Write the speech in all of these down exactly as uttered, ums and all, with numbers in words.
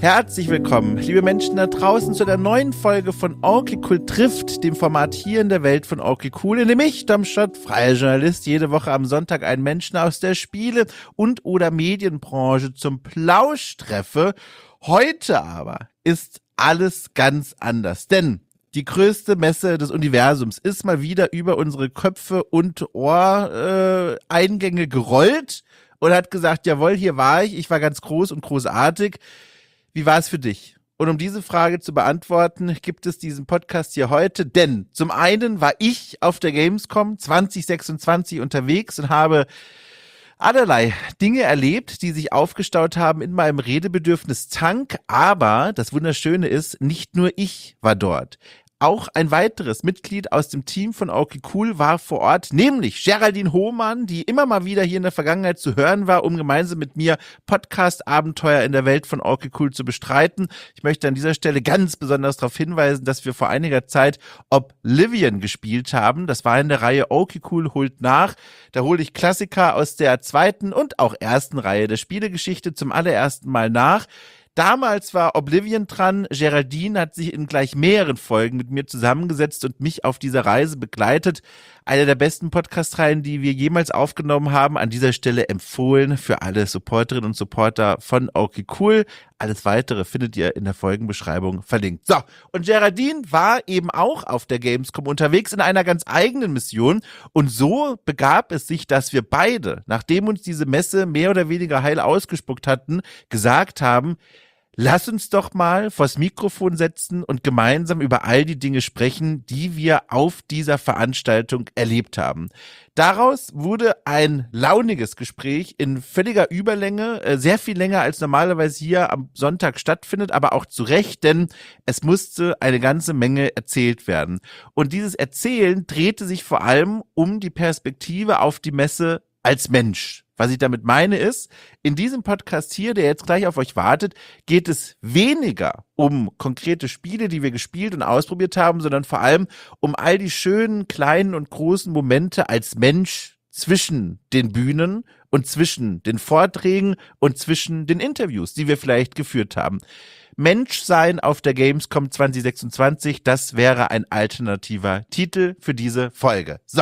Herzlich willkommen, liebe Menschen da draußen, zu der neuen Folge von Okay Cool trifft, dem Format hier in der Welt von Okay Cool, in dem ich, Domschott, freier Journalist, jede Woche am Sonntag einen Menschen aus der Spiele- und oder Medienbranche zum Plausch treffe. Heute aber ist alles ganz anders, denn die größte Messe des Universums ist mal wieder über unsere Köpfe und Ohreingänge äh, gerollt und hat gesagt, jawohl, hier war ich, ich war ganz groß und großartig. Wie war es für dich? Und um diese Frage zu beantworten, gibt es diesen Podcast hier heute, denn zum einen war ich auf der Gamescom zwanzig sechsundzwanzig unterwegs und habe allerlei Dinge erlebt, die sich aufgestaut haben in meinem Redebedürfnis-Tank, aber das Wunderschöne ist, nicht nur ich war dort. Auch ein weiteres Mitglied aus dem Team von Okay Cool war vor Ort, nämlich Geraldine Hohmann, die immer mal wieder hier in der Vergangenheit zu hören war, um gemeinsam mit mir Podcast-Abenteuer in der Welt von Okay Cool zu bestreiten. Ich möchte an dieser Stelle ganz besonders darauf hinweisen, dass wir vor einiger Zeit Oblivion gespielt haben. Das war in der Reihe Okay Cool holt nach. Da hole ich Klassiker aus der zweiten und auch ersten Reihe der Spielegeschichte zum allerersten Mal nach. Damals war Oblivion dran, Geraldine hat sich in gleich mehreren Folgen mit mir zusammengesetzt und mich auf dieser Reise begleitet. Eine der besten Podcast-Reihen, die wir jemals aufgenommen haben, an dieser Stelle empfohlen für alle Supporterinnen und Supporter von Okay Cool. Alles Weitere findet ihr in der Folgenbeschreibung verlinkt. So, und Geraldine war eben auch auf der Gamescom unterwegs in einer ganz eigenen Mission und so begab es sich, dass wir beide, nachdem uns diese Messe mehr oder weniger heil ausgespuckt hatten, gesagt haben, lass uns doch mal vors Mikrofon setzen und gemeinsam über all die Dinge sprechen, die wir auf dieser Veranstaltung erlebt haben. Daraus wurde ein launiges Gespräch in völliger Überlänge, sehr viel länger als normalerweise hier am Sonntag stattfindet, aber auch zu Recht, denn es musste eine ganze Menge erzählt werden. Und dieses Erzählen drehte sich vor allem um die Perspektive auf die Messe als Mensch. Was ich damit meine ist, in diesem Podcast hier, der jetzt gleich auf euch wartet, geht es weniger um konkrete Spiele, die wir gespielt und ausprobiert haben, sondern vor allem um all die schönen, kleinen und großen Momente als Mensch zwischen den Bühnen und zwischen den Vorträgen und zwischen den Interviews, die wir vielleicht geführt haben. Menschsein auf der Gamescom zwanzig sechsundzwanzig, das wäre ein alternativer Titel für diese Folge. So.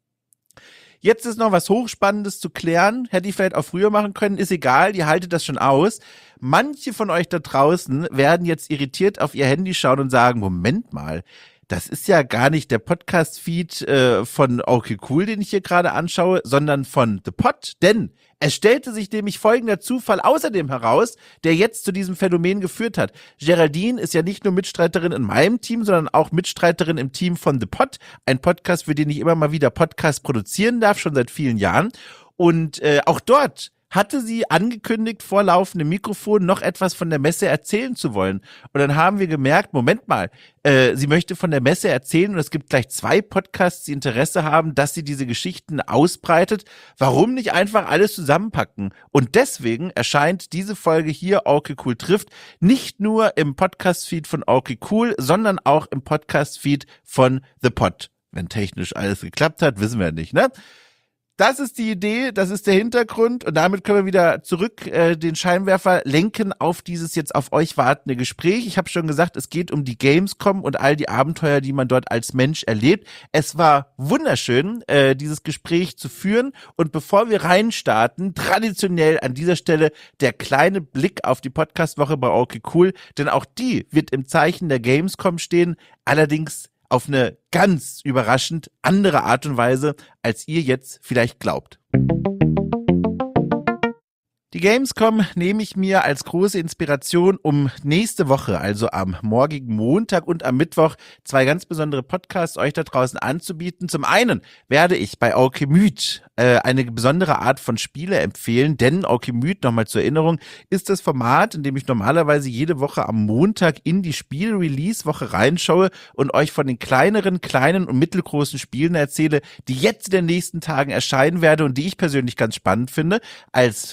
Jetzt ist noch was Hochspannendes zu klären. Hätte ich vielleicht auch früher machen können, ist egal, ihr haltet das schon aus. Manche von euch da draußen werden jetzt irritiert auf ihr Handy schauen und sagen, Moment mal, das ist ja gar nicht der Podcast-Feed äh, von Okay Cool, den ich hier gerade anschaue, sondern von The Pod, denn es stellte sich nämlich folgender Zufall außerdem heraus, der jetzt zu diesem Phänomen geführt hat. Geraldine ist ja nicht nur Mitstreiterin in meinem Team, sondern auch Mitstreiterin im Team von The Pod, ein Podcast, für den ich immer mal wieder Podcasts produzieren darf, schon seit vielen Jahren. Und äh, auch dort hatte sie angekündigt, vor laufendem Mikrofon noch etwas von der Messe erzählen zu wollen. Und dann haben wir gemerkt, Moment mal, äh, sie möchte von der Messe erzählen und es gibt gleich zwei Podcasts, die Interesse haben, dass sie diese Geschichten ausbreitet. Warum nicht einfach alles zusammenpacken? Und deswegen erscheint diese Folge hier, Okay Cool trifft, nicht nur im Podcast-Feed von Okay Cool, sondern auch im Podcast-Feed von The Pod. Wenn technisch alles geklappt hat, wissen wir nicht, ne? Das ist die Idee, das ist der Hintergrund und damit können wir wieder zurück äh, den Scheinwerfer lenken auf dieses jetzt auf euch wartende Gespräch. Ich habe schon gesagt, es geht um die Gamescom und all die Abenteuer, die man dort als Mensch erlebt. Es war wunderschön, äh, dieses Gespräch zu führen und bevor wir reinstarten, traditionell an dieser Stelle der kleine Blick auf die Podcast-Woche bei Okay Cool, denn auch die wird im Zeichen der Gamescom stehen, allerdings auf eine ganz überraschend andere Art und Weise, als ihr jetzt vielleicht glaubt. Die Gamescom nehme ich mir als große Inspiration, um nächste Woche, also am morgigen Montag und am Mittwoch, zwei ganz besondere Podcasts euch da draußen anzubieten. Zum einen werde ich bei Alchemyth äh, eine besondere Art von Spiele empfehlen, denn Alchemyth, nochmal zur Erinnerung, ist das Format, in dem ich normalerweise jede Woche am Montag in die Spiel-Release-Woche reinschaue und euch von den kleineren, kleinen und mittelgroßen Spielen erzähle, die jetzt in den nächsten Tagen erscheinen werden und die ich persönlich ganz spannend finde, als vielleicht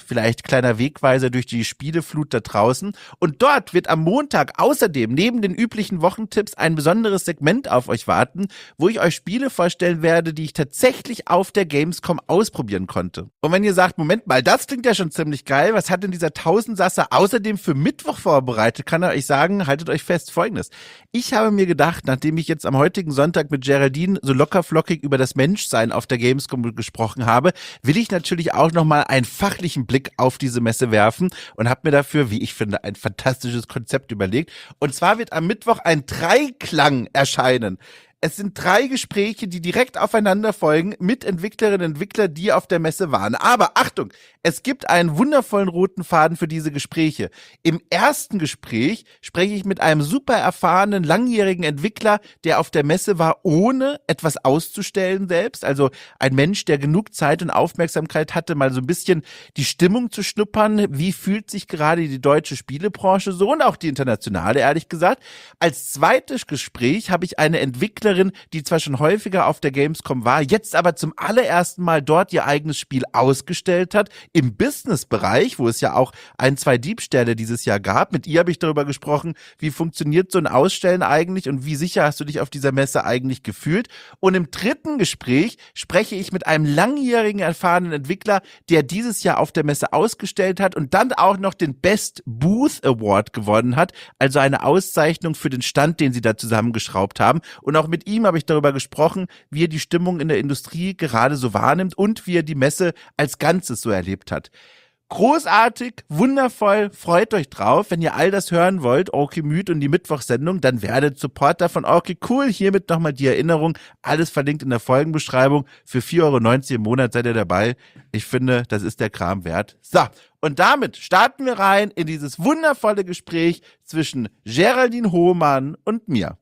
kleiner Wegweiser durch die Spieleflut da draußen. Und dort wird am Montag außerdem neben den üblichen Wochentipps ein besonderes Segment auf euch warten, wo ich euch Spiele vorstellen werde, die ich tatsächlich auf der Gamescom ausprobieren konnte. Und wenn ihr sagt, Moment mal, das klingt ja schon ziemlich geil, was hat denn dieser Tausendsasser außerdem für Mittwoch vorbereitet, kann er euch sagen, haltet euch fest, Folgendes. Ich habe mir gedacht, nachdem ich jetzt am heutigen Sonntag mit Geraldine so lockerflockig über das Menschsein auf der Gamescom gesprochen habe, will ich natürlich auch nochmal einen fachlichen Blick auf diese Messe werfen und habe mir dafür, wie ich finde, ein fantastisches Konzept überlegt. Und zwar wird am Mittwoch ein Dreiklang erscheinen. Es sind drei Gespräche, die direkt aufeinander folgen mit Entwicklerinnen und Entwicklern, die auf der Messe waren. Aber Achtung, es gibt einen wundervollen roten Faden für diese Gespräche. Im ersten Gespräch spreche ich mit einem super erfahrenen, langjährigen Entwickler, der auf der Messe war, ohne etwas auszustellen selbst. Also ein Mensch, der genug Zeit und Aufmerksamkeit hatte, mal so ein bisschen die Stimmung zu schnuppern. Wie fühlt sich gerade die deutsche Spielebranche so und auch die internationale, ehrlich gesagt. Als zweites Gespräch habe ich eine Entwicklerin, die zwar schon häufiger auf der Gamescom war, jetzt aber zum allerersten Mal dort ihr eigenes Spiel ausgestellt hat, im Business-Bereich, wo es ja auch ein, zwei Diebstähle dieses Jahr gab. Mit ihr habe ich darüber gesprochen, wie funktioniert so ein Ausstellen eigentlich und wie sicher hast du dich auf dieser Messe eigentlich gefühlt. Und im dritten Gespräch spreche ich mit einem langjährigen, erfahrenen Entwickler, der dieses Jahr auf der Messe ausgestellt hat und dann auch noch den Best Booth Award gewonnen hat, also eine Auszeichnung für den Stand, den sie da zusammengeschraubt haben. Und auch mit Mit ihm habe ich darüber gesprochen, wie er die Stimmung in der Industrie gerade so wahrnimmt und wie er die Messe als Ganzes so erlebt hat. Großartig, wundervoll, freut euch drauf. Wenn ihr all das hören wollt, Orky Müd und die Mittwochsendung, dann werdet Supporter von Orky Cool. Hiermit nochmal die Erinnerung, alles verlinkt in der Folgenbeschreibung. Für vier Euro neunzig im Monat seid ihr dabei. Ich finde, das ist der Kram wert. So, und damit starten wir rein in dieses wundervolle Gespräch zwischen Geraldine Hohmann und mir.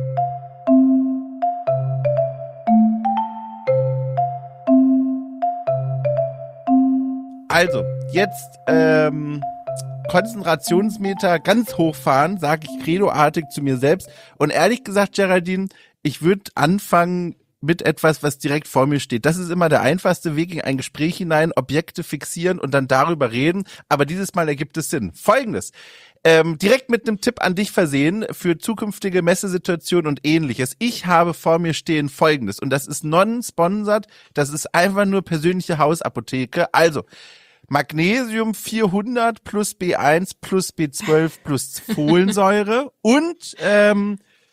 Also, jetzt ähm, Konzentrationsmeter ganz hochfahren, sage ich credoartig zu mir selbst. Und ehrlich gesagt, Geraldine, ich würde anfangen mit etwas, was direkt vor mir steht. Das ist immer der einfachste Weg in ein Gespräch hinein, Objekte fixieren und dann darüber reden. Aber dieses Mal ergibt es Sinn. Folgendes. Ähm, direkt mit einem Tipp an dich versehen für zukünftige Messesituationen und ähnliches. Ich habe vor mir stehen Folgendes und das ist non-sponsored, das ist einfach nur persönliche Hausapotheke. Also, Magnesium vierhundert plus B eins plus B zwölf plus Folsäure und ähm,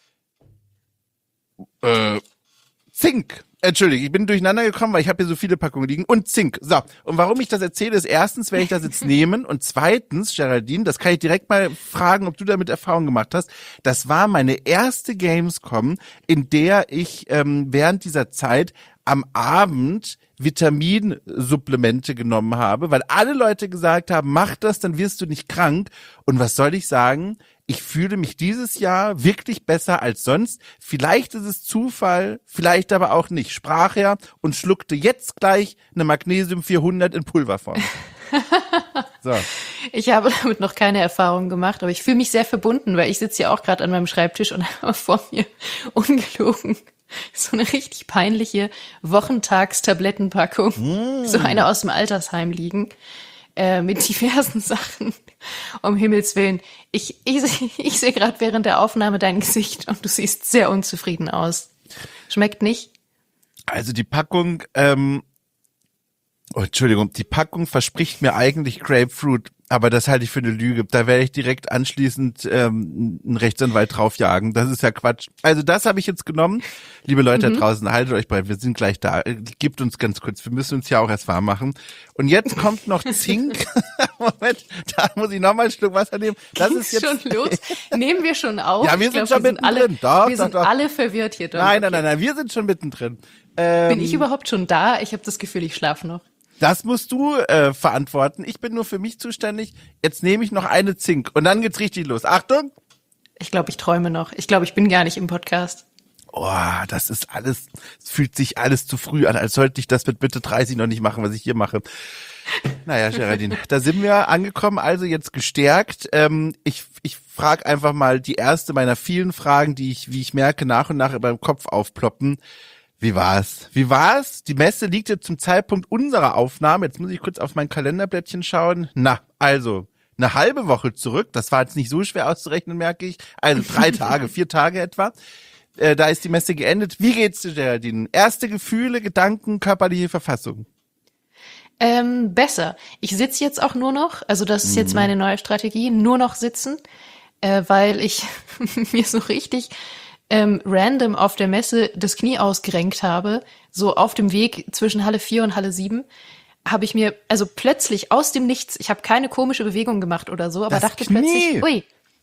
äh, Zink. Entschuldige, ich bin durcheinander gekommen, weil ich habe hier so viele Packungen liegen. Und Zink. So, und warum ich das erzähle, ist erstens, werde ich das jetzt nehmen und zweitens, Geraldine, das kann ich direkt mal fragen, ob du damit Erfahrung gemacht hast. Das war meine erste Gamescom, in der ich ähm, während dieser Zeit am Abend Vitaminsupplemente genommen habe, weil alle Leute gesagt haben, mach das, dann wirst du nicht krank. Und was soll ich sagen? Ich fühle mich dieses Jahr wirklich besser als sonst. Vielleicht ist es Zufall, vielleicht aber auch nicht. Sprach er und schluckte jetzt gleich eine Magnesium vierhundert in Pulverform. So. Ich habe damit noch keine Erfahrung gemacht, aber ich fühle mich sehr verbunden, weil ich sitze ja auch gerade an meinem Schreibtisch und habe vor mir ungelogen so eine richtig peinliche Wochentagstablettenpackung, mm. so eine aus dem Altersheim liegen, äh, mit diversen Sachen. Um Himmels Willen. Ich, ich, ich sehe gerade während der Aufnahme dein Gesicht und du siehst sehr unzufrieden aus. Schmeckt nicht? Also die Packung, ähm, oh, Entschuldigung, die Packung verspricht mir eigentlich Grapefruit, aber das halte ich für eine Lüge. Da werde ich direkt anschließend ähm, einen Rechtsanwalt draufjagen. Das ist ja Quatsch. Also das habe ich jetzt genommen. Liebe Leute mhm. da draußen, haltet euch bereit, wir sind gleich da. Gebt uns ganz kurz, wir müssen uns ja auch erst warm machen. Und jetzt kommt noch Zink. Moment, da muss ich nochmal einen Schluck Wasser nehmen. Das Ging's ist jetzt schon los. Nehmen wir schon auf? Ja, wir ich sind glaub, schon wir sind alle, mittendrin. Doch, wir doch, sind doch. alle verwirrt hier. Doch. Nein, okay. nein, nein, nein, wir sind schon mittendrin. Ähm, Bin ich überhaupt schon da? Ich habe das Gefühl, ich schlafe noch. Das musst du äh, verantworten. Ich bin nur für mich zuständig. Jetzt nehme ich noch eine Zink und dann geht's richtig los. Achtung! Ich glaube, ich träume noch. Ich glaube, ich bin gar nicht im Podcast. Oh, das ist alles, es fühlt sich alles zu früh an, als sollte ich das mit Mitte dreißig noch nicht machen, was ich hier mache. Naja, Geraldine, da sind wir angekommen, also jetzt gestärkt. Ähm, ich ich frage einfach mal die erste meiner vielen Fragen, die ich, wie ich merke, nach und nach in meinem Kopf aufploppen. Wie war's? Wie war's? Die Messe liegt jetzt zum Zeitpunkt unserer Aufnahme. Jetzt muss ich kurz auf mein Kalenderblättchen schauen. Na, also, eine halbe Woche zurück. Das war jetzt nicht so schwer auszurechnen, merke ich. Also drei Tage, vier Tage etwa. Äh, da ist die Messe geendet. Wie geht's dir, Geraldine? Erste Gefühle, Gedanken, körperliche Verfassung? Ähm, besser. Ich sitze jetzt auch nur noch, also das ist jetzt meine neue Strategie, nur noch sitzen, äh, weil ich mir so richtig ähm, random auf der Messe das Knie ausgerenkt habe, so auf dem Weg zwischen Halle vier und Halle sieben, habe ich mir, also plötzlich aus dem Nichts, ich habe keine komische Bewegung gemacht oder so, aber das dachte Knie. plötzlich, ui,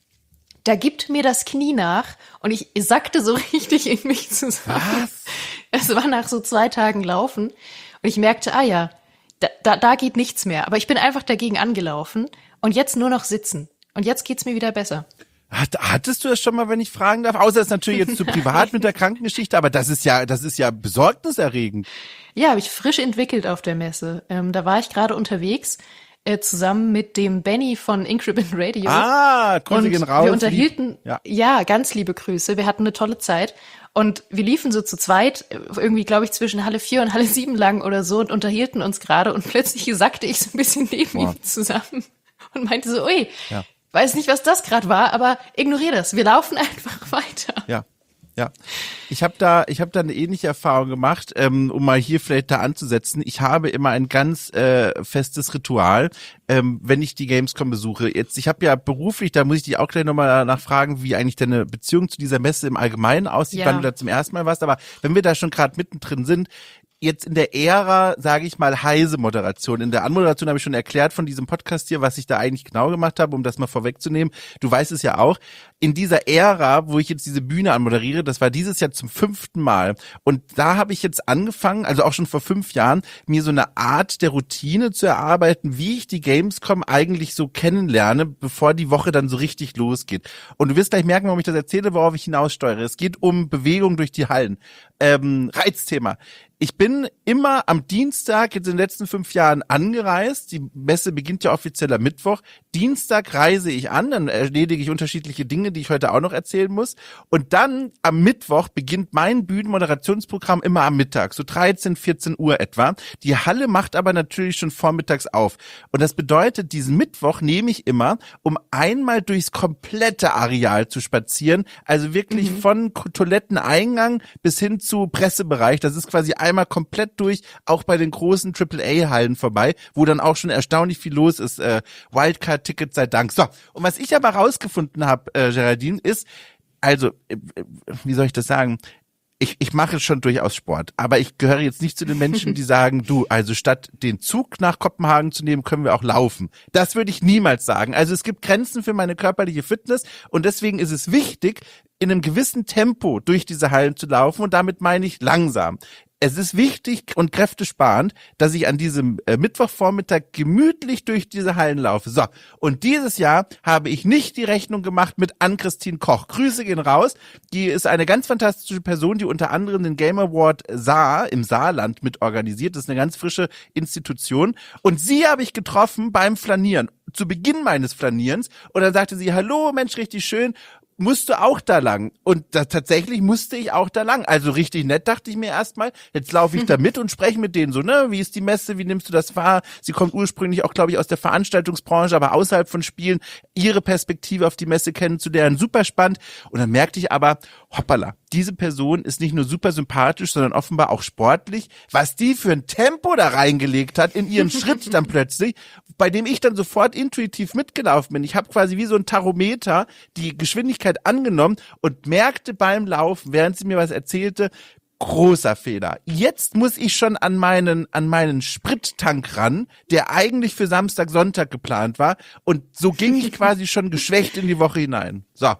da gibt mir das Knie nach und ich sackte so richtig in mich zusammen. Was? Es war nach so zwei Tagen Laufen und ich merkte, ah ja, da, da, da geht nichts mehr. Aber ich bin einfach dagegen angelaufen und jetzt nur noch sitzen. Und jetzt geht's mir wieder besser. Hat, hattest du das schon mal, wenn ich fragen darf? Außer es ist natürlich jetzt zu privat mit der Krankengeschichte, aber das ist ja, das ist ja besorgniserregend. Ja, habe ich frisch entwickelt auf der Messe. Ähm, da war ich gerade unterwegs, äh, zusammen mit dem Benny von Increment Radio. Ah, Grüße gehen raus. Wir unterhielten, ja. ja, ganz liebe Grüße. Wir hatten eine tolle Zeit. Und wir liefen so zu zweit, irgendwie, glaube ich, zwischen Halle vier und Halle sieben lang oder so und unterhielten uns gerade und plötzlich sackte ich so ein bisschen neben Boah. ihm zusammen und meinte so, ui, Ja. weiß nicht, was das gerade war, aber ignoriere das. Wir laufen einfach weiter. Ja, ja. Ich habe da, ich habe da eine ähnliche Erfahrung gemacht, ähm, um mal hier vielleicht da anzusetzen. Ich habe immer ein ganz äh, festes Ritual, ähm, wenn ich die Gamescom besuche. Jetzt, ich habe ja beruflich, da muss ich dich auch gleich nochmal nachfragen, wie eigentlich deine Beziehung zu dieser Messe im Allgemeinen aussieht, Ja. wann du da zum ersten Mal warst. Aber wenn wir da schon gerade mittendrin sind, jetzt in der Ära, sage ich mal, heise Moderation. In der Anmoderation habe ich schon erklärt von diesem Podcast hier, was ich da eigentlich genau gemacht habe, um das mal vorwegzunehmen. Du weißt es ja auch. In dieser Ära, wo ich jetzt diese Bühne anmoderiere, das war dieses Jahr zum fünften Mal. Und da habe ich jetzt angefangen, also auch schon vor fünf Jahren, mir so eine Art der Routine zu erarbeiten, wie ich die Gamescom eigentlich so kennenlerne, bevor die Woche dann so richtig losgeht. Und du wirst gleich merken, warum ich das erzähle, worauf ich hinaussteuere. Es geht um Bewegung durch die Hallen. Ähm, Reizthema. Ich bin immer am Dienstag jetzt in den letzten fünf Jahren angereist. Die Messe beginnt ja offiziell am Mittwoch. Dienstag reise ich an, dann erledige ich unterschiedliche Dinge, die ich heute auch noch erzählen muss. Und dann am Mittwoch beginnt mein Bühnenmoderationsprogramm immer am Mittag, so dreizehn, vierzehn Uhr etwa. Die Halle macht aber natürlich schon vormittags auf. Und das bedeutet, diesen Mittwoch nehme ich immer, um einmal durchs komplette Areal zu spazieren. Also wirklich mhm. von Toiletteneingang bis hin zu Pressebereich. Das ist quasi einmal komplett durch, auch bei den großen Triple A Hallen vorbei, wo dann auch schon erstaunlich viel los ist. Äh, Wildcard-Ticket sei Dank. So, und was ich aber rausgefunden habe, äh, Geraldine, ist, also, äh, wie soll ich das sagen? Ich, ich mache schon durchaus Sport, aber ich gehöre jetzt nicht zu den Menschen, die sagen, du, also statt den Zug nach Kopenhagen zu nehmen, können wir auch laufen. Das würde ich niemals sagen. Also es gibt Grenzen für meine körperliche Fitness und deswegen ist es wichtig, in einem gewissen Tempo durch diese Hallen zu laufen und damit meine ich langsam. Es ist wichtig und kräftesparend, dass ich an diesem äh, Mittwochvormittag gemütlich durch diese Hallen laufe. So, und dieses Jahr habe ich nicht die Rechnung gemacht mit Ann-Christine Koch. Grüße gehen raus. Die ist eine ganz fantastische Person, die unter anderem den Game Award Saar im Saarland mitorganisiert. Das ist eine ganz frische Institution. Und sie habe ich getroffen beim Flanieren, zu Beginn meines Flanierens. Und dann sagte sie, hallo Mensch, richtig schön. Musst du auch da lang? Und da, tatsächlich musste ich auch da lang. Also richtig nett, dachte ich mir erstmal. Jetzt laufe ich da mit und spreche mit denen so, ne? Wie ist die Messe? Wie nimmst du das wahr? Sie kommt ursprünglich auch, glaube ich, aus der Veranstaltungsbranche, aber außerhalb von Spielen, ihre Perspektive auf die Messe kennenzulernen. Super spannend. Und dann merkte ich aber, hoppala, diese Person ist nicht nur super sympathisch, sondern offenbar auch sportlich. Was die für ein Tempo da reingelegt hat in ihren Schritt dann plötzlich, bei dem ich dann sofort intuitiv mitgelaufen bin. Ich habe quasi wie so ein Tachometer die Geschwindigkeit angenommen und merkte beim Laufen, während sie mir was erzählte, großer Fehler. Jetzt muss ich schon an meinen an meinen Sprittank ran, der eigentlich für Samstag, Sonntag geplant war. Und so ging ich quasi schon geschwächt in die Woche hinein. So.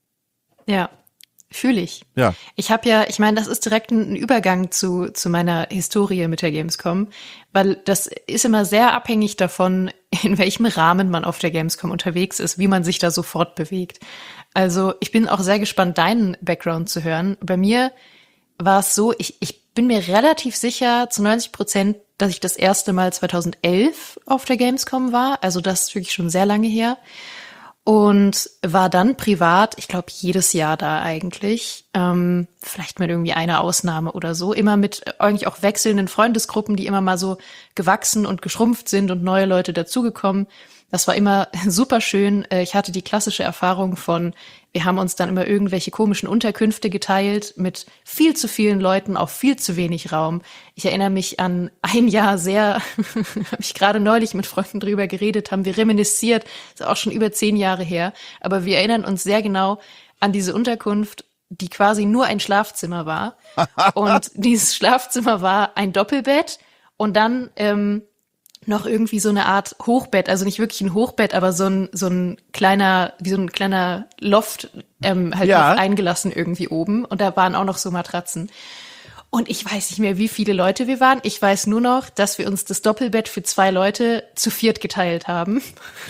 Ja. Fühle ich. Ja. Ich habe ja, ich meine, das ist direkt ein Übergang zu zu meiner Historie mit der Gamescom, weil das ist immer sehr abhängig davon, in welchem Rahmen man auf der Gamescom unterwegs ist, wie man sich da so fortbewegt. Also ich bin auch sehr gespannt, deinen Background zu hören. Bei mir war es so, ich ich bin mir relativ sicher zu neunzig Prozent, dass ich das erste Mal zweitausendelf auf der Gamescom war. Also das ist wirklich schon sehr lange her. und war dann privat, ich glaube, jedes Jahr da eigentlich, ähm, vielleicht mit irgendwie einer Ausnahme oder so, immer mit eigentlich auch wechselnden Freundesgruppen, die immer mal so gewachsen und geschrumpft sind und neue Leute dazugekommen. Das war immer super schön. Ich hatte die klassische Erfahrung von, wir haben uns dann immer irgendwelche komischen Unterkünfte geteilt mit viel zu vielen Leuten auf viel zu wenig Raum. Ich erinnere mich an ein Jahr sehr, habe ich gerade neulich mit Freunden drüber geredet, haben wir reminisziert, ist auch schon über zehn Jahre her, aber wir erinnern uns sehr genau an diese Unterkunft, die quasi nur ein Schlafzimmer war. Und dieses Schlafzimmer war ein Doppelbett und dann ähm, noch irgendwie so eine Art Hochbett, also nicht wirklich ein Hochbett, aber so ein so ein kleiner, wie so ein kleiner Loft ähm, halt ja. noch eingelassen irgendwie oben und da waren auch noch so Matratzen. Und ich weiß nicht mehr, wie viele Leute wir waren. Ich weiß nur noch, dass wir uns das Doppelbett für zwei Leute zu viert geteilt haben.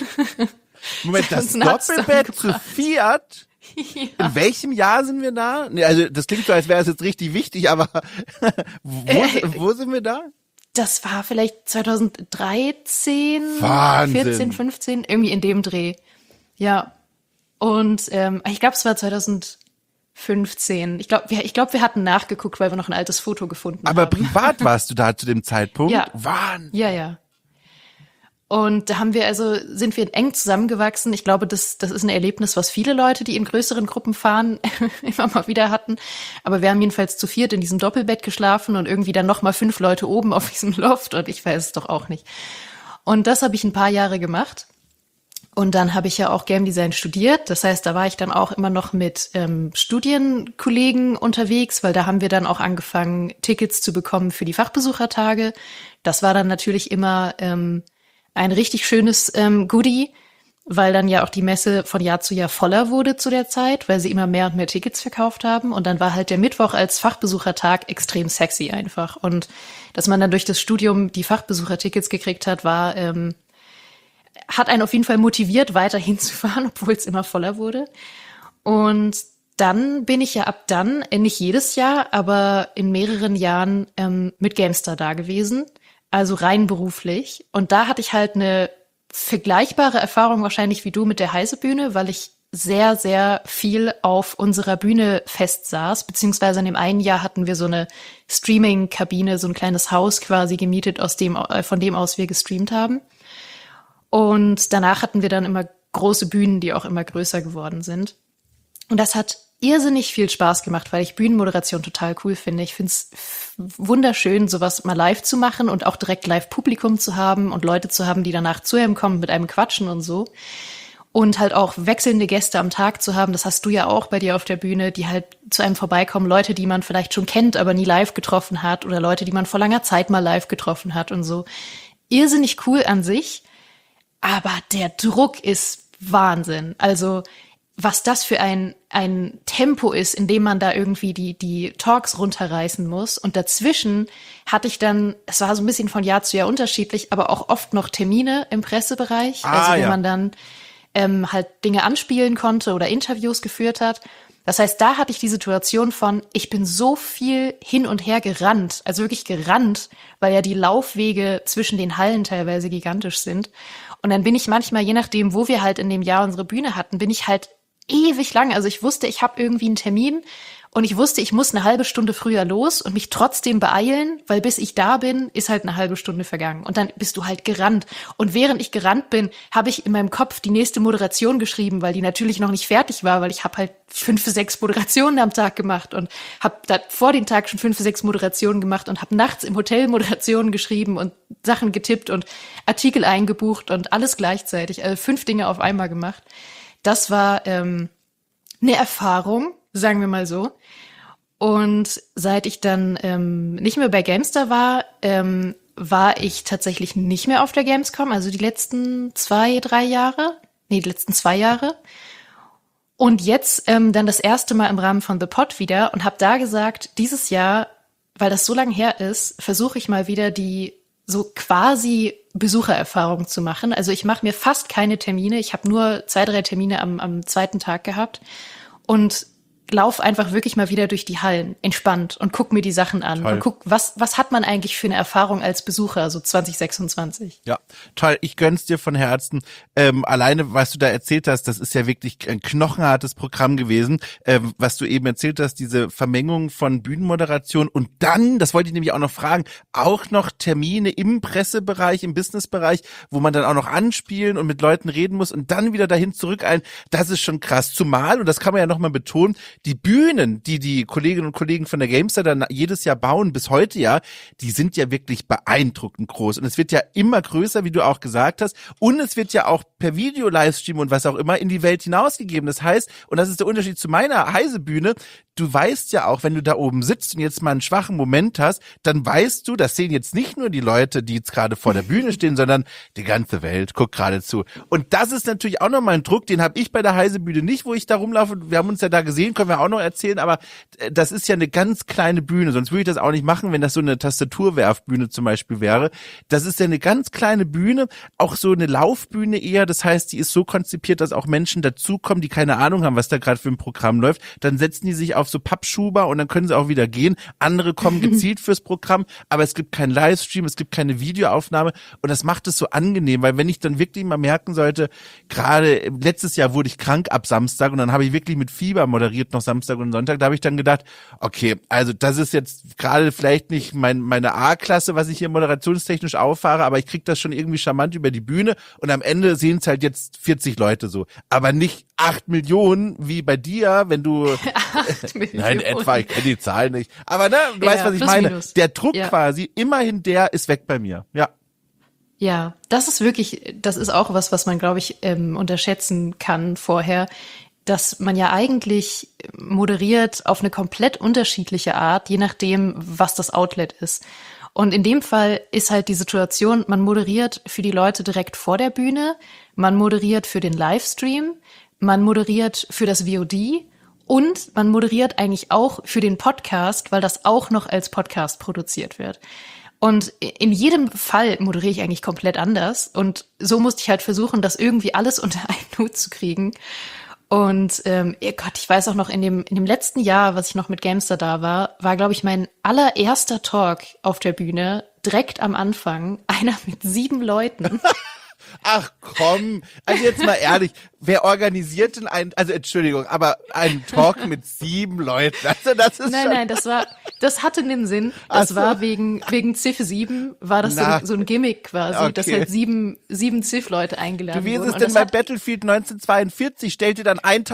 Moment, das Doppelbett zu viert? Ja. In welchem Jahr sind wir da? Nee, also das klingt so, als wäre es jetzt richtig wichtig, aber wo, äh, wo sind wir da? Das war vielleicht zwanzig dreizehn, Wahnsinn. vierzehn, fünfzehn, irgendwie in dem Dreh. Ja. Und ähm, ich glaube, es war zwanzig fünfzehn. Ich glaube, wir, ich glaub, wir hatten nachgeguckt, weil wir noch ein altes Foto gefunden Aber haben. Aber privat warst du da zu dem Zeitpunkt? Ja. Wahnsinn. Ja, ja. Und da haben wir also, sind wir eng zusammengewachsen. Ich glaube, das, das ist ein Erlebnis, was viele Leute, die in größeren Gruppen fahren, immer mal wieder hatten. Aber wir haben jedenfalls zu viert in diesem Doppelbett geschlafen und irgendwie dann noch mal fünf Leute oben auf diesem Loft und ich weiß es doch auch nicht. Und das habe ich ein paar Jahre gemacht. Und dann habe ich ja auch Game Design studiert. Das heißt, da war ich dann auch immer noch mit ähm, Studienkollegen unterwegs, weil da haben wir dann auch angefangen, Tickets zu bekommen für die Fachbesuchertage. Das war dann natürlich immer ähm, ein richtig schönes ähm, Goodie, weil dann ja auch die Messe von Jahr zu Jahr voller wurde zu der Zeit, weil sie immer mehr und mehr Tickets verkauft haben. Und dann war halt der Mittwoch als Fachbesuchertag extrem sexy einfach. Und dass man dann durch das Studium die Fachbesuchertickets gekriegt hat, war ähm, hat einen auf jeden Fall motiviert, weiter hinzufahren, obwohl es immer voller wurde. Und dann bin ich ja ab dann, nicht jedes Jahr, aber in mehreren Jahren ähm, mit GameStar da gewesen. Also rein beruflich. Und da hatte ich halt eine vergleichbare Erfahrung wahrscheinlich wie du mit der Heise-Bühne, weil ich sehr, sehr viel auf unserer Bühne festsaß. Beziehungsweise in dem einen Jahr hatten wir so eine Streaming-Kabine, so ein kleines Haus quasi gemietet, aus dem, von dem aus wir gestreamt haben. Und danach hatten wir dann immer große Bühnen, die auch immer größer geworden sind. Und das hat irrsinnig viel Spaß gemacht, weil ich Bühnenmoderation total cool finde. Ich finde es wunderschön, sowas mal live zu machen und auch direkt Live-Publikum zu haben und Leute zu haben, die danach zu einem kommen, mit einem quatschen und so. Und halt auch wechselnde Gäste am Tag zu haben, das hast du ja auch bei dir auf der Bühne, die halt zu einem vorbeikommen, Leute, die man vielleicht schon kennt, aber nie live getroffen hat oder Leute, die man vor langer Zeit mal live getroffen hat und so. Irrsinnig cool an sich, aber der Druck ist Wahnsinn. Also was das für ein ein Tempo ist, in dem man da irgendwie die die Talks runterreißen muss. Und dazwischen hatte ich dann, es war so ein bisschen von Jahr zu Jahr unterschiedlich, aber auch oft noch Termine im Pressebereich, ah, also wo ja. man dann ähm, halt Dinge anspielen konnte oder Interviews geführt hat. Das heißt, da hatte ich die Situation von, ich bin so viel hin und her gerannt, also wirklich gerannt, weil ja die Laufwege zwischen den Hallen teilweise gigantisch sind. Und dann bin ich manchmal, je nachdem, wo wir halt in dem Jahr unsere Bühne hatten, bin ich halt ewig lang. Also ich wusste, ich habe irgendwie einen Termin und ich wusste, ich muss eine halbe Stunde früher los und mich trotzdem beeilen, weil bis ich da bin, ist halt eine halbe Stunde vergangen. Und dann bist du halt gerannt. Und während ich gerannt bin, habe ich in meinem Kopf die nächste Moderation geschrieben, weil die natürlich noch nicht fertig war, weil ich habe halt fünf, sechs Moderationen am Tag gemacht und habe da vor den Tag schon fünf, sechs Moderationen gemacht und habe nachts im Hotel Moderationen geschrieben und Sachen getippt und Artikel eingebucht und alles gleichzeitig. Also fünf Dinge auf einmal gemacht. Das war ähm, eine Erfahrung, sagen wir mal so. Und seit ich dann ähm, nicht mehr bei GameStar war, ähm, war ich tatsächlich nicht mehr auf der Gamescom, also die letzten zwei, drei Jahre. Nee, die letzten zwei Jahre. Und jetzt ähm, dann das erste Mal im Rahmen von The Pod wieder und habe da gesagt, dieses Jahr, weil das so lange her ist, versuche ich mal wieder die so quasi Besuchererfahrung zu machen. Also ich mache mir fast keine Termine. Ich habe nur zwei, drei Termine am, am zweiten Tag gehabt. Und lauf einfach wirklich mal wieder durch die Hallen, entspannt und guck mir die Sachen an Toll. und guck, was was hat man eigentlich für eine Erfahrung als Besucher, so zwanzig sechsundzwanzig. Ja, toll. Ich gönn's dir von Herzen. Ähm, alleine, was du da erzählt hast, das ist ja wirklich ein knochenhartes Programm gewesen, ähm, was du eben erzählt hast, diese Vermengung von Bühnenmoderation und dann, das wollte ich nämlich auch noch fragen, auch noch Termine im Pressebereich, im Businessbereich, wo man dann auch noch anspielen und mit Leuten reden muss und dann wieder dahin zurückeilen. Das ist schon krass. Zumal, und das kann man ja nochmal betonen, die Bühnen, die die Kolleginnen und Kollegen von der Gamestar dann jedes Jahr bauen, bis heute ja, die sind ja wirklich beeindruckend groß. Und es wird ja immer größer, wie du auch gesagt hast. Und es wird ja auch per Video-Livestream und was auch immer in die Welt hinausgegeben. Das heißt, und das ist der Unterschied zu meiner Heise-Bühne, du weißt ja auch, wenn du da oben sitzt und jetzt mal einen schwachen Moment hast, dann weißt du, das sehen jetzt nicht nur die Leute, die jetzt gerade vor der Bühne stehen, sondern die ganze Welt guckt gerade zu. Und das ist natürlich auch nochmal ein Druck, den habe ich bei der Heise-Bühne nicht, wo ich da rumlaufe. Wir haben uns ja da gesehen, können wir auch noch erzählen, aber das ist ja eine ganz kleine Bühne, sonst würde ich das auch nicht machen, wenn das so eine Tastaturwerfbühne zum Beispiel wäre. Das ist ja eine ganz kleine Bühne, auch so eine Laufbühne eher, das heißt, die ist so konzipiert, dass auch Menschen dazukommen, die keine Ahnung haben, was da gerade für ein Programm läuft, dann setzen die sich auf so Pappschuber und dann können sie auch wieder gehen. Andere kommen gezielt fürs Programm, aber es gibt keinen Livestream, es gibt keine Videoaufnahme und das macht es so angenehm, weil wenn ich dann wirklich mal merken sollte, gerade letztes Jahr wurde ich krank ab Samstag und dann habe ich wirklich mit Fieber moderiert noch Samstag und Sonntag, da habe ich dann gedacht, okay, also das ist jetzt gerade vielleicht nicht mein, meine A-Klasse, was ich hier moderationstechnisch auffahre, aber ich kriege das schon irgendwie charmant über die Bühne und am Ende sehen es halt jetzt vierzig Leute so, aber nicht acht Millionen wie bei dir, wenn du nein, etwa, ich kenne die Zahlen nicht, aber ne, du ja, weißt, was ich meine. Minus. Der Druck ja. quasi, immerhin der ist weg bei mir, ja. Ja, das ist wirklich, das ist auch was, was man, glaube ich, ähm, unterschätzen kann vorher, dass man ja eigentlich moderiert auf eine komplett unterschiedliche Art, je nachdem, was das Outlet ist. Und in dem Fall ist halt die Situation, man moderiert für die Leute direkt vor der Bühne, man moderiert für den Livestream, man moderiert für das V O D und man moderiert eigentlich auch für den Podcast, weil das auch noch als Podcast produziert wird. Und in jedem Fall moderiere ich eigentlich komplett anders. Und so musste ich halt versuchen, das irgendwie alles unter einen Hut zu kriegen. Und ähm, oh Gott, ich weiß auch noch, in dem in dem letzten Jahr, was ich noch mit Gamestar da war, war, glaube ich, mein allererster Talk auf der Bühne, direkt am Anfang, einer mit sieben Leuten. Ach komm, also jetzt mal ehrlich, wer organisiert denn ein, also Entschuldigung, aber einen Talk mit sieben Leuten? Also das ist nein, schon nein, das war, das hatte einen Sinn. Das so. war wegen wegen Ziff sieben, war das so, so ein Gimmick quasi, okay. dass halt sieben sieben Ziff-Leute eingeladen wurden. Wie ist es denn bei Battlefield neunzehnhundertzweiundvierzig? Stellt ihr dann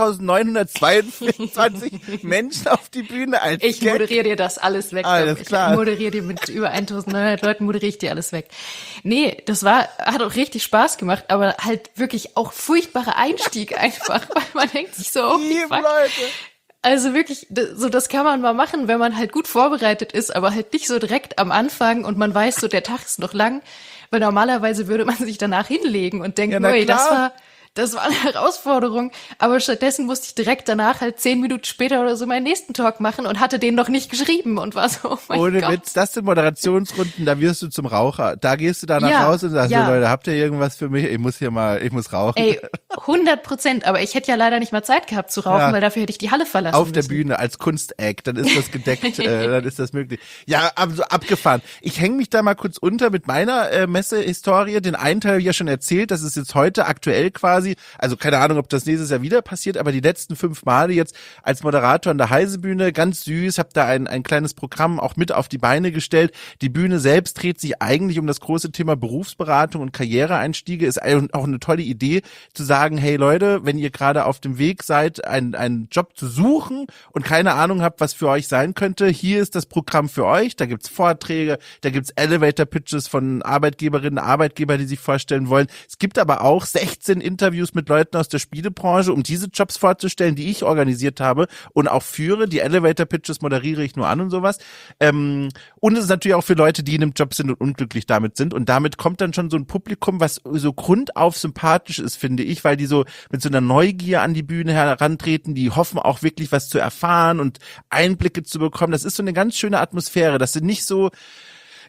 eintausendneunhundertzweiundvierzig Menschen auf die Bühne als Ich Gag? moderiere dir das alles weg. Alles ich klar. moderiere dir mit über eintausendneunhundert Leuten, moderiere ich dir alles weg. Nee, das war, hat auch richtig Spaß gemacht, aber halt wirklich auch furchtbarer Einstieg einfach, weil man denkt sich so, oh, Liebe Leute. Also wirklich, so das kann man mal machen, wenn man halt gut vorbereitet ist, aber halt nicht so direkt am Anfang und man weiß so, der Tag ist noch lang, weil normalerweise würde man sich danach hinlegen und denken, ja, ey, das war Das war eine Herausforderung, aber stattdessen musste ich direkt danach halt zehn Minuten später oder so meinen nächsten Talk machen und hatte den noch nicht geschrieben und war so, oh mein Ohne Gott. Witz, das sind Moderationsrunden, da wirst du zum Raucher. Da gehst du danach Ja, raus und sagst, ja. so, Leute, habt ihr irgendwas für mich? Ich muss hier mal, ich muss rauchen. Ey, hundert Prozent, aber ich hätte ja leider nicht mal Zeit gehabt zu rauchen, Ja. weil dafür hätte ich die Halle verlassen Auf der müssen. Bühne als Kunstact, dann ist das gedeckt, äh, dann ist das möglich. Ja, also abgefahren. Ich hänge mich da mal kurz unter mit meiner äh, Messehistorie. Den einen Teil habe ich ja schon erzählt, das ist jetzt heute aktuell quasi, also keine Ahnung, ob das nächstes Jahr wieder passiert, aber die letzten fünf Male jetzt als Moderator an der Heise-Bühne, ganz süß, habe da ein, ein kleines Programm auch mit auf die Beine gestellt. Die Bühne selbst dreht sich eigentlich um das große Thema Berufsberatung und Karriereeinstiege. Ist auch eine tolle Idee, zu sagen, hey Leute, wenn ihr gerade auf dem Weg seid, einen, einen Job zu suchen und keine Ahnung habt, was für euch sein könnte, hier ist das Programm für euch. Da gibt's Vorträge, da gibt's Elevator-Pitches von Arbeitgeberinnen, Arbeitgeber, die sich vorstellen wollen. Es gibt aber auch sechzehn Interviews mit Leuten aus der Spielebranche, um diese Jobs vorzustellen, die ich organisiert habe und auch führe. Die Elevator-Pitches moderiere ich nur an und sowas. Ähm, und es ist natürlich auch für Leute, die in einem Job sind und unglücklich damit sind. Und damit kommt dann schon so ein Publikum, was so grundauf sympathisch ist, finde ich, weil die so mit so einer Neugier an die Bühne herantreten, die hoffen auch wirklich was zu erfahren und Einblicke zu bekommen. Das ist so eine ganz schöne Atmosphäre. Das sind nicht so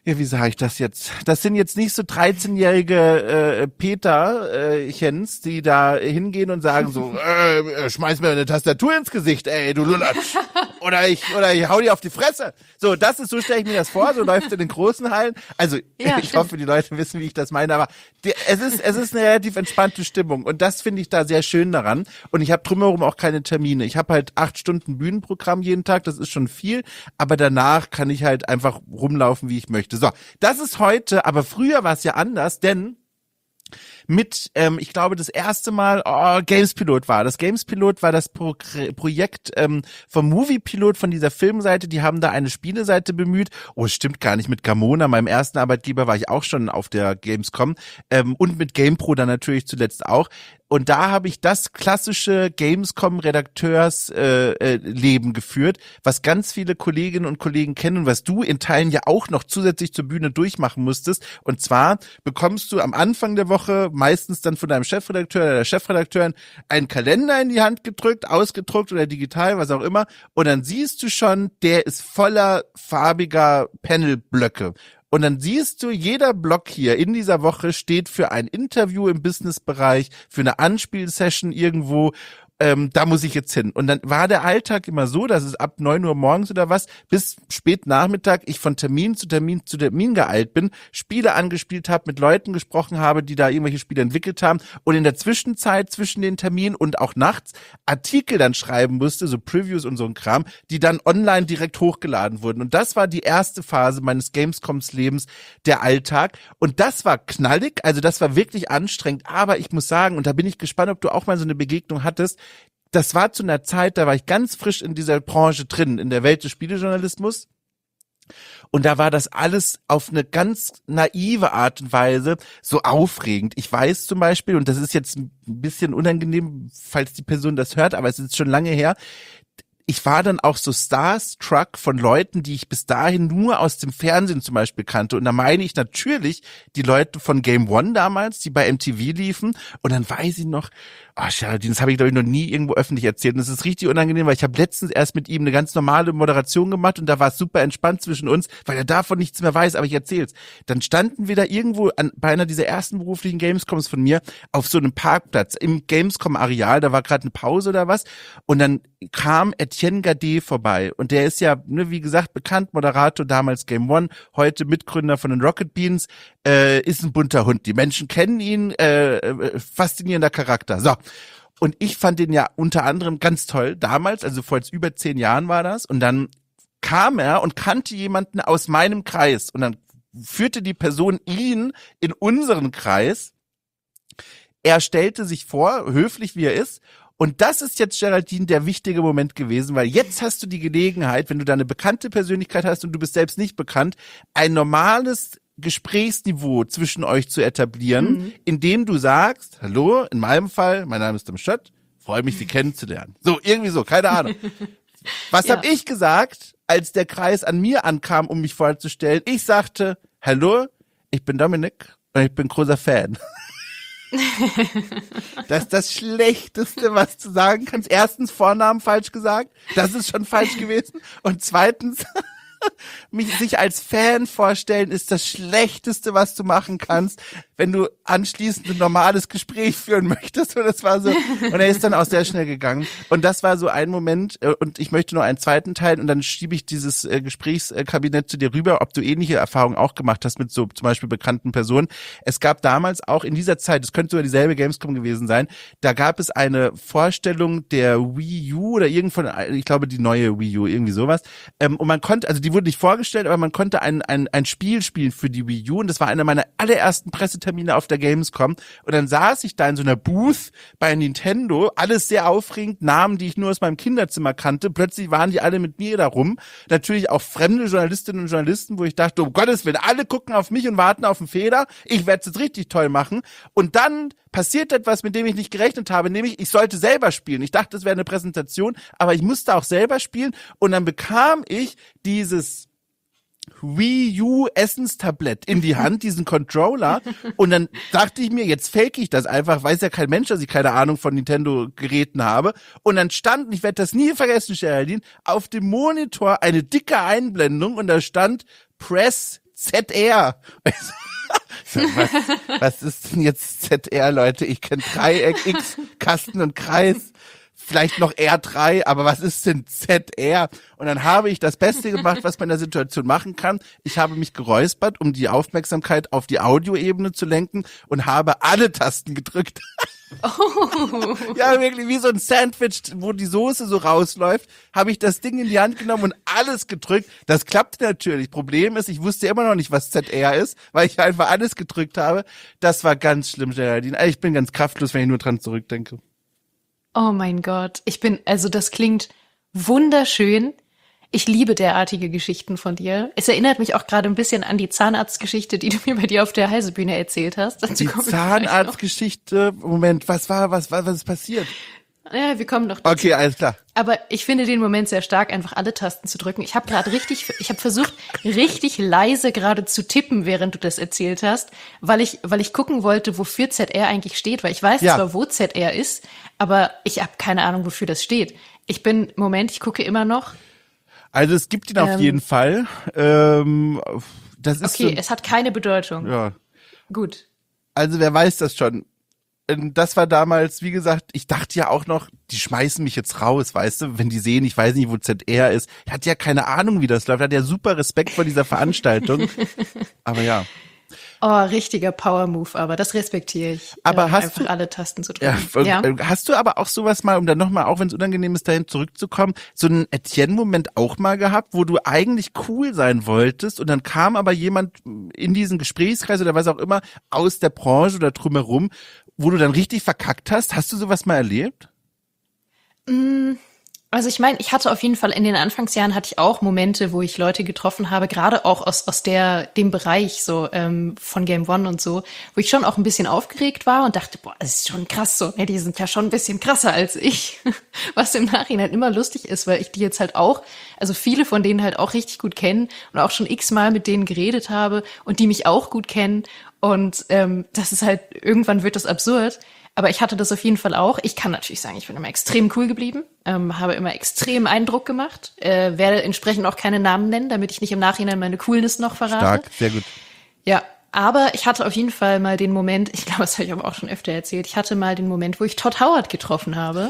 ja, wie sage ich das jetzt? Das sind jetzt nicht so dreizehnjährige äh, Peter-Chens, äh, die da hingehen und sagen so, äh, schmeiß mir eine Tastatur ins Gesicht, ey, du Lulatsch. Oder ich, oder ich hau dir auf die Fresse. So, das ist, so stelle ich mir das vor, so läuft es in den großen Hallen. Also, ja, ich stimmt. hoffe, die Leute wissen, wie ich das meine, aber die, es ist, es ist eine relativ entspannte Stimmung und das finde ich da sehr schön daran. Und ich habe drumherum auch keine Termine. Ich habe halt acht Stunden Bühnenprogramm jeden Tag, das ist schon viel, aber danach kann ich halt einfach rumlaufen, wie ich möchte. So, das ist heute, aber früher war es ja anders, denn mit, ähm, ich glaube, das erste Mal, oh, Gamespilot war. Das Gamespilot war das Pro- Projekt ähm, vom Moviepilot von dieser Filmseite. Die haben da eine Spieleseite bemüht. Oh, stimmt gar nicht. Mit Gamona, meinem ersten Arbeitgeber, war ich auch schon auf der Gamescom. Ähm, und mit GamePro dann natürlich zuletzt auch. Und da habe ich das klassische Gamescom-Redakteurs-Leben äh, äh, Leben geführt, was ganz viele Kolleginnen und Kollegen kennen und was du in Teilen ja auch noch zusätzlich zur Bühne durchmachen musstest. Und zwar bekommst du am Anfang der Woche meistens dann von deinem Chefredakteur oder der Chefredakteurin einen Kalender in die Hand gedrückt, ausgedruckt oder digital, was auch immer. Und dann siehst du schon, der ist voller farbiger Panelblöcke. Und dann siehst du, jeder Block hier in dieser Woche steht für ein Interview im Businessbereich, für eine Anspielsession irgendwo. Ähm, da muss ich jetzt hin. Und dann war der Alltag immer so, dass es ab neun Uhr morgens oder was bis spät Nachmittag ich von Termin zu Termin zu Termin geeilt bin, Spiele angespielt habe, mit Leuten gesprochen habe, die da irgendwelche Spiele entwickelt haben und in der Zwischenzeit zwischen den Terminen und auch nachts Artikel dann schreiben musste, so Previews und so ein Kram, die dann online direkt hochgeladen wurden. Und das war die erste Phase meines Gamescoms-Lebens, der Alltag. Und das war knallig, also das war wirklich anstrengend. Aber ich muss sagen, und da bin ich gespannt, ob du auch mal so eine Begegnung hattest, das war zu einer Zeit, da war ich ganz frisch in dieser Branche drin, in der Welt des Spielejournalismus. Und da war das alles auf eine ganz naive Art und Weise so aufregend. Ich weiß zum Beispiel, und das ist jetzt ein bisschen unangenehm, falls die Person das hört, aber es ist schon lange her, ich war dann auch so starstruck von Leuten, die ich bis dahin nur aus dem Fernsehen zum Beispiel kannte. Und da meine ich natürlich die Leute von Game One damals, die bei M T V liefen. Und dann weiß ich noch, oh Geraldine, das habe ich glaube ich noch nie irgendwo öffentlich erzählt. Und das ist richtig unangenehm, weil ich habe letztens erst mit ihm eine ganz normale Moderation gemacht und da war es super entspannt zwischen uns, weil er davon nichts mehr weiß, aber ich erzähl's. Dann standen wir da irgendwo an, bei einer dieser ersten beruflichen Gamescoms von mir auf so einem Parkplatz im Gamescom-Areal, da war gerade eine Pause oder was. Und dann kam Etienne Gade vorbei und der ist ja, ne, wie gesagt, bekannt, Moderator, damals Game One, heute Mitgründer von den Rocket Beans, äh, ist ein bunter Hund. Die Menschen kennen ihn, äh, faszinierender Charakter. So. Und ich fand den ja unter anderem ganz toll damals, also vor jetzt über zehn Jahren war das. Und dann kam er und kannte jemanden aus meinem Kreis und dann führte die Person ihn in unseren Kreis. Er stellte sich vor, höflich wie er ist. Und das ist jetzt, Geraldine, der wichtige Moment gewesen, weil jetzt hast du die Gelegenheit, wenn du da eine bekannte Persönlichkeit hast und du bist selbst nicht bekannt, ein normales Gesprächsniveau zwischen euch zu etablieren, mhm. indem du sagst, hallo, in meinem Fall, mein Name ist Tim Schött, freue mich, Sie kennenzulernen. So, irgendwie so, keine Ahnung. Was ja. habe ich gesagt, als der Kreis an mir ankam, um mich vorzustellen? Ich sagte, hallo, ich bin Dominik und ich bin großer Fan. Das ist das Schlechteste, was du sagen kannst. Erstens, Vornamen falsch gesagt. Das ist schon falsch gewesen. Und zweitens, mich sich als Fan vorstellen, ist das Schlechteste, was du machen kannst, wenn du anschließend ein normales Gespräch führen möchtest. Und das war so, und er ist dann auch sehr schnell gegangen. Und das war so ein Moment, und ich möchte noch einen zweiten Teil, und dann schiebe ich dieses äh, Gesprächskabinett zu dir rüber, ob du ähnliche Erfahrungen auch gemacht hast mit so zum Beispiel bekannten Personen. Es gab damals auch in dieser Zeit, es könnte sogar dieselbe Gamescom gewesen sein, da gab es eine Vorstellung der Wii U oder irgendwann, ich glaube die neue Wii U, irgendwie sowas. Ähm, und man konnte, also die wurde nicht vorgestellt, aber man konnte ein, ein, ein Spiel spielen für die Wii U, und das war einer meiner allerersten Pressetermine auf der Gamescom. Und dann saß ich da in so einer Booth bei Nintendo, alles sehr aufregend, Namen, die ich nur aus meinem Kinderzimmer kannte. Plötzlich waren die alle mit mir da rum. Natürlich auch fremde Journalistinnen und Journalisten, wo ich dachte, um Gottes Willen, alle gucken auf mich und warten auf den Fehler. Ich werde es jetzt richtig toll machen. Und dann passiert etwas, mit dem ich nicht gerechnet habe, nämlich ich sollte selber spielen. Ich dachte, es wäre eine Präsentation, aber ich musste auch selber spielen. Und dann bekam ich dieses Wii U Essenstablett in die Hand, diesen Controller, und dann dachte ich mir, jetzt fake ich das einfach, weiß ja kein Mensch, dass ich keine Ahnung von Nintendo-Geräten habe, und dann stand, ich werde das nie vergessen, Geraldine, auf dem Monitor eine dicke Einblendung und da stand Press Z R. Was, was ist denn jetzt Z R, Leute? Ich kenne Dreieck, X, Kasten und Kreis. Vielleicht noch R drei, aber was ist denn Z R? Und dann habe ich das Beste gemacht, was man in der Situation machen kann. Ich habe mich geräuspert, um die Aufmerksamkeit auf die Audioebene zu lenken und habe alle Tasten gedrückt. Oh. Ja, wirklich wie so ein Sandwich, wo die Soße so rausläuft, habe ich das Ding in die Hand genommen und alles gedrückt. Das klappte natürlich. Problem ist, ich wusste immer noch nicht, was Z R ist, weil ich einfach alles gedrückt habe. Das war ganz schlimm, Geraldine. Ich bin ganz kraftlos, wenn ich nur dran zurückdenke. Oh mein Gott. Ich bin, also das klingt wunderschön. Ich liebe derartige Geschichten von dir. Es erinnert mich auch gerade ein bisschen an die Zahnarztgeschichte, die du mir bei dir auf der Heisebühne erzählt hast. Dazu die Zahnarztgeschichte, Moment, was war, was war, was ist passiert? Ja, wir kommen noch dazu. Okay, alles klar. Aber ich finde den Moment sehr stark, einfach alle Tasten zu drücken. Ich habe gerade richtig, ich habe versucht, richtig leise gerade zu tippen, während du das erzählt hast, weil ich, weil ich gucken wollte, wofür Z R eigentlich steht, weil ich weiß ja zwar, wo Z R ist, aber ich habe keine Ahnung, wofür das steht. Ich bin, Moment, ich gucke immer noch. Also es gibt ihn auf ähm, jeden Fall. Ähm, das ist okay, so, es hat keine Bedeutung. Ja. Gut. Also wer weiß das schon? Das war damals, wie gesagt, ich dachte ja auch noch, die schmeißen mich jetzt raus, weißt du, wenn die sehen, ich weiß nicht, wo Z R ist. Er hat ja keine Ahnung, wie das läuft. Er hat ja super Respekt vor dieser Veranstaltung. Aber ja. Oh, richtiger Power-Move, aber das respektiere ich. Aber äh, hast einfach du alle Tasten zu drücken. Ja, ja. Hast du aber auch sowas mal, um dann nochmal, auch wenn es unangenehm ist, dahin zurückzukommen, so einen Etienne-Moment auch mal gehabt, wo du eigentlich cool sein wolltest und dann kam aber jemand in diesen Gesprächskreis oder was auch immer aus der Branche oder drumherum, wo du dann richtig verkackt hast? Hast du sowas mal erlebt? Mm. Also ich meine, ich hatte auf jeden Fall in den Anfangsjahren hatte ich auch Momente, wo ich Leute getroffen habe, gerade auch aus aus der dem Bereich so ähm, von Game One und so, wo ich schon auch ein bisschen aufgeregt war und dachte, boah, das ist schon krass so, ne, die sind ja schon ein bisschen krasser als ich, was im Nachhinein immer lustig ist, weil ich die jetzt halt auch, also viele von denen halt auch richtig gut kennen und auch schon x-mal mit denen geredet habe und die mich auch gut kennen und ähm, das ist halt, irgendwann wird das absurd. Aber ich hatte das auf jeden Fall auch. Ich kann natürlich sagen, ich bin immer extrem cool geblieben, ähm, habe immer extrem Eindruck gemacht, äh, werde entsprechend auch keine Namen nennen, damit ich nicht im Nachhinein meine Coolness noch verrate. Stark, sehr gut. Ja, aber ich hatte auf jeden Fall mal den Moment, ich glaube, das habe ich aber auch schon öfter erzählt, ich hatte mal den Moment, wo ich Todd Howard getroffen habe.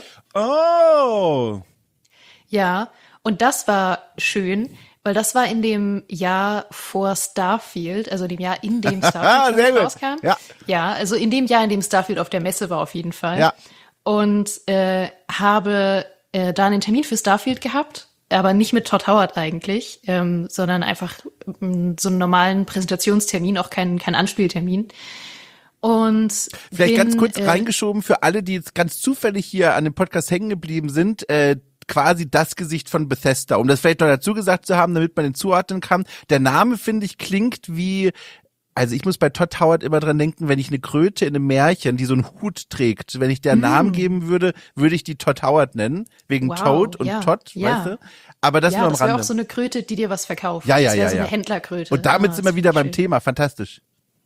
Oh! Ja, und das war schön, weil das war in dem Jahr vor Starfield, also dem Jahr, in dem Starfield rauskam. Ja. ja, also in dem Jahr, in dem Starfield auf der Messe war auf jeden Fall. Ja. Und äh, habe äh, da einen Termin für Starfield gehabt, aber nicht mit Todd Howard eigentlich, ähm, sondern einfach m, so einen normalen Präsentationstermin, auch kein, kein Anspieltermin. Und vielleicht bin, ganz kurz äh, reingeschoben für alle, die jetzt ganz zufällig hier an dem Podcast hängen geblieben sind, äh, quasi das Gesicht von Bethesda, um das vielleicht noch dazu gesagt zu haben, damit man den zuordnen kann. Der Name, finde ich, klingt wie, also ich muss bei Todd Howard immer dran denken, wenn ich eine Kröte in einem Märchen, die so einen Hut trägt, wenn ich der einen mm. Namen geben würde, würde ich die Todd Howard nennen, wegen wow, Toad und ja, Todd, ja. weißt du? Aber das ja, nur am das wäre Rande. auch so eine Kröte, die dir was verkauft. Ja, ja, das wäre ja, so ja. eine Händlerkröte. Und damit ah, sind wir wieder beim schön. Thema, fantastisch.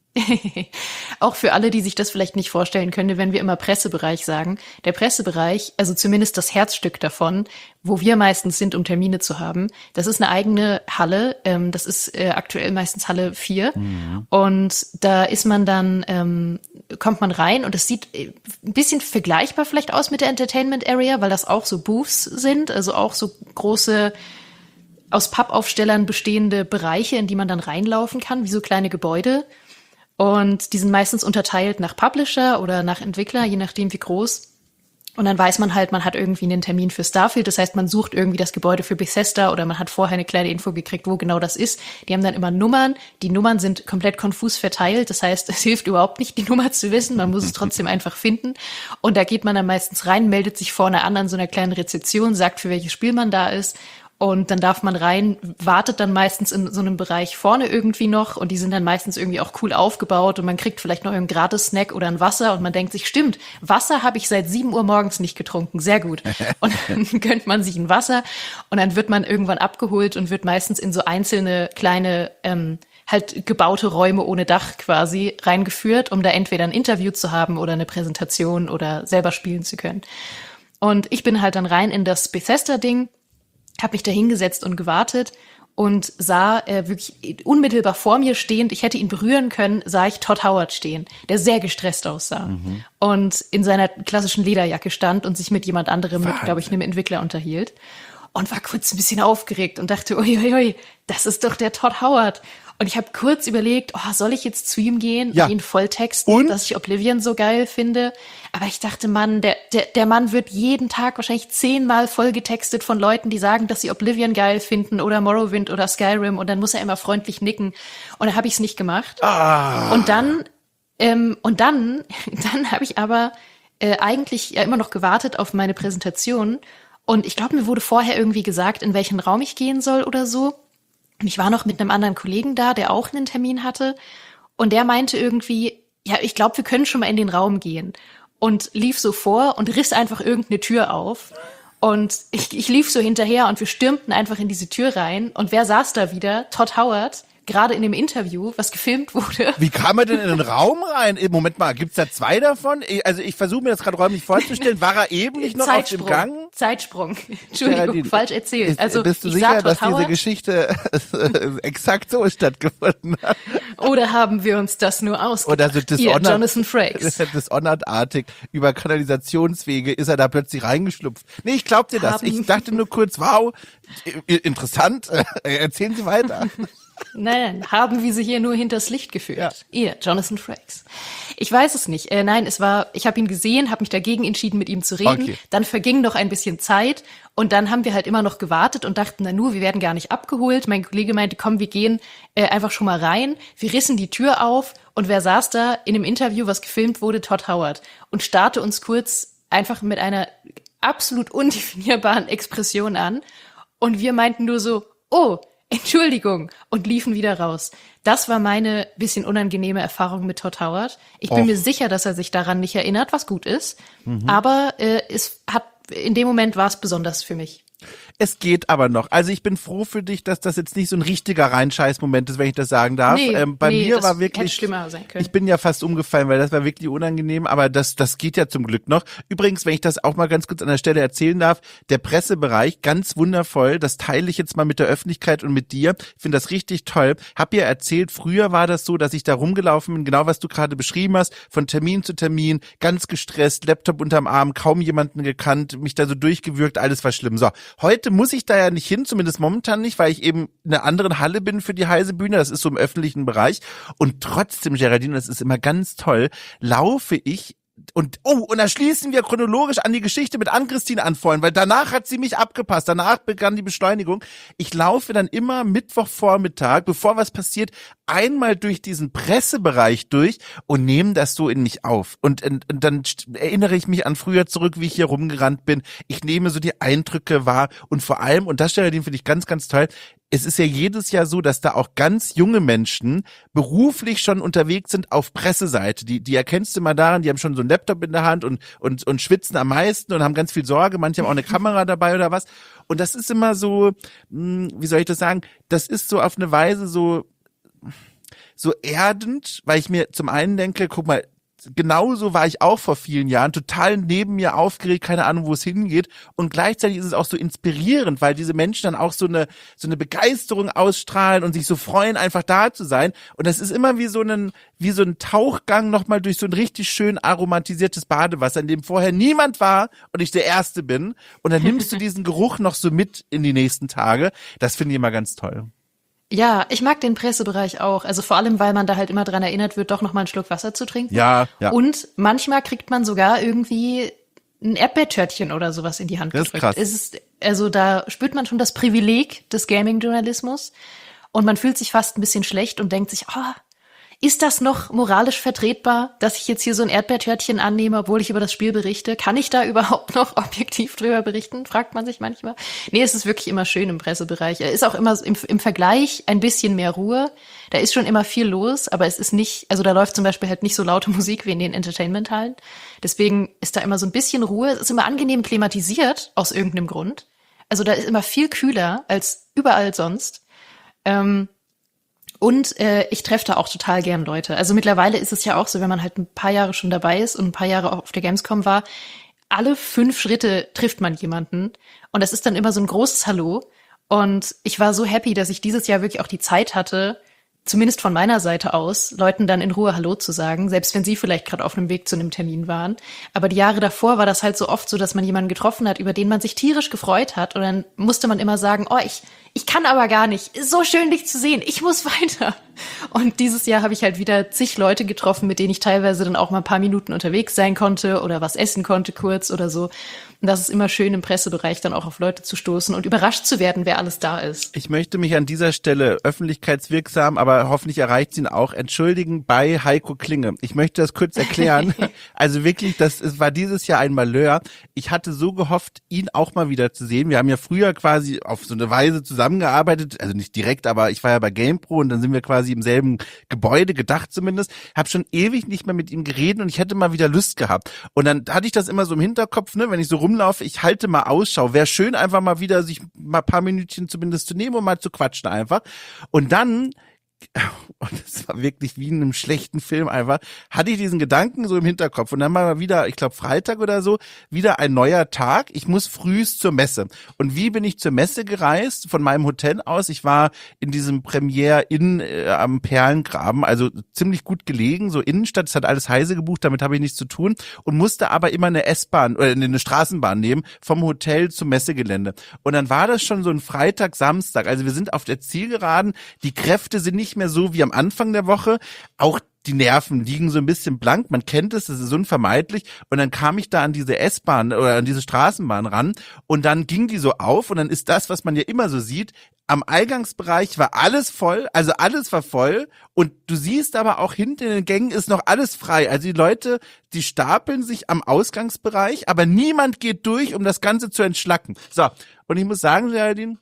Auch für alle, die sich das vielleicht nicht vorstellen können, wenn wir immer Pressebereich sagen. Der Pressebereich, also zumindest das Herzstück davon, wo wir meistens sind, um Termine zu haben, das ist eine eigene Halle. Ähm, das ist äh, aktuell meistens Halle vier. Mhm. Und da ist man dann, ähm, kommt man rein und es sieht ein bisschen vergleichbar vielleicht aus mit der Entertainment Area, weil das auch so Booths sind, also auch so große aus Pappaufstellern bestehende Bereiche, in die man dann reinlaufen kann, wie so kleine Gebäude. Und die sind meistens unterteilt nach Publisher oder nach Entwickler, je nachdem wie groß. Und dann weiß man halt, man hat irgendwie einen Termin für Starfield. Das heißt, man sucht irgendwie das Gebäude für Bethesda oder man hat vorher eine kleine Info gekriegt, wo genau das ist. Die haben dann immer Nummern. Die Nummern sind komplett konfus verteilt. Das heißt, es hilft überhaupt nicht, die Nummer zu wissen. Man muss es trotzdem einfach finden. Und da geht man dann meistens rein, meldet sich vorne an an so einer kleinen Rezeption, sagt, für welches Spiel man da ist. Und dann darf man rein, wartet dann meistens in so einem Bereich vorne irgendwie noch und die sind dann meistens irgendwie auch cool aufgebaut und man kriegt vielleicht noch einen Gratis-Snack oder ein Wasser und man denkt sich, stimmt, Wasser habe ich seit sieben Uhr morgens nicht getrunken, sehr gut. Und dann gönnt man sich ein Wasser und dann wird man irgendwann abgeholt und wird meistens in so einzelne kleine, ähm, halt gebaute Räume ohne Dach quasi reingeführt, um da entweder ein Interview zu haben oder eine Präsentation oder selber spielen zu können. Und ich bin halt dann rein in das Bethesda-Ding, habe mich da hingesetzt und gewartet und sah äh, wirklich unmittelbar vor mir stehend, ich hätte ihn berühren können, sah ich Todd Howard stehen, der sehr gestresst aussah mhm. und in seiner klassischen Lederjacke stand und sich mit jemand anderem, Wahnsinn. mit, glaube ich, einem Entwickler unterhielt und war kurz ein bisschen aufgeregt und dachte, uiuiui, das ist doch der Todd Howard. Und ich habe kurz überlegt, oh, soll ich jetzt zu ihm gehen ja. und ihn volltexten, und? dass ich Oblivion so geil finde? Aber ich dachte, Mann, der, der, der Mann wird jeden Tag wahrscheinlich zehnmal vollgetextet von Leuten, die sagen, dass sie Oblivion geil finden oder Morrowind oder Skyrim und dann muss er immer freundlich nicken. Und dann habe ich es nicht gemacht. Ah. Und dann, ähm, und dann, dann habe ich aber äh, eigentlich ja immer noch gewartet auf meine Präsentation. Und ich glaube, mir wurde vorher irgendwie gesagt, in welchen Raum ich gehen soll oder so. Ich war noch mit einem anderen Kollegen da, der auch einen Termin hatte. Und der meinte irgendwie, ja, ich glaube, wir können schon mal in den Raum gehen. Und lief so vor und riss einfach irgendeine Tür auf. Und ich, ich lief so hinterher und wir stürmten einfach in diese Tür rein. Und wer saß da wieder? Todd Howard. Gerade in dem Interview, was gefilmt wurde. Wie kam er denn in den Raum rein? Moment mal, gibt's da zwei davon? Also ich versuche mir das gerade räumlich vorzustellen. War er eben nicht noch auf dem Gang? Zeitsprung. Entschuldigung, ja, die, falsch erzählt. Also bist du ich sicher, sah dass Howard, diese Geschichte exakt so stattgefunden hat? Oder haben wir uns das nur ausgedacht? Oder so Hier, Jonathan Frakes. Dishonored-artig über Kanalisationswege ist er da plötzlich reingeschlupft. Nee, ich glaub dir das. Haben. Ich dachte nur kurz, wow, interessant. Erzählen Sie weiter. Nein, nein, haben wir sie hier nur hinters Licht geführt. Ja. Ihr, Jonathan Frakes. Ich weiß es nicht. Äh, nein, es war, ich habe ihn gesehen, habe mich dagegen entschieden, mit ihm zu reden. Okay. Dann verging noch ein bisschen Zeit und dann haben wir halt immer noch gewartet und dachten, na nur, wir werden gar nicht abgeholt. Mein Kollege meinte, komm, wir gehen äh, einfach schon mal rein. Wir rissen die Tür auf und wer saß da in einem Interview, was gefilmt wurde? Todd Howard. Und starrte uns kurz einfach mit einer absolut undefinierbaren Expression an. Und wir meinten nur so, oh, Entschuldigung, und liefen wieder raus. Das war meine bisschen unangenehme Erfahrung mit Todd Howard. Ich bin Och. mir sicher, dass er sich daran nicht erinnert, was gut ist. Mhm. Aber äh, es hat in dem Moment war es besonders für mich. Es geht aber noch. Also ich bin froh für dich, dass das jetzt nicht so ein richtiger Reinscheiß-Moment ist, wenn ich das sagen darf. Nee, ähm, bei nee, mir das war wirklich, hätte schlimmer sein können. Ich bin ja fast umgefallen, weil das war wirklich unangenehm, aber das das geht ja zum Glück noch. Übrigens, wenn ich das auch mal ganz kurz an der Stelle erzählen darf, der Pressebereich, ganz wundervoll, das teile ich jetzt mal mit der Öffentlichkeit und mit dir. Ich finde das richtig toll. Hab ja erzählt, früher war das so, dass ich da rumgelaufen bin, genau was du gerade beschrieben hast, von Termin zu Termin, ganz gestresst, Laptop unterm Arm, kaum jemanden gekannt, mich da so durchgewürgt, alles war schlimm. So, heute muss ich da ja nicht hin, zumindest momentan nicht, weil ich eben in einer anderen Halle bin für die Heise Bühne, das ist so im öffentlichen Bereich und trotzdem, Geraldine, das ist immer ganz toll, laufe ich und oh, und da schließen wir chronologisch an die Geschichte mit Ann-Christine an vorhin, weil danach hat sie mich abgepasst, danach begann die Beschleunigung. Ich laufe dann immer Mittwochvormittag, bevor was passiert, einmal durch diesen Pressebereich durch und nehme das so in mich auf. Und, und, und dann erinnere ich mich an früher zurück, wie ich hier rumgerannt bin. Ich nehme so die Eindrücke wahr und vor allem, und das, Geraldine, finde ich ganz, ganz toll, es ist ja jedes Jahr so, dass da auch ganz junge Menschen beruflich schon unterwegs sind auf Presseseite. Die, die erkennst du mal daran, die haben schon so einen Laptop in der Hand und, und, und schwitzen am meisten und haben ganz viel Sorge. Manche haben auch eine Kamera dabei oder was. Und das ist immer so, wie soll ich das sagen? Das ist so auf eine Weise so, so erdend, weil ich mir zum einen denke, guck mal, genauso war ich auch vor vielen Jahren, total neben mir aufgeregt, keine Ahnung, wo es hingeht. Und gleichzeitig ist es auch so inspirierend, weil diese Menschen dann auch so eine so eine Begeisterung ausstrahlen und sich so freuen, einfach da zu sein. Und das ist immer wie so ein wie so ein Tauchgang nochmal durch so ein richtig schön aromatisiertes Badewasser, in dem vorher niemand war und ich der Erste bin. Und dann nimmst du diesen Geruch noch so mit in die nächsten Tage. Das finde ich immer ganz toll. Ja, ich mag den Pressebereich auch. Also vor allem, weil man da halt immer dran erinnert wird, doch noch mal einen Schluck Wasser zu trinken. Ja, ja. Und manchmal kriegt man sogar irgendwie ein Erdbeertörtchen oder sowas in die Hand gedrückt. Das ist krass. Es ist, also da spürt man schon das Privileg des Gaming-Journalismus und man fühlt sich fast ein bisschen schlecht und denkt sich, oh, ist das noch moralisch vertretbar, dass ich jetzt hier so ein Erdbeertörtchen annehme, obwohl ich über das Spiel berichte? Kann ich da überhaupt noch objektiv drüber berichten? Fragt man sich manchmal. Nee, es ist wirklich immer schön im Pressebereich. Er ist auch immer im, im Vergleich ein bisschen mehr Ruhe. Da ist schon immer viel los, aber es ist nicht, also da läuft zum Beispiel halt nicht so laute Musik wie in den Entertainment-Hallen. Deswegen ist da immer so ein bisschen Ruhe. Es ist immer angenehm klimatisiert, aus irgendeinem Grund. Also da ist immer viel kühler als überall sonst. Ähm, Und äh, ich treffe da auch total gern Leute. Also mittlerweile ist es ja auch so, wenn man halt ein paar Jahre schon dabei ist und ein paar Jahre auch auf der Gamescom war, alle fünf Schritte trifft man jemanden. Und das ist dann immer so ein großes Hallo. Und ich war so happy, dass ich dieses Jahr wirklich auch die Zeit hatte, zumindest von meiner Seite aus, Leuten dann in Ruhe Hallo zu sagen, selbst wenn sie vielleicht gerade auf einem Weg zu einem Termin waren. Aber die Jahre davor war das halt so oft so, dass man jemanden getroffen hat, über den man sich tierisch gefreut hat. Und dann musste man immer sagen, oh, ich, ich kann aber gar nicht. Ist so schön, dich zu sehen. Ich muss weiter. Und dieses Jahr habe ich halt wieder zig Leute getroffen, mit denen ich teilweise dann auch mal ein paar Minuten unterwegs sein konnte oder was essen konnte kurz oder so. Und das ist immer schön, im Pressebereich dann auch auf Leute zu stoßen und überrascht zu werden, wer alles da ist. Ich möchte mich an dieser Stelle öffentlichkeitswirksam, aber hoffentlich erreicht sie ihn auch, entschuldigen bei Heiko Klinge. Ich möchte das kurz erklären. Also wirklich, das es war dieses Jahr ein Malheur. Ich hatte so gehofft, ihn auch mal wieder zu sehen. Wir haben ja früher quasi auf so eine Weise zusammengearbeitet, also nicht direkt, aber ich war ja bei GamePro und dann sind wir quasi im selben Gebäude, gedacht zumindest. Habe schon ewig nicht mehr mit ihm geredet und ich hätte mal wieder Lust gehabt. Und dann hatte ich das immer so im Hinterkopf, ne, wenn ich so rumlaufe, ich halte mal Ausschau. Wäre schön, einfach mal wieder sich mal ein paar Minütchen zumindest zu nehmen und mal zu quatschen einfach. Und dann, und es war wirklich wie in einem schlechten Film einfach, hatte ich diesen Gedanken so im Hinterkopf und dann mal wieder, ich glaube Freitag oder so, wieder ein neuer Tag. Ich muss frühst zur Messe. Und wie bin ich zur Messe gereist? Von meinem Hotel aus. Ich war in diesem Premiere in äh, am Perlengraben, also ziemlich gut gelegen, so Innenstadt. Es hat alles Heise gebucht, damit habe ich nichts zu tun und musste aber immer eine S-Bahn oder eine Straßenbahn nehmen vom Hotel zum Messegelände. Und dann war das schon so ein Freitag, Samstag. Also wir sind auf der Zielgeraden. Die Kräfte sind nicht mehr so wie am Anfang der Woche. Auch die Nerven liegen so ein bisschen blank. Man kennt es, das ist unvermeidlich. Und dann kam ich da an diese S-Bahn oder an diese Straßenbahn ran und dann ging die so auf und dann ist das, was man ja immer so sieht, am Eingangsbereich war alles voll, also alles war voll und du siehst aber auch hinten in den Gängen ist noch alles frei. Also die Leute, die stapeln sich am Ausgangsbereich, aber niemand geht durch, um das Ganze zu entschlacken. So, und ich muss sagen, Geraldine,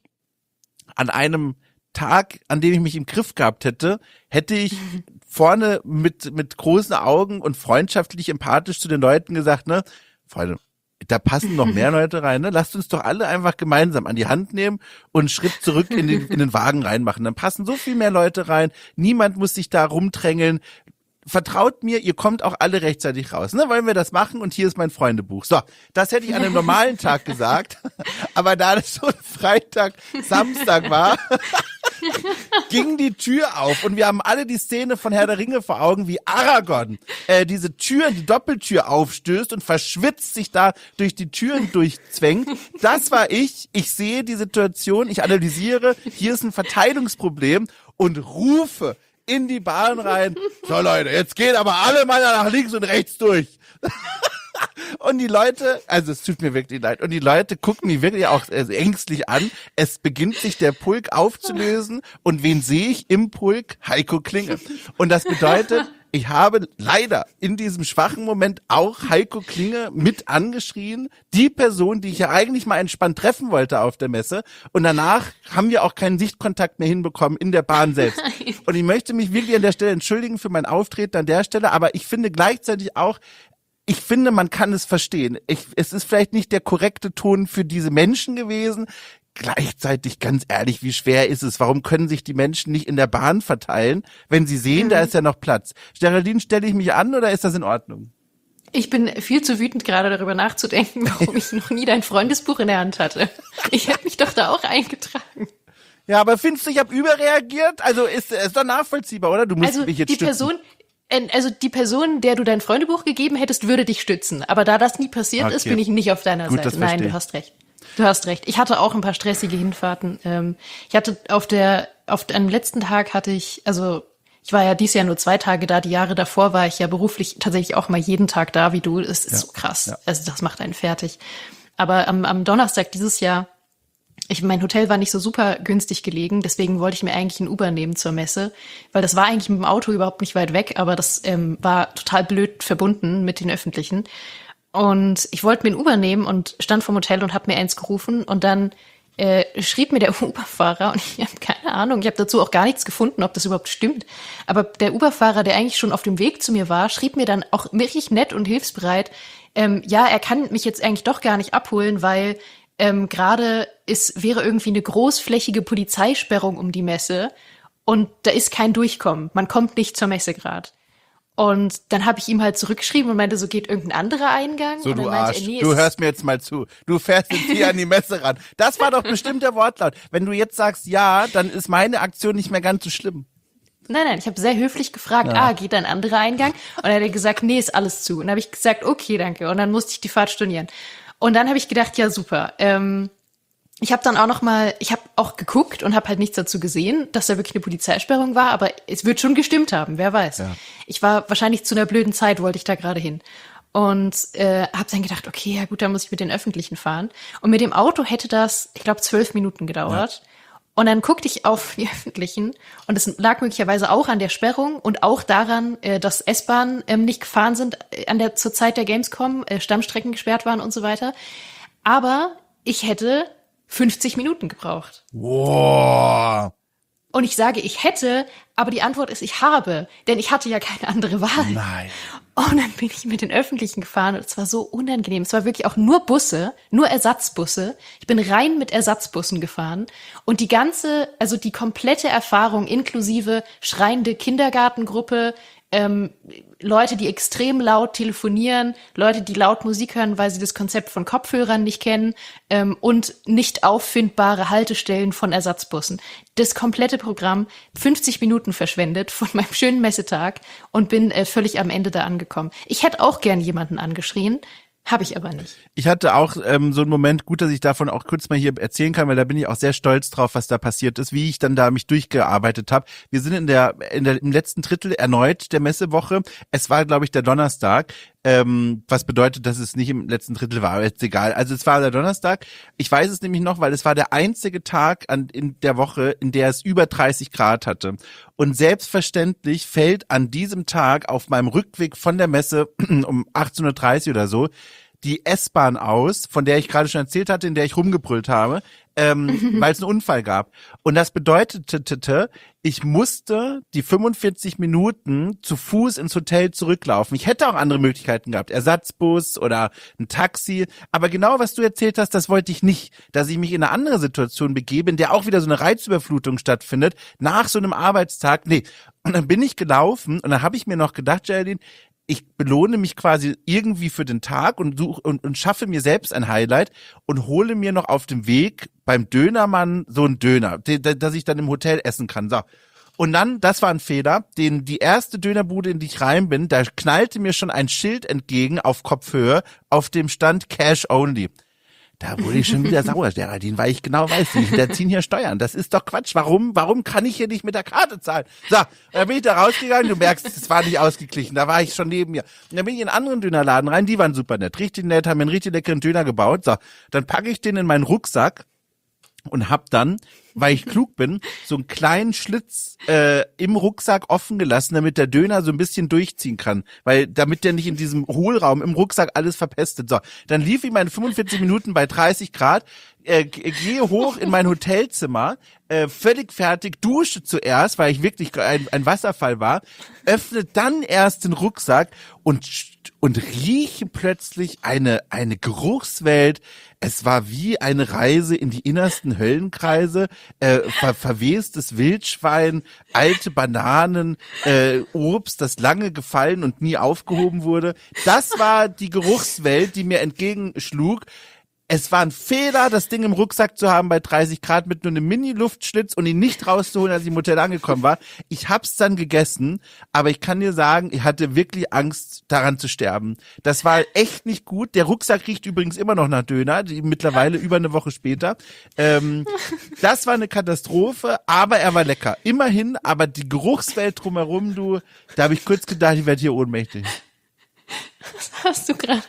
an einem Tag, an dem ich mich im Griff gehabt hätte, hätte ich vorne mit mit großen Augen und freundschaftlich empathisch zu den Leuten gesagt, ne, Freunde, da passen noch mehr Leute rein, ne? Lasst uns doch alle einfach gemeinsam an die Hand nehmen und einen Schritt zurück in den in den Wagen reinmachen. Dann passen so viel mehr Leute rein. Niemand muss sich da rumdrängeln. Vertraut mir, ihr kommt auch alle rechtzeitig raus. Ne, wollen wir das machen? Und hier ist mein Freundebuch. So, das hätte ich an einem normalen Tag gesagt. Aber da das so ein Freitag, Samstag war, ging die Tür auf und wir haben alle die Szene von Herr der Ringe vor Augen, wie Aragorn äh, diese Tür, die Doppeltür aufstößt und verschwitzt sich da durch die Türen durchzwängt. Das war ich. Ich sehe die Situation, ich analysiere, hier ist ein Verteilungsproblem und rufe in die Bahn rein. So Leute, jetzt geht aber alle mal nach links und rechts durch. Und die Leute, also es tut mir wirklich leid, und die Leute gucken die wirklich auch ängstlich an. Es beginnt sich der Pulk aufzulösen und wen sehe ich im Pulk? Heiko Klinge. Und das bedeutet, ich habe leider in diesem schwachen Moment auch Heiko Klinge mit angeschrien, die Person, die ich ja eigentlich mal entspannt treffen wollte auf der Messe. Und danach haben wir auch keinen Sichtkontakt mehr hinbekommen in der Bahn selbst. Nein. Und ich möchte mich wirklich an der Stelle entschuldigen für mein Auftreten an der Stelle, aber ich finde gleichzeitig auch, ich finde, man kann es verstehen. Ich, es ist vielleicht nicht der korrekte Ton für diese Menschen gewesen. Gleichzeitig, ganz ehrlich, wie schwer ist es? Warum können sich die Menschen nicht in der Bahn verteilen, wenn sie sehen, mhm. da ist ja noch Platz? Geraldine, stelle ich mich an oder ist das in Ordnung? Ich bin viel zu wütend, gerade darüber nachzudenken, warum ich noch nie dein Freundesbuch in der Hand hatte. Ich hätte mich doch da auch eingetragen. Ja, aber findest du, ich habe überreagiert? Also ist ist doch nachvollziehbar, oder? Du musst also mich jetzt die stützen. Person, also die Person, der du dein Freundebuch gegeben hättest, würde dich stützen. Aber da das nie passiert okay. ist, bin ich nicht auf deiner Gut, Seite. Nein, du hast recht. Du hast recht. Ich hatte auch ein paar stressige Hinfahrten. Ich hatte auf der, auf einem letzten Tag hatte ich, also ich war ja dieses Jahr nur zwei Tage da. Die Jahre davor war ich ja beruflich tatsächlich auch mal jeden Tag da, wie du. Es ist ja, so krass. Ja. Also das macht einen fertig. Aber am, am Donnerstag dieses Jahr, ich, mein Hotel war nicht so super günstig gelegen, deswegen wollte ich mir eigentlich ein Uber nehmen zur Messe, weil das war eigentlich mit dem Auto überhaupt nicht weit weg, aber das ähm, war total blöd verbunden mit den Öffentlichen. Und ich wollte mir ein Uber nehmen und stand vorm Hotel und habe mir eins gerufen und dann äh, schrieb mir der Uberfahrer, und ich habe keine Ahnung, ich habe dazu auch gar nichts gefunden, ob das überhaupt stimmt, aber der Uberfahrer, der eigentlich schon auf dem Weg zu mir war, schrieb mir dann auch wirklich nett und hilfsbereit, ähm, ja, er kann mich jetzt eigentlich doch gar nicht abholen, weil ähm, gerade ist wäre irgendwie eine großflächige Polizeisperrung um die Messe und da ist kein Durchkommen, man kommt nicht zur Messe gerade. Und dann habe ich ihm halt zurückgeschrieben und meinte, so geht irgendein anderer Eingang. So, und dann du meinte Arsch, er, nee, du es hörst mir jetzt mal zu. Du fährst jetzt hier an die Messe ran. Das war doch bestimmt der Wortlaut. Wenn du jetzt sagst ja, dann ist meine Aktion nicht mehr ganz so schlimm. Nein, nein, ich habe sehr höflich gefragt, Ja. ah, geht da ein anderer Und dann hat er gesagt, nee, ist alles zu. Und dann habe ich gesagt, okay, danke. Und dann musste ich die Fahrt stornieren. Und dann habe ich gedacht, ja, super. Ähm, ich habe dann auch noch mal, ich habe auch geguckt und habe halt nichts dazu gesehen, dass da wirklich eine Polizeisperrung war, aber es wird schon gestimmt haben, wer weiß. Ja. Ich war wahrscheinlich zu einer blöden Zeit, wollte ich da gerade hin. Und äh, habe dann gedacht, okay, ja gut, dann muss ich mit den Öffentlichen fahren. Und mit dem Auto hätte das, ich glaube, zwölf Minuten gedauert. Ja. Und dann guckte ich auf die Öffentlichen und es lag möglicherweise auch an der Sperrung und auch daran, äh, dass S-Bahnen ähm, nicht gefahren sind äh, an der zur Zeit der Gamescom, äh, Stammstrecken gesperrt waren und so weiter. Aber ich hätte fünfzig Minuten gebraucht. Wow. Und ich sage, ich hätte, aber die Antwort ist, ich habe, denn ich hatte ja keine andere Wahl. Nein. Und dann bin ich mit den Öffentlichen gefahren und es war so unangenehm. Es war wirklich auch nur Busse, nur Ersatzbusse. Ich bin rein mit Ersatzbussen gefahren und die ganze, also die komplette Erfahrung inklusive schreiende Kindergartengruppe, ähm, Leute, die extrem laut telefonieren, Leute, die laut Musik hören, weil sie das Konzept von Kopfhörern nicht kennen, ähm, und nicht auffindbare Haltestellen von Ersatzbussen. Das komplette Programm, fünfzig Minuten verschwendet von meinem schönen Messetag und bin äh, völlig am Ende da angekommen. Ich hätte auch gern jemanden angeschrien, habe ich aber nicht. Ich hatte auch ähm, so einen Moment, gut, dass ich davon auch kurz mal hier erzählen kann, weil da bin ich auch sehr stolz drauf, was da passiert ist, wie ich dann da mich durchgearbeitet habe. Wir sind in der, in der im letzten Drittel erneut der Messewoche. Es war, glaube ich, der Donnerstag, ähm, was bedeutet, dass es nicht im letzten Drittel war, aber jetzt egal. Also es war der Donnerstag. Ich weiß es nämlich noch, weil es war der einzige Tag an, in der Woche, in der es über dreißig Grad hatte. Und selbstverständlich fällt an diesem Tag auf meinem Rückweg von der Messe um achtzehn Uhr dreißig oder so die S-Bahn aus, von der ich gerade schon erzählt hatte, in der ich rumgebrüllt habe, ähm, weil es einen Unfall gab. Und das bedeutete, ich musste die fünfundvierzig Minuten zu Fuß ins Hotel zurücklaufen. Ich hätte auch andere Möglichkeiten gehabt, Ersatzbus oder ein Taxi. Aber genau, was du erzählt hast, das wollte ich nicht, dass ich mich in eine andere Situation begebe, in der auch wieder so eine Reizüberflutung stattfindet, nach so einem Arbeitstag. Nee, und dann bin ich gelaufen und dann habe ich mir noch gedacht, Geraldine, ich belohne mich quasi irgendwie für den Tag und, such, und, und schaffe mir selbst ein Highlight und hole mir noch auf dem Weg beim Dönermann so einen Döner, den, dass ich dann im Hotel essen kann. So. Und dann, das war ein Fehler, den die erste Dönerbude, in die ich rein bin, da knallte mir schon ein Schild entgegen auf Kopfhöhe, auf dem stand Cash Only. Da wurde ich schon wieder sauer, Geraldine, weil ich genau weiß, die hinterziehen hier Steuern. Das ist doch Quatsch. Warum, warum kann ich hier nicht mit der Karte zahlen? So, da bin ich da rausgegangen, du merkst, es war nicht ausgeglichen, da war ich schon neben mir. Und dann bin ich in einen anderen Dönerladen rein, die waren super nett, richtig nett, haben mir einen richtig leckeren Döner gebaut. So, dann packe ich den in meinen Rucksack und hab dann, weil ich klug bin, so einen kleinen Schlitz äh, im Rucksack offen gelassen, damit der Döner so ein bisschen durchziehen kann, weil damit der nicht in diesem Hohlraum im Rucksack alles verpestet. So, dann lief ich meine fünfundvierzig Minuten bei dreißig Grad, äh, gehe hoch in mein Hotelzimmer, äh, völlig fertig, dusche zuerst, weil ich wirklich ein, ein Wasserfall war, öffne dann erst den Rucksack und und rieche plötzlich eine eine Geruchswelt. Es war wie eine Reise in die innersten Höllenkreise, äh, ver verwestes Wildschwein, alte Bananen, äh, Obst, das lange gefallen und nie aufgehoben wurde. Das war die Geruchswelt, die mir entgegenschlug. Es war ein Fehler, das Ding im Rucksack zu haben bei dreißig Grad mit nur einem Mini-Luftschlitz und ihn nicht rauszuholen, als ich im Hotel angekommen war. Ich hab's dann gegessen, aber ich kann dir sagen, ich hatte wirklich Angst, daran zu sterben. Das war echt nicht gut. Der Rucksack riecht übrigens immer noch nach Döner, die, mittlerweile über eine Woche später. Ähm, das war eine Katastrophe, aber er war lecker. Immerhin, aber die Geruchswelt drumherum, du, da habe ich kurz gedacht, ich werde hier ohnmächtig. Das hast du gerade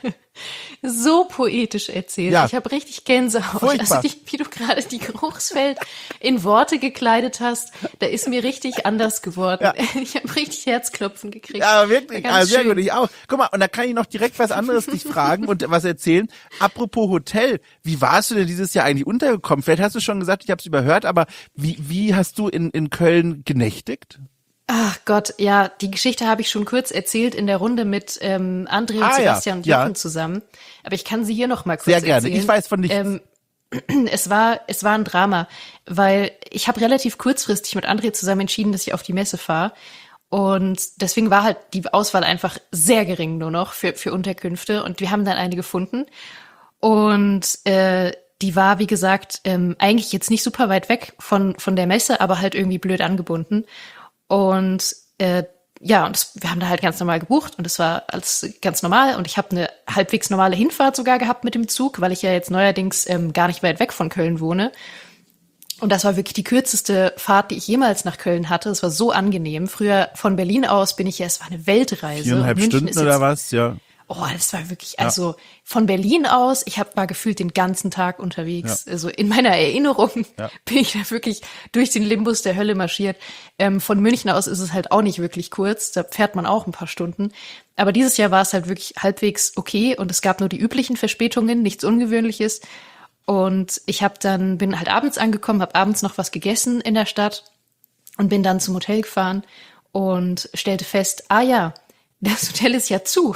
so poetisch erzählt. Ja. Ich habe richtig Gänsehaut. Furchtbar. Also die, wie du gerade die Geruchswelt in Worte gekleidet hast, da ist mir richtig anders geworden. Ja. Ich habe richtig Herzklopfen gekriegt. Ja, wirklich. Ganz Also sehr schön. gut, ich auch. Guck mal, und da kann ich noch direkt was anderes dich fragen und was erzählen. Apropos Hotel, wie warst du denn dieses Jahr eigentlich untergekommen? Vielleicht hast du schon gesagt, ich habe es überhört, aber wie, wie hast du in, in Köln genächtigt? Ach Gott, ja, die Geschichte habe ich schon kurz erzählt in der Runde mit ähm, André und Ah, Sebastian ja, und Jochen ja. zusammen. Aber ich kann sie hier noch mal kurz Sehr gerne. erzählen. Ich weiß von nichts. Ähm, es war, es war ein Drama, weil ich habe relativ kurzfristig mit André zusammen entschieden, dass ich auf die Messe fahre. Und deswegen war halt die Auswahl einfach sehr gering nur noch für, für Unterkünfte. Und wir haben dann eine gefunden. Und äh, die war, wie gesagt, ähm, eigentlich jetzt nicht super weit weg von, von der Messe, aber halt irgendwie blöd angebunden. Und äh, ja, und das, wir haben da halt ganz normal gebucht und es war alles ganz normal. Und ich habe eine halbwegs normale Hinfahrt sogar gehabt mit dem Zug, weil ich ja jetzt neuerdings ähm, gar nicht weit weg von Köln wohne. Und das war wirklich die kürzeste Fahrt, die ich jemals nach Köln hatte. Es war so angenehm. Früher von Berlin aus bin ich ja, es war eine Weltreise. Viereinhalb Stunden oder was, ja. Oh, das war wirklich, also ja. Von Berlin aus, ich hab, war gefühlt den ganzen Tag unterwegs. Ja. Also in meiner Erinnerung ja. bin ich da wirklich durch den Limbus der Hölle marschiert. Ähm, von München aus ist es halt auch nicht wirklich kurz, da fährt man auch ein paar Stunden. Aber dieses Jahr war es halt wirklich halbwegs okay und es gab nur die üblichen Verspätungen, nichts Ungewöhnliches. Und ich habe dann, bin halt abends angekommen, habe abends noch was gegessen in der Stadt und bin dann zum Hotel gefahren und stellte fest, ah ja, das Hotel ist ja zu.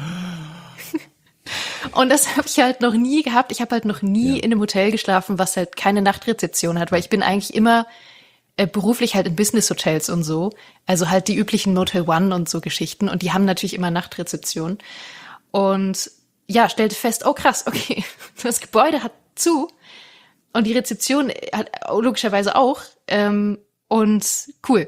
Und das habe ich halt noch nie gehabt. Ich habe halt noch nie ja. in einem Hotel geschlafen, was halt keine Nachtrezeption hat, weil ich bin eigentlich immer äh, beruflich halt in Business-Hotels und so. Also halt die üblichen Motel One und so Geschichten. Und die haben natürlich immer Nachtrezeption. Und ja, stellte fest, oh krass, okay, das Gebäude hat zu und die Rezeption hat logischerweise auch. Ähm, und cool.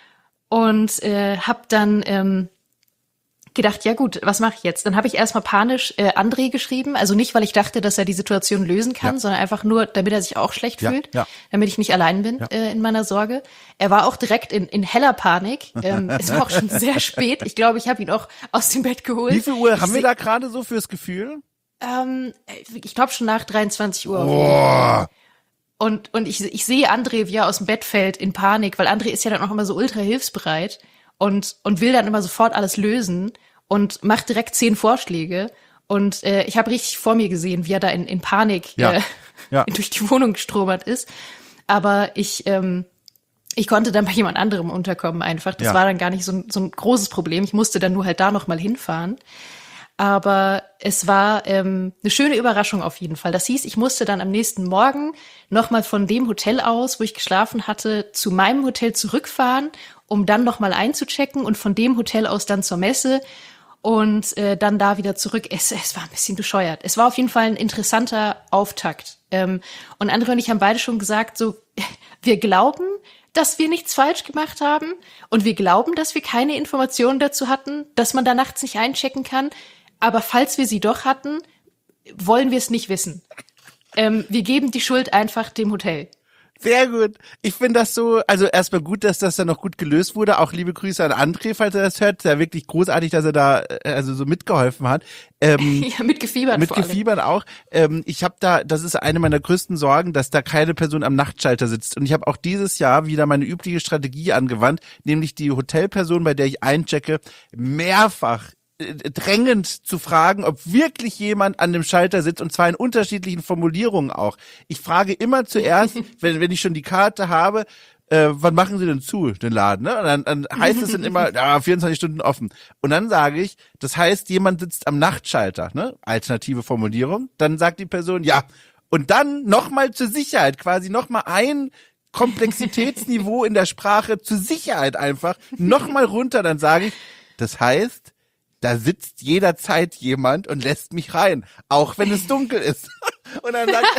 Und äh, hab dann ähm, gedacht, ja gut, was mache ich jetzt? Dann habe ich erstmal panisch äh, André geschrieben, also nicht, weil ich dachte, dass er die Situation lösen kann, ja. sondern einfach nur, damit er sich auch schlecht ja, fühlt, ja. damit ich nicht allein bin ja. äh, in meiner Sorge. Er war auch direkt in, in heller Panik. Ähm, es war auch schon sehr spät. Ich glaube, ich habe ihn auch aus dem Bett geholt. Wie viel Uhr ich haben wir da gerade so fürs Gefühl? Ähm, ich glaube schon nach dreiundzwanzig Uhr. Oh. Und und ich ich sehe André, wie er aus dem Bett fällt in Panik, weil André ist ja dann auch immer so ultra hilfsbereit. Und, und will dann immer sofort alles lösen und macht direkt zehn Vorschläge. Und äh, ich habe richtig vor mir gesehen, wie er da in, in Panik ja. Äh, ja. durch die Wohnung gestromert ist. Aber ich ähm, ich konnte dann bei jemand anderem unterkommen einfach. Das ja. war dann gar nicht so ein, so ein großes Problem. Ich musste dann nur halt da noch mal hinfahren. Aber es war ähm, eine schöne Überraschung auf jeden Fall. Das hieß, ich musste dann am nächsten Morgen noch mal von dem Hotel aus, wo ich geschlafen hatte, zu meinem Hotel zurückfahren, um dann noch mal einzuchecken und von dem Hotel aus dann zur Messe und äh, dann da wieder zurück. Es, es war ein bisschen bescheuert. Es war auf jeden Fall ein interessanter Auftakt. Ähm, und André und ich haben beide schon gesagt, so, wir glauben, dass wir nichts falsch gemacht haben und wir glauben, dass wir keine Informationen dazu hatten, dass man da nachts nicht einchecken kann. Aber falls wir sie doch hatten, wollen wir es nicht wissen. Ähm, wir geben die Schuld einfach dem Hotel. Sehr gut. Ich finde das so, also erstmal gut, dass das dann noch gut gelöst wurde. Auch liebe Grüße an André, falls er das hört. Sehr wirklich großartig, dass er da also so mitgeholfen hat. Ähm, ja, mitgefiebert Mitgefiebert auch. Ähm, ich habe da, das ist eine meiner größten Sorgen, dass da keine Person am Nachtschalter sitzt. Und ich habe auch dieses Jahr wieder meine übliche Strategie angewandt, nämlich die Hotelperson, bei der ich einchecke, mehrfach drängend zu fragen, ob wirklich jemand an dem Schalter sitzt, und zwar in unterschiedlichen Formulierungen auch. Ich frage immer zuerst, wenn, wenn ich schon die Karte habe, äh, wann machen Sie denn zu, den Laden? Ne? Und dann, dann heißt es dann immer, ja, vierundzwanzig Stunden offen. Und dann sage ich, das heißt, jemand sitzt am Nachtschalter, ne? Alternative Formulierung. Dann sagt die Person, ja. Und dann nochmal zur Sicherheit, quasi nochmal ein Komplexitätsniveau in der Sprache zur Sicherheit einfach, nochmal runter, dann sage ich, das heißt, da sitzt jederzeit jemand und lässt mich rein, auch wenn es dunkel ist. Und dann sagt,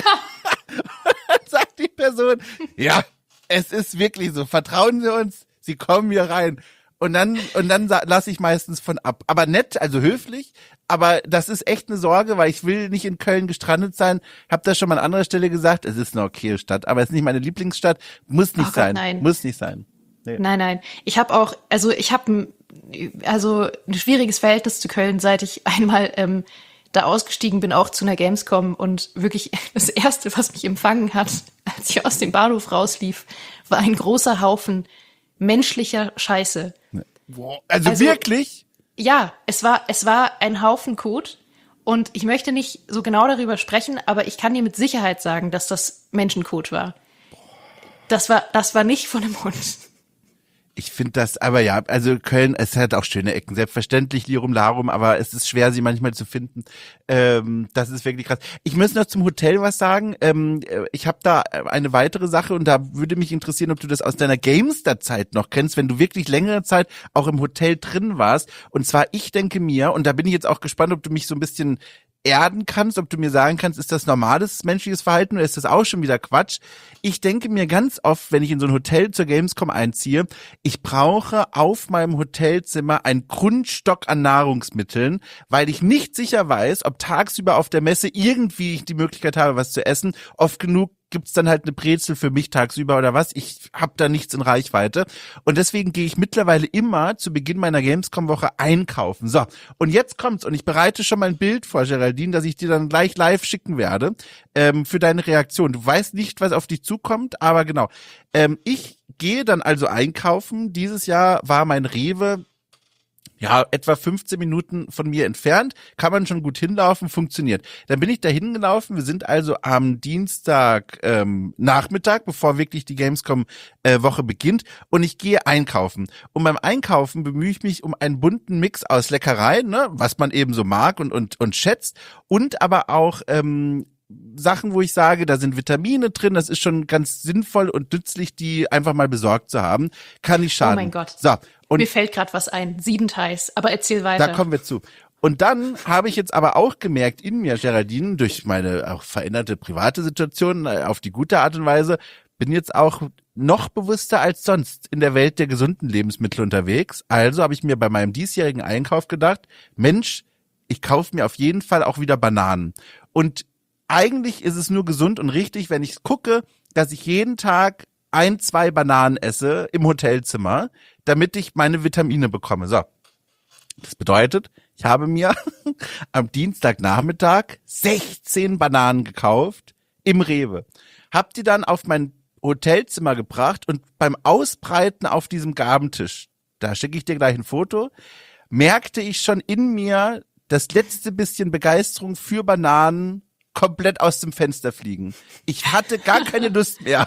dann sagt die Person, ja, es ist wirklich so, vertrauen Sie uns, Sie kommen hier rein. Und dann, und dann lasse ich meistens von ab. Aber nett, also höflich, aber das ist echt eine Sorge, weil ich will nicht in Köln gestrandet sein. Hab das schon mal an anderer Stelle gesagt, es ist eine okaye Stadt, aber es ist nicht meine Lieblingsstadt, muss nicht oh sein, Gott, nein. muss nicht sein. Nee. Nein, nein. Ich habe auch, also ich habe ein, also ein schwieriges Verhältnis zu Köln, seit ich einmal ähm, da ausgestiegen bin, auch zu einer Gamescom, und wirklich das Erste, was mich empfangen hat, als ich aus dem Bahnhof rauslief, war ein großer Haufen menschlicher Scheiße. Also, also wirklich? Ja, es war es war ein Haufen Kot, und ich möchte nicht so genau darüber sprechen, aber ich kann dir mit Sicherheit sagen, dass das Menschenkot war. Das war das war nicht von einem Hund. Ich finde das, aber ja, also Köln, es hat auch schöne Ecken, selbstverständlich, Lirum Larum, aber es ist schwer, sie manchmal zu finden. Ähm, das ist wirklich krass. Ich muss noch zum Hotel was sagen. Ähm, ich habe da eine weitere Sache und da würde mich interessieren, ob du das aus deiner Gamester-Zeit noch kennst, wenn du wirklich längere Zeit auch im Hotel drin warst. Und zwar, ich denke mir, und da bin ich jetzt auch gespannt, ob du mich so ein bisschen erden kannst, ob du mir sagen kannst, ist das normales menschliches Verhalten oder ist das auch schon wieder Quatsch? Ich denke mir ganz oft, wenn ich in so ein Hotel zur Gamescom einziehe, ich brauche auf meinem Hotelzimmer einen Grundstock an Nahrungsmitteln, weil ich nicht sicher weiß, ob tagsüber auf der Messe irgendwie ich die Möglichkeit habe, was zu essen. Oft genug gibt's dann halt eine Brezel für mich tagsüber oder was. Ich habe da nichts in Reichweite. Und deswegen gehe ich mittlerweile immer zu Beginn meiner Gamescom-Woche einkaufen. So, und jetzt kommt's. Und ich bereite schon mal ein Bild vor, Geraldine, dass ich dir dann gleich live schicken werde ähm, für deine Reaktion. Du weißt nicht, was auf dich zukommt, aber genau. Ähm, ich gehe dann also einkaufen. Dieses Jahr war mein Rewe ja, etwa fünfzehn Minuten von mir entfernt, kann man schon gut hinlaufen, funktioniert. Dann bin ich da hingelaufen, wir sind also am Dienstag ähm, Nachmittag, bevor wirklich die Gamescom-Woche äh, beginnt, und ich gehe einkaufen. Und beim Einkaufen bemühe ich mich um einen bunten Mix aus Leckereien, ne, was man eben so mag und und und schätzt, und aber auch ähm, Sachen, wo ich sage, da sind Vitamine drin, das ist schon ganz sinnvoll und nützlich, die einfach mal besorgt zu haben. Kann nicht schaden. Oh mein Gott. So. Und mir fällt gerade was ein. Siebenteils. Aber erzähl weiter. Da kommen wir zu. Und dann habe ich jetzt aber auch gemerkt in mir, Geraldine, durch meine auch veränderte private Situation, auf die gute Art und Weise, bin jetzt auch noch bewusster als sonst in der Welt der gesunden Lebensmittel unterwegs. Also habe ich mir bei meinem diesjährigen Einkauf gedacht, Mensch, ich kaufe mir auf jeden Fall auch wieder Bananen. Und eigentlich ist es nur gesund und richtig, wenn ich gucke, dass ich jeden Tag ein, zwei Bananen esse im Hotelzimmer, damit ich meine Vitamine bekomme. So. Das bedeutet, ich habe mir am Dienstagnachmittag sechzehn Bananen gekauft im Rewe. Hab die dann auf mein Hotelzimmer gebracht und beim Ausbreiten auf diesem Gabentisch, da schicke ich dir gleich ein Foto, merkte ich schon in mir das letzte bisschen Begeisterung für Bananen komplett aus dem Fenster fliegen. Ich hatte gar keine Lust mehr.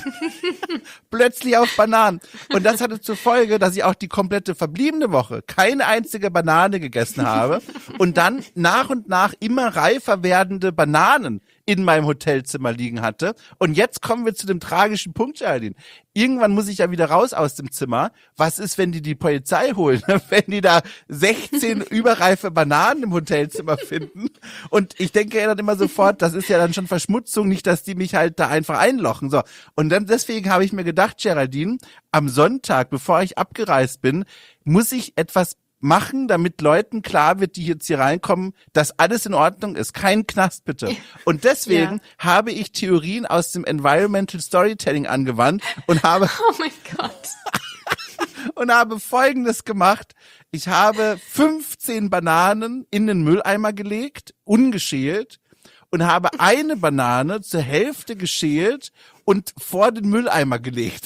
Plötzlich auf Bananen. Und das hatte zur Folge, dass ich auch die komplette verbliebene Woche keine einzige Banane gegessen habe und dann nach und nach immer reifer werdende Bananen in meinem Hotelzimmer liegen hatte. Und jetzt kommen wir zu dem tragischen Punkt, Geraldine. Irgendwann muss ich ja wieder raus aus dem Zimmer. Was ist, wenn die die Polizei holen? Wenn die da sechzehn überreife Bananen im Hotelzimmer finden? Und ich denke ja dann immer sofort, das ist ja dann schon Verschmutzung, nicht, dass die mich halt da einfach einlochen. So. Und dann deswegen habe ich mir gedacht, Geraldine, am Sonntag, bevor ich abgereist bin, muss ich etwas machen, damit Leuten klar wird, die jetzt hier reinkommen, dass alles in Ordnung ist. Kein Knast, bitte. Und deswegen ja. habe ich Theorien aus dem Environmental Storytelling angewandt und habe oh mein Gott. und habe Folgendes gemacht. Ich habe fünfzehn Bananen in den Mülleimer gelegt, ungeschält, und habe eine Banane zur Hälfte geschält und vor den Mülleimer gelegt.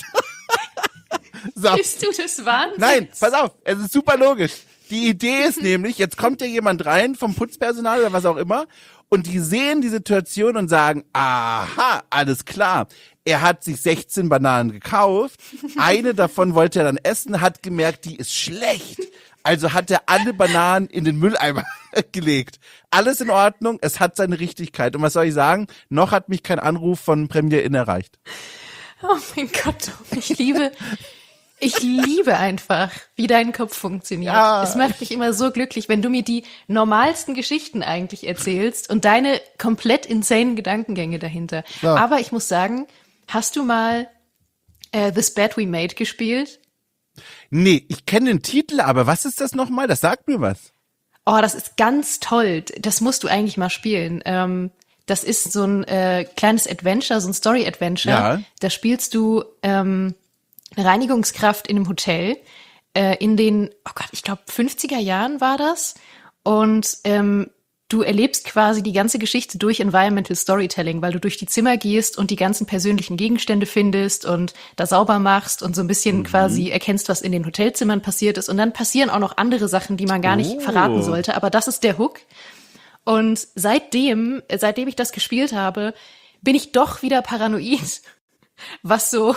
So. Bist du das Wahnsinn? Nein, pass auf, es ist super logisch. Die Idee ist nämlich, jetzt kommt ja jemand rein vom Putzpersonal oder was auch immer und die sehen die Situation und sagen, aha, alles klar. Er hat sich sechzehn Bananen gekauft, eine davon wollte er dann essen, hat gemerkt, die ist schlecht. Also hat er alle Bananen in den Mülleimer gelegt. Alles in Ordnung, es hat seine Richtigkeit. Und was soll ich sagen? Noch hat mich kein Anruf von Premier Inn erreicht. Oh mein Gott, ich liebe... Ich liebe einfach, wie dein Kopf funktioniert. Ja. Es macht mich immer so glücklich, wenn du mir die normalsten Geschichten eigentlich erzählst und deine komplett insanen Gedankengänge dahinter. Ja. Aber ich muss sagen, hast du mal äh, This Bed We Made gespielt? Nee, ich kenne den Titel, aber was ist das nochmal? Das sagt mir was. Oh, das ist ganz toll. Das musst du eigentlich mal spielen. Ähm, das ist so ein äh, kleines Adventure, so ein Story-Adventure. Ja. Da spielst du... Ähm, eine Reinigungskraft in einem Hotel äh, in den, oh Gott, ich glaube fünfziger Jahren war das. Und ähm, du erlebst quasi die ganze Geschichte durch Environmental Storytelling, weil du durch die Zimmer gehst und die ganzen persönlichen Gegenstände findest und da sauber machst und so ein bisschen mhm. quasi erkennst, was in den Hotelzimmern passiert ist. Und dann passieren auch noch andere Sachen, die man gar nicht oh. verraten sollte. Aber das ist der Hook. Und seitdem, seitdem ich das gespielt habe, bin ich doch wieder paranoid, was so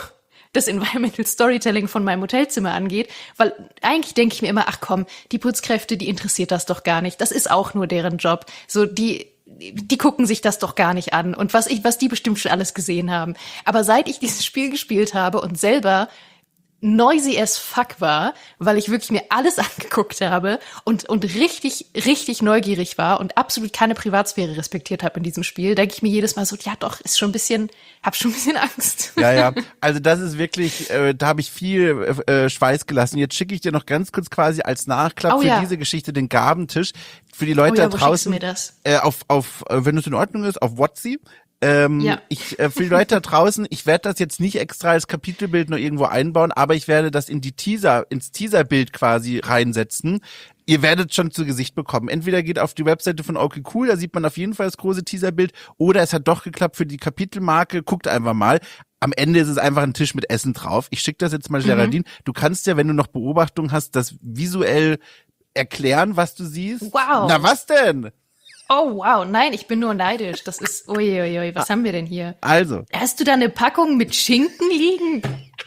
das Environmental Storytelling von meinem Hotelzimmer angeht, weil eigentlich denke ich mir immer, ach komm, die Putzkräfte, die interessiert das doch gar nicht. Das ist auch nur deren Job. So, die, die gucken sich das doch gar nicht an. Und was ich, was die bestimmt schon alles gesehen haben. Aber seit ich dieses Spiel gespielt habe und selber noisy as fuck war, weil ich wirklich mir alles angeguckt habe und und richtig, richtig neugierig war und absolut keine Privatsphäre respektiert habe in diesem Spiel, denke ich mir jedes Mal so, ja doch, ist schon ein bisschen, hab schon ein bisschen Angst. Ja, ja, also das ist wirklich, äh, da habe ich viel äh, Schweiß gelassen. Jetzt schicke ich dir noch ganz kurz quasi als Nachklapp oh, für ja. diese Geschichte den Gabentisch. Für die Leute oh, ja, da draußen, mir das? Äh, auf, auf, wenn es in Ordnung ist, auf WhatsApp. Ähm, ja. ich, äh, für die Leute da draußen, ich werde das jetzt nicht extra als Kapitelbild nur irgendwo einbauen, aber ich werde das in die Teaser, ins Teaserbild quasi reinsetzen. Ihr werdet schon zu Gesicht bekommen. Entweder geht auf die Webseite von Okay Cool, da sieht man auf jeden Fall das große Teaserbild, oder es hat doch geklappt für die Kapitelmarke. Guckt einfach mal. Am Ende ist es einfach ein Tisch mit Essen drauf. Ich schicke das jetzt mal Geraldine. Mhm. Du kannst ja, wenn du noch Beobachtung hast, das visuell erklären, was du siehst. Wow. Na, was denn? Oh, wow, nein, ich bin nur neidisch. Das ist, uiuiui, was ah, haben wir denn hier? Also. Hast du da eine Packung mit Schinken liegen?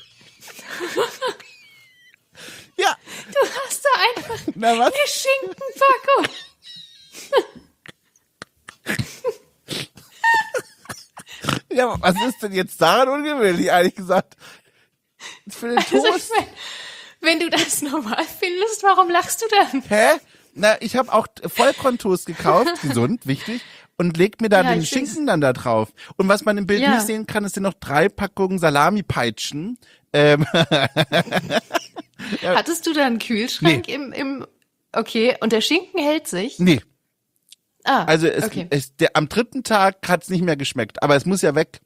Ja. Du hast da einfach Na, was? eine Schinkenpackung. Ja, was ist denn jetzt daran ungewöhnlich, ehrlich gesagt? Für den Toast? Also ich mein, wenn du das normal findest, warum lachst du dann? Hä? Na, ich habe auch Vollkorntoast gekauft, gesund, wichtig, und leg mir da ja, den Schinken dann da drauf. Und was man im Bild ja. nicht sehen kann, ist sind noch drei Packungen Salami-Peitschen. Ähm. ja. Hattest du da einen Kühlschrank nee. im, im, okay, und der Schinken hält sich? Nee. Ah, also es, okay. es, der, am dritten Tag hat's nicht mehr geschmeckt, aber es muss ja weg.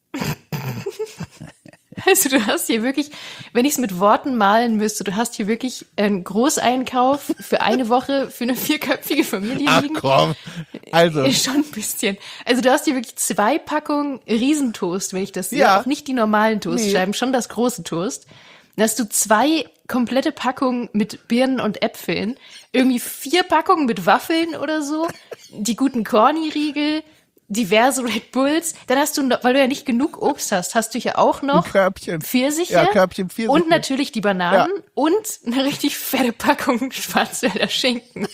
Also du hast hier wirklich, wenn ich es mit Worten malen müsste, du hast hier wirklich einen Großeinkauf für eine Woche für eine vierköpfige Familie Ach, liegen. komm. Also. Schon ein bisschen. Also du hast hier wirklich zwei Packungen Riesentoast, wenn ich das sehe. Ja. Auch nicht die normalen Toastscheiben, nee. schon das große Toast. Dann hast du zwei komplette Packungen mit Birnen und Äpfeln, irgendwie vier Packungen mit Waffeln oder so, die guten Corny-Riegel, diverse Red Bulls, dann hast du, noch, weil du ja nicht genug Obst hast, hast du hier auch noch ein Körbchen. Pfirsiche, ja, Körbchen Pfirsiche und natürlich die Bananen ja. und eine richtig fette Packung Schwarzwälder Schinken.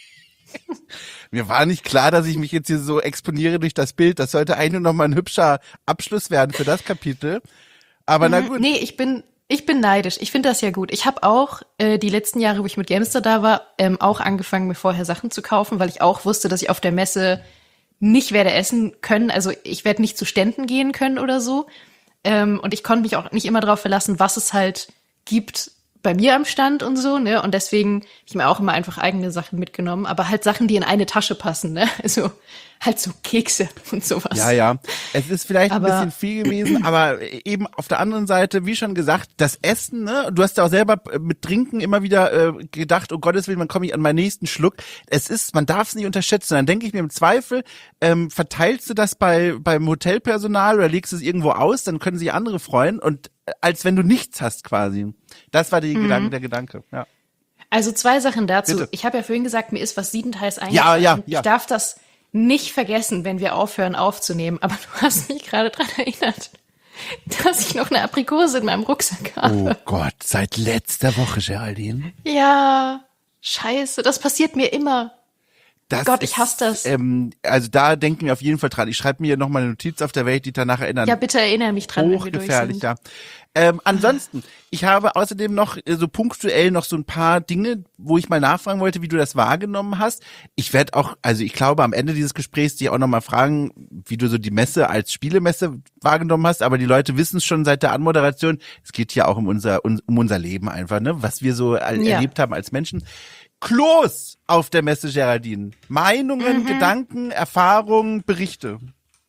Mir war nicht klar, dass ich mich jetzt hier so exponiere durch das Bild. Das sollte eigentlich nur noch mal ein hübscher Abschluss werden für das Kapitel. Aber mhm, na gut. Nee, ich bin ich bin neidisch. Ich finde das ja gut. Ich habe auch äh, die letzten Jahre, wo ich mit Gamester da war, ähm, auch angefangen, mir vorher Sachen zu kaufen, weil ich auch wusste, dass ich auf der Messe nicht werde essen können, also ich werde nicht zu Ständen gehen können oder so. Ähm, und ich konnte mich auch nicht immer darauf verlassen, was es halt gibt bei mir am Stand und so, ne? Und deswegen habe ich mir auch immer einfach eigene Sachen mitgenommen, aber halt Sachen, die in eine Tasche passen, ne? Also halt so Kekse und sowas. Ja, ja. Es ist vielleicht aber, ein bisschen viel gewesen, aber eben auf der anderen Seite, wie schon gesagt, das Essen, ne? Du hast ja auch selber mit Trinken immer wieder äh, gedacht, oh Gottes Willen, wann komme ich an meinen nächsten Schluck? Es ist, man darf es nicht unterschätzen. Dann denke ich mir im Zweifel, ähm, verteilst du das bei beim Hotelpersonal oder legst es irgendwo aus, dann können sich andere freuen und als wenn du nichts hast quasi. Das war die mhm. Gedanke, der Gedanke, ja. Also zwei Sachen dazu. Bitte. Ich habe ja vorhin gesagt, mir ist was siebenteils eingefallen. Ja, ja, ja. Ich darf das nicht vergessen, wenn wir aufhören aufzunehmen. Aber du hast mich gerade dran erinnert, dass ich noch eine Aprikose in meinem Rucksack habe. Oh Gott, seit letzter Woche, Geraldine. Ja, scheiße, das passiert mir immer. Das Gott, ich ist, hasse das. Ähm, also da denken wir auf jeden Fall dran. Ich schreibe mir noch mal eine Notiz auf der Welt, die danach erinnern. Ja, bitte erinnere mich dran, wenn wir durch sind. Ja. Ähm, ansonsten, ich habe außerdem noch äh, so punktuell noch so ein paar Dinge, wo ich mal nachfragen wollte, wie du das wahrgenommen hast. Ich werde auch, also ich glaube, am Ende dieses Gesprächs dich auch noch mal fragen, wie du so die Messe als Spielemesse wahrgenommen hast. Aber die Leute wissen es schon seit der Anmoderation. Es geht hier auch um unser um, um unser Leben einfach, ne, was wir so all, ja. erlebt haben als Menschen. Klos auf der Messe, Geraldine. Meinungen, mhm. Gedanken, Erfahrungen, Berichte.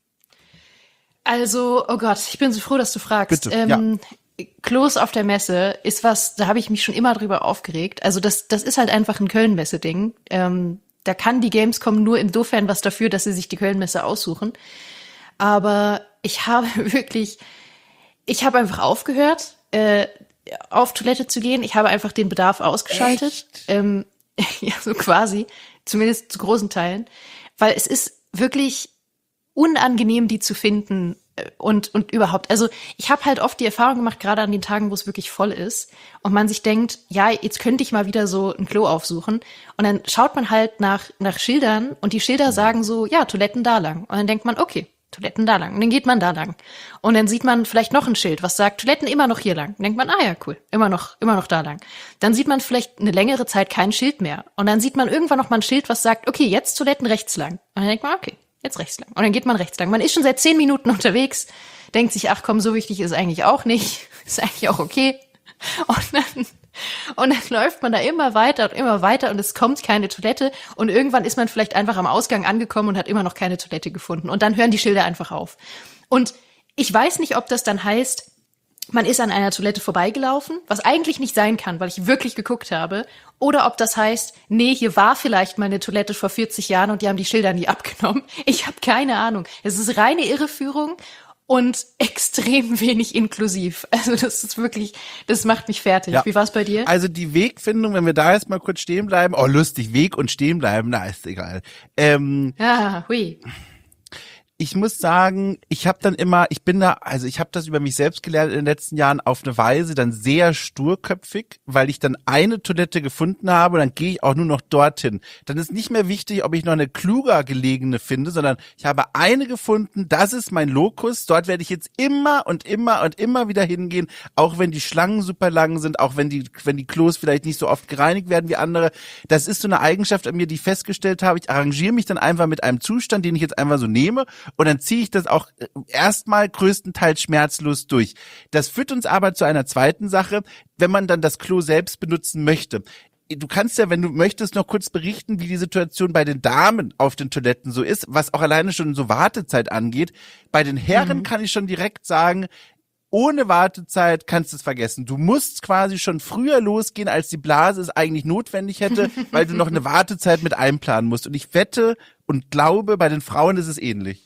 Also, oh Gott, ich bin so froh, dass du fragst. Bitte, ähm, ja. Klos auf der Messe ist was, da habe ich mich schon immer drüber aufgeregt. Also das, das ist halt einfach ein Köln-Messe-Ding. Ähm, da kann die Gamescom nur insofern was dafür, dass sie sich die Köln-Messe aussuchen. Aber ich habe wirklich, ich habe einfach aufgehört, äh, auf Toilette zu gehen. Ich habe einfach den Bedarf ausgeschaltet. Ähm, ja, so quasi. Zumindest zu großen Teilen. Weil es ist wirklich unangenehm, die zu finden, und und überhaupt. Also ich habe halt oft die Erfahrung gemacht, gerade an den Tagen, wo es wirklich voll ist und man sich denkt, ja, jetzt könnte ich mal wieder so ein Klo aufsuchen. Und dann schaut man halt nach nach Schildern und die Schilder sagen so, ja, Toiletten da lang. Und dann denkt man, okay, Toiletten da lang. Und dann geht man da lang. Und dann sieht man vielleicht noch ein Schild, was sagt, Toiletten immer noch hier lang. Dann denkt man, ah ja, cool, immer noch, immer noch da lang. Dann sieht man vielleicht eine längere Zeit kein Schild mehr. Und dann sieht man irgendwann noch mal ein Schild, was sagt, okay, jetzt Toiletten rechts lang. Und dann denkt man, okay, jetzt rechts lang. Und dann geht man rechts lang. Man ist schon seit zehn Minuten unterwegs, denkt sich, ach komm, so wichtig ist eigentlich auch nicht. Ist eigentlich auch okay. Und dann, und dann läuft man da immer weiter und immer weiter und es kommt keine Toilette und irgendwann ist man vielleicht einfach am Ausgang angekommen und hat immer noch keine Toilette gefunden und dann hören die Schilder einfach auf. Und ich weiß nicht, ob das dann heißt, man ist an einer Toilette vorbeigelaufen, was eigentlich nicht sein kann, weil ich wirklich geguckt habe, oder ob das heißt, nee, hier war vielleicht mal eine Toilette vor vierzig Jahren und die haben die Schilder nie abgenommen. Ich habe keine Ahnung. Es ist reine Irreführung. Und extrem wenig inklusiv. Also das ist wirklich, das macht mich fertig. Ja. Wie war's bei dir? Also die Wegfindung, wenn wir da jetzt mal kurz stehen bleiben, oh lustig, Weg und stehen bleiben, na ist egal. Ähm, ja, hui. Ich muss sagen, ich habe dann immer, ich bin da, also ich habe das über mich selbst gelernt in den letzten Jahren auf eine Weise dann sehr sturköpfig, weil ich dann eine Toilette gefunden habe und dann gehe ich auch nur noch dorthin. Dann ist nicht mehr wichtig, ob ich noch eine kluger gelegene finde, sondern ich habe eine gefunden, das ist mein Lokus, dort werde ich jetzt immer und immer und immer wieder hingehen, auch wenn die Schlangen super lang sind, auch wenn die wenn die Klos vielleicht nicht so oft gereinigt werden wie andere. Das ist so eine Eigenschaft an mir, die ich festgestellt habe. Ich arrangiere mich dann einfach mit einem Zustand, den ich jetzt einfach so nehme. Und dann ziehe ich das auch erstmal größtenteils schmerzlos durch. Das führt uns aber zu einer zweiten Sache, wenn man dann das Klo selbst benutzen möchte. Du kannst ja, wenn du möchtest, noch kurz berichten, wie die Situation bei den Damen auf den Toiletten so ist, was auch alleine schon so Wartezeit angeht. Bei den Herren mhm. kann ich schon direkt sagen, ohne Wartezeit kannst du es vergessen. Du musst quasi schon früher losgehen, als die Blase es eigentlich notwendig hätte, weil du noch eine Wartezeit mit einplanen musst. Und ich wette und glaube, bei den Frauen ist es ähnlich.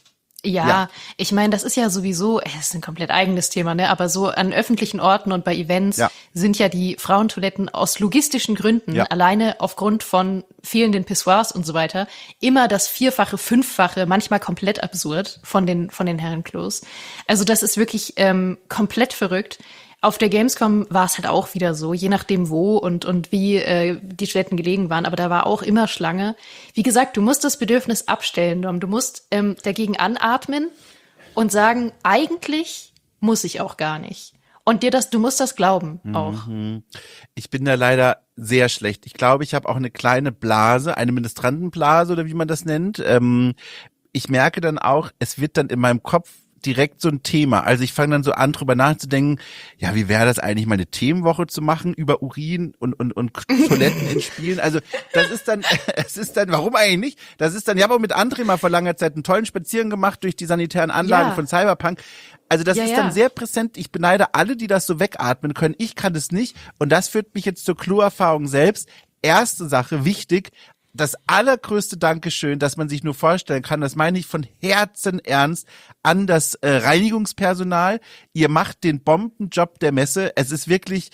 Ja, ja, ich meine, das ist ja sowieso, es ist ein komplett eigenes Thema, ne? Aber so an öffentlichen Orten und bei Events ja. sind ja die Frauentoiletten aus logistischen Gründen, ja. alleine aufgrund von fehlenden Pissoirs und so weiter, immer das Vierfache, Fünffache, manchmal komplett absurd von den von den Herrenklos. Also das ist wirklich ähm, komplett verrückt. Auf der Gamescom war es halt auch wieder so, je nachdem wo und und wie äh, die Toiletten gelegen waren, aber da war auch immer Schlange. Wie gesagt, du musst das Bedürfnis abstellen, Dom. Du musst ähm, dagegen anatmen und sagen, eigentlich muss ich auch gar nicht. Und dir das, du musst das glauben auch. Mhm. Ich bin da leider sehr schlecht. Ich glaube, ich habe auch eine kleine Blase, eine Ministrantenblase oder wie man das nennt. Ähm, ich merke dann auch, es wird dann in meinem Kopf direkt so ein Thema. Also ich fange dann so an, drüber nachzudenken, ja, wie wäre das eigentlich, mal eine Themenwoche zu machen über Urin und und und Toiletten in Spielen. Also das ist dann, es ist dann, warum eigentlich nicht? Das ist dann, ich habe auch mit André mal vor langer Zeit einen tollen Spaziergang gemacht durch die sanitären Anlagen ja. von Cyberpunk. Also das ja, ist dann ja. sehr präsent. Ich beneide alle, die das so wegatmen können. Ich kann das nicht. Und das führt mich jetzt zur Kloerfahrung selbst. Erste Sache, wichtig, das allergrößte Dankeschön, dass man sich nur vorstellen kann, das meine ich von Herzen ernst, an das äh, Reinigungspersonal. Ihr macht den Bombenjob der Messe. Es ist wirklich,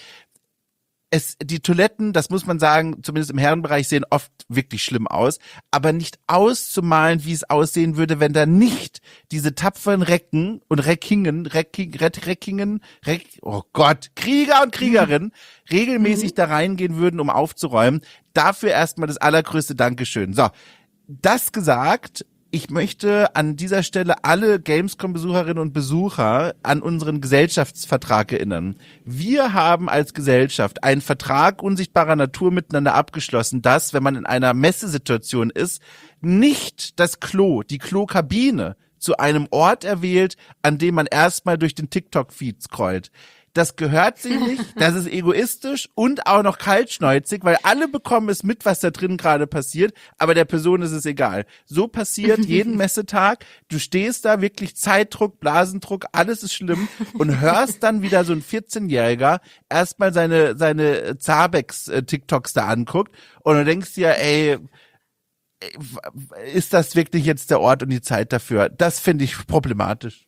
es, die Toiletten, das muss man sagen, zumindest im Herrenbereich sehen oft wirklich schlimm aus, aber nicht auszumalen, wie es aussehen würde, wenn da nicht diese tapferen Recken und Reckingen, Recking, Reckingen, Reck, oh Gott, Krieger und Kriegerinnen mhm. regelmäßig mhm. da reingehen würden, um aufzuräumen. Dafür erstmal das allergrößte Dankeschön. So, das gesagt, ich möchte an dieser Stelle alle Gamescom-Besucherinnen und Besucher an unseren Gesellschaftsvertrag erinnern. Wir haben als Gesellschaft einen Vertrag unsichtbarer Natur miteinander abgeschlossen, dass, wenn man in einer Messesituation ist, nicht das Klo, die Klokabine zu einem Ort erwählt, an dem man erstmal durch den TikTok-Feed scrollt. Das gehört sich nicht, das ist egoistisch und auch noch kaltschnäuzig, weil alle bekommen es mit, was da drin gerade passiert, aber der Person ist es egal. So passiert jeden Messetag, du stehst da, wirklich Zeitdruck, Blasendruck, alles ist schlimm und hörst dann wieder so ein vierzehnjähriger erstmal seine seine Zabex-TikToks da anguckt und du denkst dir, ey, ist das wirklich jetzt der Ort und die Zeit dafür? Das finde ich problematisch.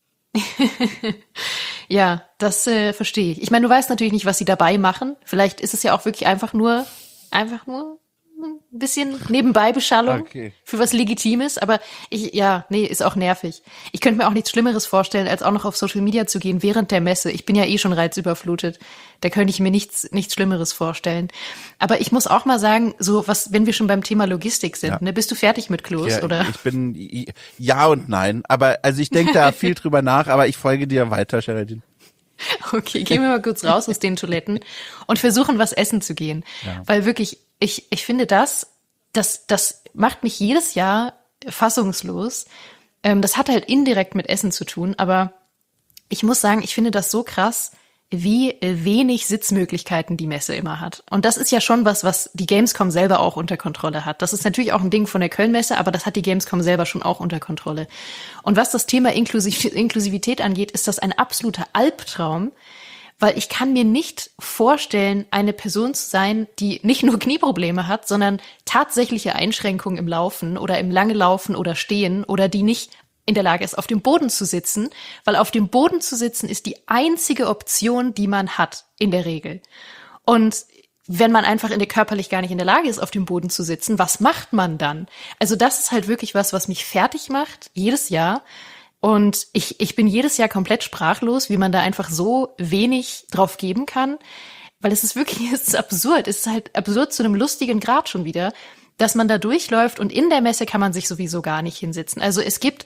Ja, das äh, verstehe ich. Ich meine, du weißt natürlich nicht, was sie dabei machen. Vielleicht ist es ja auch wirklich einfach nur, einfach nur ein bisschen Nebenbei-Beschallung Okay. für was Legitimes, aber ich, ja, nee, ist auch nervig. Ich könnte mir auch nichts Schlimmeres vorstellen, als auch noch auf Social Media zu gehen während der Messe. Ich bin ja eh schon reizüberflutet. Da könnte ich mir nichts, nichts Schlimmeres vorstellen. Aber ich muss auch mal sagen, so was, wenn wir schon beim Thema Logistik sind, Ja. ne, bist du fertig mit Klos, Ja, oder? ich bin, ja und nein. Aber, also ich denke da viel drüber nach, aber ich folge dir weiter, Geraldine. Okay, gehen wir mal kurz raus aus den Toiletten und versuchen, was essen zu gehen. Ja. Weil wirklich, ich, ich finde das, das, das macht mich jedes Jahr fassungslos. Ähm, das hat halt indirekt mit Essen zu tun, aber ich muss sagen, ich finde das so krass, wie wenig Sitzmöglichkeiten die Messe immer hat. Und das ist ja schon was, was die Gamescom selber auch unter Kontrolle hat. Das ist natürlich auch ein Ding von der Köln-Messe, aber das hat die Gamescom selber schon auch unter Kontrolle. Und was das Thema Inklusiv- Inklusivität angeht, ist das ein absoluter Albtraum, weil ich kann mir nicht vorstellen, eine Person zu sein, die nicht nur Knieprobleme hat, sondern tatsächliche Einschränkungen im Laufen oder im lange Laufen oder Stehen oder die nicht in der Lage ist, auf dem Boden zu sitzen, weil auf dem Boden zu sitzen ist die einzige Option, die man hat, in der Regel. Und wenn man einfach in der körperlich gar nicht in der Lage ist, auf dem Boden zu sitzen, was macht man dann? Also das ist halt wirklich was, was mich fertig macht, jedes Jahr. Und ich, ich bin jedes Jahr komplett sprachlos, wie man da einfach so wenig drauf geben kann. Weil es ist wirklich, es ist absurd. Es ist halt absurd zu einem lustigen Grad schon wieder, dass man da durchläuft und in der Messe kann man sich sowieso gar nicht hinsetzen. Also es gibt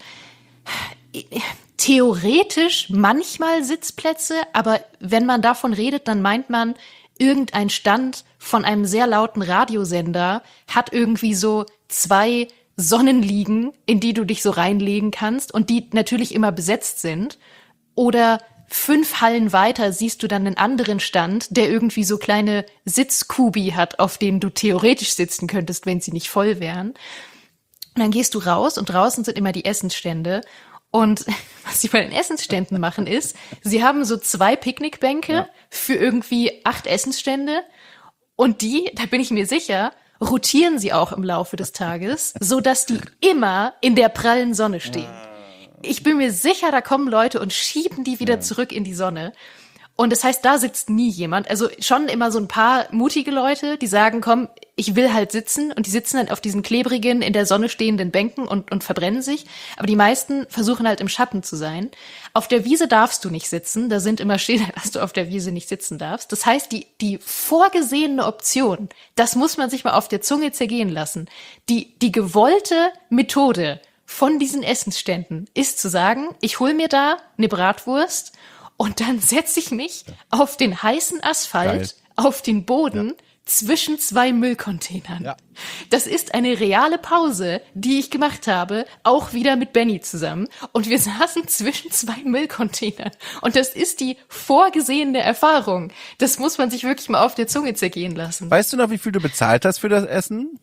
theoretisch manchmal Sitzplätze, aber wenn man davon redet, dann meint man, irgendein Stand von einem sehr lauten Radiosender hat irgendwie so zwei Sonnenliegen, in die du dich so reinlegen kannst und die natürlich immer besetzt sind. Oder fünf Hallen weiter siehst du dann einen anderen Stand, der irgendwie so kleine Sitzkubi hat, auf denen du theoretisch sitzen könntest, wenn sie nicht voll wären. Und dann gehst du raus und draußen sind immer die Essensstände. Und was sie bei den Essensständen machen ist, sie haben so zwei Picknickbänke ja. für irgendwie acht Essensstände. Und die, da bin ich mir sicher, rotieren sie auch im Laufe des Tages, so dass die immer in der prallen Sonne stehen. Ich bin mir sicher, da kommen Leute und schieben die wieder ja. zurück in die Sonne. Und das heißt, da sitzt nie jemand. Also schon immer so ein paar mutige Leute, die sagen, komm, ich will halt sitzen. Und die sitzen dann auf diesen klebrigen, in der Sonne stehenden Bänken und, und verbrennen sich. Aber die meisten versuchen halt im Schatten zu sein. Auf der Wiese darfst du nicht sitzen. Da sind immer Schilder, dass du auf der Wiese nicht sitzen darfst. Das heißt, die, die vorgesehene Option, das muss man sich mal auf der Zunge zergehen lassen. Die, die gewollte Methode von diesen Essensständen ist zu sagen, ich hol mir da eine Bratwurst und dann setze ich mich auf den heißen Asphalt, Geil. auf den Boden ja. zwischen zwei Müllcontainern. Ja. Das ist eine reale Pause, die ich gemacht habe, auch wieder mit Benny zusammen. Und wir saßen zwischen zwei Müllcontainern. Und das ist die vorgesehene Erfahrung. Das muss man sich wirklich mal auf der Zunge zergehen lassen. Weißt du noch, wie viel du bezahlt hast für das Essen?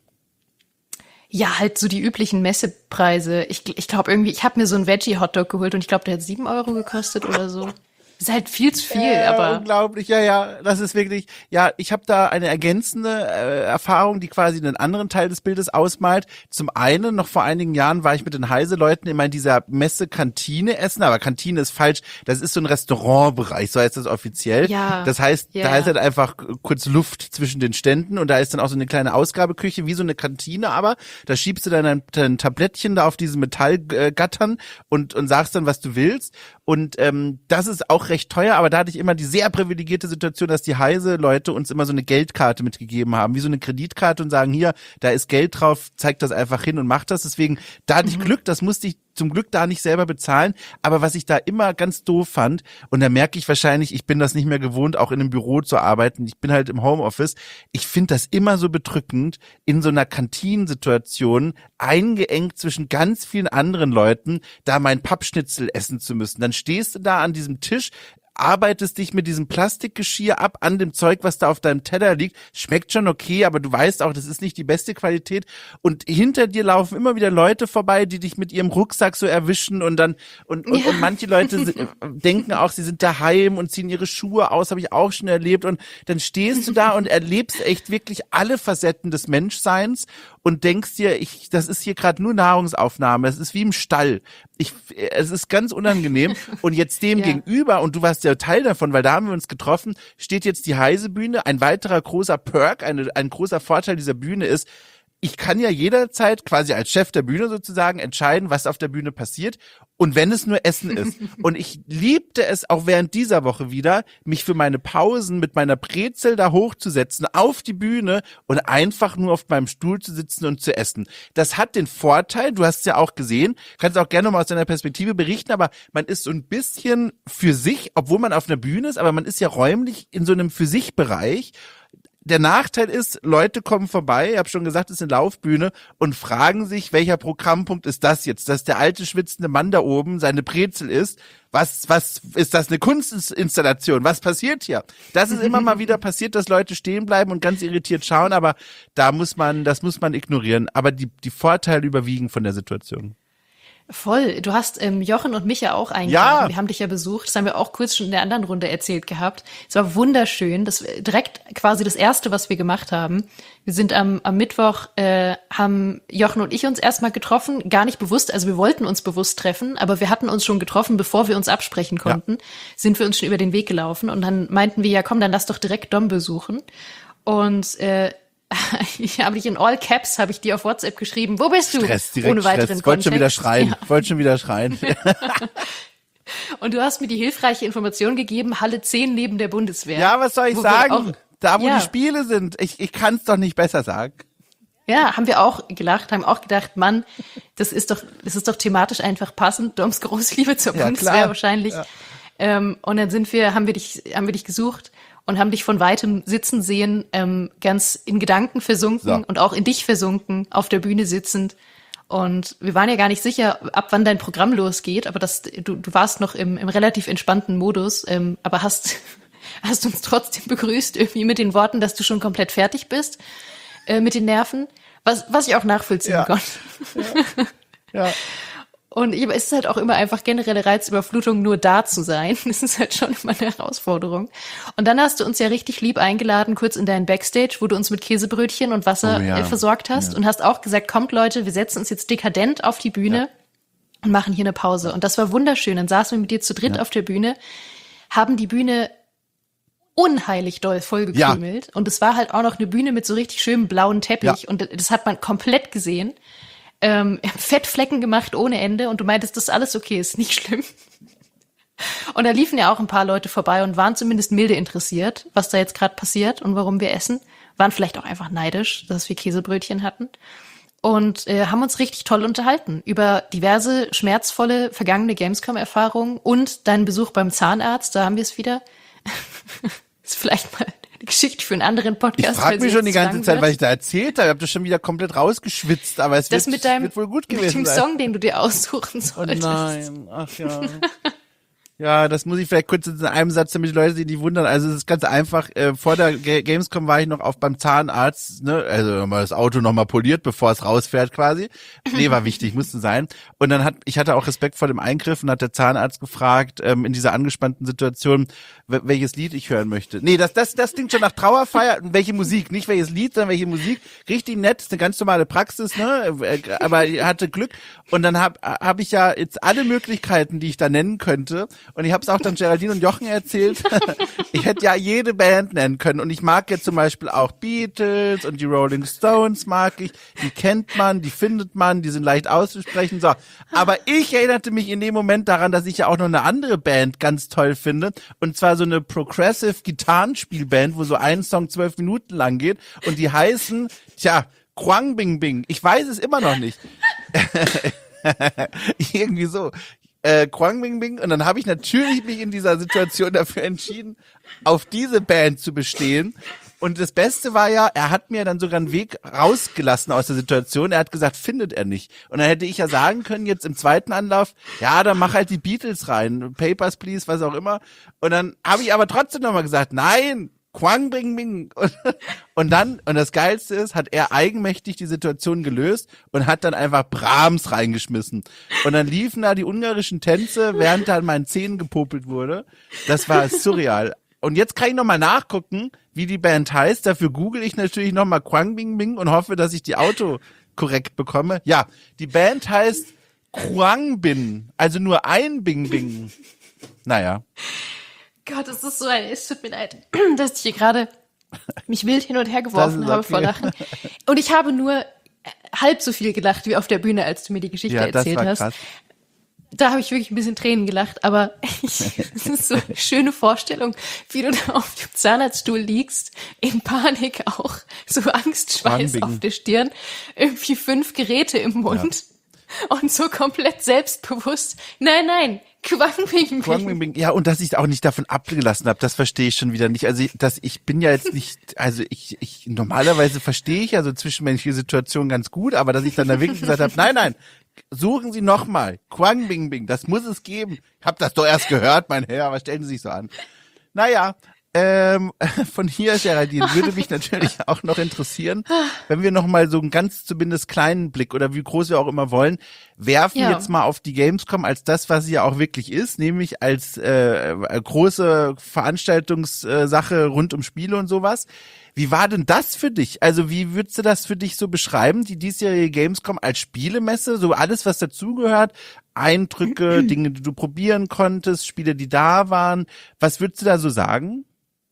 Ja, halt so die üblichen Messepreise. Ich, ich glaube irgendwie, ich habe mir so einen Veggie-Hotdog geholt und ich glaube, der hat sieben Euro gekostet oder so. Ist halt viel zu viel, ja, aber... Unglaublich, ja, ja, das ist wirklich... Ja, ich habe da eine ergänzende äh, Erfahrung, die quasi einen anderen Teil des Bildes ausmalt. Zum einen, noch vor einigen Jahren war ich mit den Heise-Leuten immer in dieser Messe-Kantine essen, aber Kantine ist falsch, das ist so ein Restaurantbereich, so heißt das offiziell. Ja. Das heißt, ja, da ja. ist halt einfach kurz Luft zwischen den Ständen und da ist dann auch so eine kleine Ausgabeküche, wie so eine Kantine, aber da schiebst du dann ein, ein Tablettchen da auf diese Metallgattern und, und sagst dann, was du willst. Und ähm, das ist auch recht teuer, aber da hatte ich immer die sehr privilegierte Situation, dass die Heise-Leute uns immer so eine Geldkarte mitgegeben haben, wie so eine Kreditkarte und sagen, hier, da ist Geld drauf, zeig das einfach hin und mach das. Deswegen, da hatte ich Glück, das musste ich zum Glück da nicht selber bezahlen, aber was ich da immer ganz doof fand, und da merke ich wahrscheinlich, ich bin das nicht mehr gewohnt, auch in einem Büro zu arbeiten, ich bin halt im Homeoffice, ich finde das immer so bedrückend, in so einer Kantinensituation eingeengt zwischen ganz vielen anderen Leuten, da mein Pappschnitzel essen zu müssen. Dann stehst du da an diesem Tisch, arbeitest dich mit diesem Plastikgeschirr ab an dem Zeug, was da auf deinem Teller liegt. Schmeckt schon okay, aber du weißt auch, das ist nicht die beste Qualität. Und hinter dir laufen immer wieder Leute vorbei, die dich mit ihrem Rucksack so erwischen und dann und, und, ja. und manche Leute denken auch, sie sind daheim und ziehen ihre Schuhe aus, habe ich auch schon erlebt. Und dann stehst du da und erlebst echt wirklich alle Facetten des Menschseins und denkst dir, ich, das ist hier gerade nur Nahrungsaufnahme. Es ist wie im Stall. Ich, es ist ganz unangenehm. Und jetzt dem ja. gegenüber, und du warst ja Teil davon, weil da haben wir uns getroffen, steht jetzt die Heise-Bühne. Ein weiterer großer Perk, eine, ein großer Vorteil dieser Bühne ist, ich kann ja jederzeit quasi als Chef der Bühne sozusagen entscheiden, was auf der Bühne passiert. Und wenn es nur Essen ist. Und ich liebte es auch während dieser Woche wieder, mich für meine Pausen mit meiner Brezel da hochzusetzen, auf die Bühne und einfach nur auf meinem Stuhl zu sitzen und zu essen. Das hat den Vorteil, du hast es ja auch gesehen, kannst auch gerne mal aus deiner Perspektive berichten, aber man ist so ein bisschen für sich, obwohl man auf einer Bühne ist, aber man ist ja räumlich in so einem Für-sich-Bereich. Der Nachteil ist, Leute kommen vorbei, ich habe schon gesagt, es ist eine Laufbühne und fragen sich, welcher Programmpunkt ist das jetzt? Dass der alte schwitzende Mann da oben seine Brezel isst. Was, was ist das, eine Kunstinstallation? Was passiert hier? Das ist immer mal wieder passiert, dass Leute stehen bleiben und ganz irritiert schauen, aber da muss man, das muss man ignorieren. Aber die, die Vorteile überwiegen von der Situation. Voll. Du hast ähm, Jochen und mich ja auch eingeladen. Ja. Wir haben dich ja besucht. Das haben wir auch kurz schon in der anderen Runde erzählt gehabt. Es war wunderschön. Das war direkt quasi das Erste, was wir gemacht haben. Wir sind am, am Mittwoch, äh, haben Jochen und ich uns erstmal getroffen. Gar nicht bewusst, also wir wollten uns bewusst treffen, aber wir hatten uns schon getroffen, bevor wir uns absprechen konnten. Ja. Sind wir uns schon über den Weg gelaufen. Und dann meinten wir, ja komm, dann lass doch direkt Dom besuchen. Und äh, ich habe dich in All Caps, habe ich dir auf WhatsApp geschrieben. Wo bist du? Stress, direkt Ohne weiteren Stress. Wollte schon wieder schreien. Ja. Wollte schon wieder schreien. Und du hast mir die hilfreiche Information gegeben, Halle zehn neben der Bundeswehr. Ja, was soll ich wo wir sagen? auch, da, wo ja. die Spiele sind. Ich, ich kann es doch nicht besser sagen. Ja, haben wir auch gelacht, haben auch gedacht, Mann, das ist doch, das ist doch thematisch einfach passend. Doms Großliebe zur Ja, Bundeswehr klar. wahrscheinlich. Ja. Ähm, und dann sind wir, haben wir dich, haben wir dich gesucht und haben dich von weitem sitzen sehen, ähm, ganz in Gedanken versunken So. und auch in dich versunken, auf der Bühne sitzend. Und wir waren ja gar nicht sicher, ab wann dein Programm losgeht, aber das, du, du warst noch im, im relativ entspannten Modus, ähm, aber hast, hast uns trotzdem begrüßt, irgendwie mit den Worten, dass du schon komplett fertig bist, äh, mit den Nerven, was, was ich auch nachvollziehen Ja. konnte. Ja. Ja. Und es ist halt auch immer einfach generelle Reizüberflutung, nur da zu sein. Das ist halt schon immer eine Herausforderung. Und dann hast du uns ja richtig lieb eingeladen, kurz in deinen Backstage, wo du uns mit Käsebrötchen und Wasser Oh ja. äh, versorgt hast Ja. und hast auch gesagt, kommt Leute, wir setzen uns jetzt dekadent auf die Bühne Ja. und machen hier eine Pause. Und das war wunderschön. Dann saßen wir mit dir zu dritt Ja. auf der Bühne, haben die Bühne unheilig doll vollgekrümelt. Ja. Und es war halt auch noch eine Bühne mit so richtig schönem blauen Teppich. Ja. Und das hat man komplett gesehen. Ähm, Fettflecken gemacht ohne Ende. Und du meintest, das ist alles okay, ist nicht schlimm. Und da liefen ja auch ein paar Leute vorbei und waren zumindest milde interessiert, was da jetzt gerade passiert und warum wir essen. Waren vielleicht auch einfach neidisch, dass wir Käsebrötchen hatten. Und äh, haben uns richtig toll unterhalten über diverse schmerzvolle vergangene Gamescom-Erfahrungen und deinen Besuch beim Zahnarzt. Da haben wir es wieder. Ist vielleicht mal eine Geschichte für einen anderen Ich Podcast. frage weil mich sie schon die jetzt zu ganze lang Zeit, wird. was ich da erzählt habe. Ich habe das schon wieder komplett rausgeschwitzt, aber es Das wird, mit deinem, wird wohl gut mit gewesen dem sein. Song, den du dir aussuchen Oh solltest. nein, ach ja. Ja, das muss ich vielleicht kurz in einem Satz, damit die Leute sich nicht wundern. Also es ist ganz einfach, äh, vor der G- Gamescom war ich noch auf beim Zahnarzt, ne, also nochmal das Auto nochmal poliert, bevor es rausfährt quasi. Nee, war wichtig, musste sein. Und dann hat, ich hatte auch Respekt vor dem Eingriff und hat der Zahnarzt gefragt, ähm, in dieser angespannten Situation, w- welches Lied ich hören möchte. Nee, das, das, das klingt schon nach Trauerfeier, welche Musik, nicht welches Lied, sondern welche Musik. Richtig nett, ist eine ganz normale Praxis, ne, Äh, aber ich hatte Glück. Und dann hab, hab ich ja jetzt alle Möglichkeiten, die ich da nennen könnte. Und ich habe es auch dann Geraldine und Jochen erzählt. Ich hätte ja jede Band nennen können. Und ich mag jetzt zum Beispiel auch Beatles und die Rolling Stones mag ich. Die kennt man, die findet man, die sind leicht auszusprechen. So, aber ich erinnerte mich in dem Moment daran, dass ich ja auch noch eine andere Band ganz toll finde. Und zwar so eine Progressive Gitarrenspielband, wo so ein Song zwölf Minuten lang geht. Und die heißen, tja, Quang Bing Bing. Ich weiß es immer noch nicht. Irgendwie so. Äh, Quang Bing Bing. Und dann habe ich natürlich mich in dieser Situation dafür entschieden, auf diese Band zu bestehen. Und das Beste war ja, er hat mir dann sogar einen Weg rausgelassen aus der Situation. Er hat gesagt, findet er nicht. Und dann hätte ich ja sagen können, jetzt im zweiten Anlauf, ja, dann mach halt die Beatles rein. Papers, Please, was auch immer. Und dann habe ich aber trotzdem nochmal gesagt, nein, Quang Bing Bing. Und, und dann, und das Geilste ist, hat er eigenmächtig die Situation gelöst und hat dann einfach Brahms reingeschmissen. Und dann liefen da die ungarischen Tänze, während da an meinen Zähnen gepopelt wurde. Das war surreal. Und jetzt kann ich nochmal nachgucken, wie die Band heißt. Dafür google ich natürlich nochmal Quang Bing Bing und hoffe, dass ich die Auto korrekt bekomme. Ja, die Band heißt Quang Bin, also nur ein Bing Bing. Naja. Gott, es ist so ein, es tut mir leid, dass ich hier gerade mich wild hin und her geworfen Das ist habe okay. vor Lachen. Und ich habe nur halb so viel gelacht wie auf der Bühne, als du mir die Geschichte ja, erzählt das war hast. Krass. Da habe ich wirklich ein bisschen Tränen gelacht, aber es ist so eine schöne Vorstellung, wie du da auf dem Zahnarztstuhl liegst, in Panik auch, so Angstschweiß Quangbing. auf der Stirn, irgendwie fünf Geräte im Mund ja. und so komplett selbstbewusst. Nein, nein, Quangbing. Quangbing. Ja, und dass ich auch nicht davon abgelassen habe, das verstehe ich schon wieder nicht. Also, dass ich bin ja jetzt nicht, also ich, ich normalerweise verstehe ich ja so zwischenmenschliche Situationen ganz gut, aber dass ich dann da wirklich gesagt habe, nein, nein, suchen Sie nochmal. Quangbing, das muss es geben. Ich hab das doch erst gehört, mein Herr, aber stellen Sie sich so an. Naja, ähm, von hier, Geraldine, würde mich natürlich auch noch interessieren, wenn wir nochmal so einen ganz zumindest kleinen Blick oder wie groß wir auch immer wollen, werfen ja. jetzt mal auf die Gamescom als das, was sie ja auch wirklich ist, nämlich als äh, große Veranstaltungssache rund um Spiele und sowas. Wie war denn das für dich? Also wie würdest du das für dich so beschreiben, die diesjährige Gamescom als Spielemesse? So alles, was dazugehört, Eindrücke, Dinge, die du probieren konntest, Spiele, die da waren. Was würdest du da so sagen?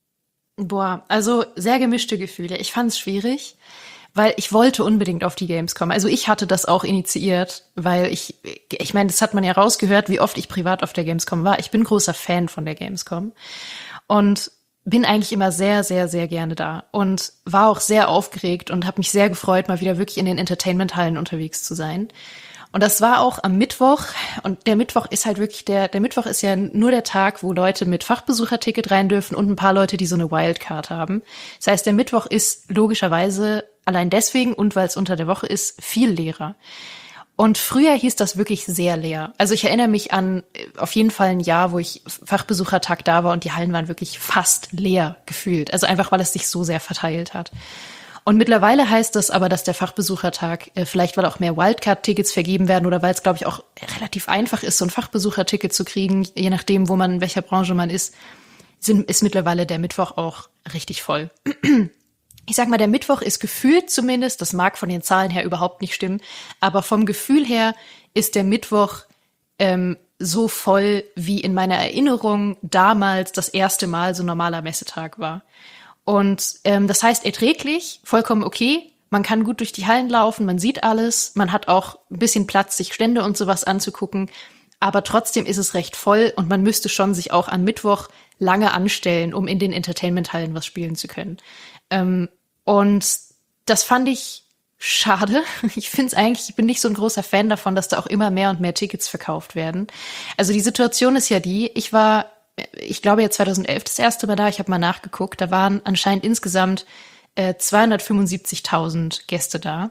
Boah, also sehr gemischte Gefühle. Ich fand es schwierig, weil ich wollte unbedingt auf die Gamescom. Also ich hatte das auch initiiert, weil ich, ich meine, das hat man ja rausgehört, wie oft ich privat auf der Gamescom war. Ich bin großer Fan von der Gamescom und bin eigentlich immer sehr, sehr, sehr gerne da und war auch sehr aufgeregt und habe mich sehr gefreut, mal wieder wirklich in den Entertainment-Hallen unterwegs zu sein. Und das war auch am Mittwoch und der Mittwoch ist halt wirklich der, der Mittwoch ist ja nur der Tag, wo Leute mit Fachbesucherticket rein dürfen und ein paar Leute, die so eine Wildcard haben. Das heißt, der Mittwoch ist logischerweise allein deswegen und weil es unter der Woche ist, viel leerer. Und früher hieß das wirklich sehr leer. Also ich erinnere mich an auf jeden Fall ein Jahr, wo ich Fachbesuchertag da war und die Hallen waren wirklich fast leer gefühlt. Also einfach, weil es sich so sehr verteilt hat. Und mittlerweile heißt das aber, dass der Fachbesuchertag, äh, vielleicht weil auch mehr Wildcard-Tickets vergeben werden oder weil es, glaube ich, auch relativ einfach ist, so ein Fachbesucherticket zu kriegen, je nachdem, wo man, in welcher Branche man ist, sind, ist mittlerweile der Mittwoch auch richtig voll. Ich sag mal, der Mittwoch ist gefühlt zumindest, das mag von den Zahlen her überhaupt nicht stimmen, aber vom Gefühl her ist der Mittwoch ähm, so voll, wie in meiner Erinnerung damals das erste Mal so ein normaler Messetag war. Und ähm, das heißt erträglich, vollkommen okay. Man kann gut durch die Hallen laufen, man sieht alles, man hat auch ein bisschen Platz, sich Stände und sowas anzugucken. Aber trotzdem ist es recht voll und man müsste schon sich auch am Mittwoch lange anstellen, um in den Entertainment-Hallen was spielen zu können. Ähm, und das fand ich schade. Ich finde es eigentlich, ich bin nicht so ein großer Fan davon, dass da auch immer mehr und mehr Tickets verkauft werden. Also die Situation ist ja die, ich war, ich glaube ja zweitausendelf das erste Mal da, ich habe mal nachgeguckt, da waren anscheinend insgesamt äh, zweihundertfünfundsiebzigtausend Gäste da.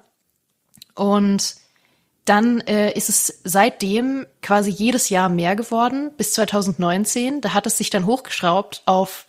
Und dann äh, ist es seitdem quasi jedes Jahr mehr geworden, bis zweitausendneunzehn. Da hat es sich dann hochgeschraubt auf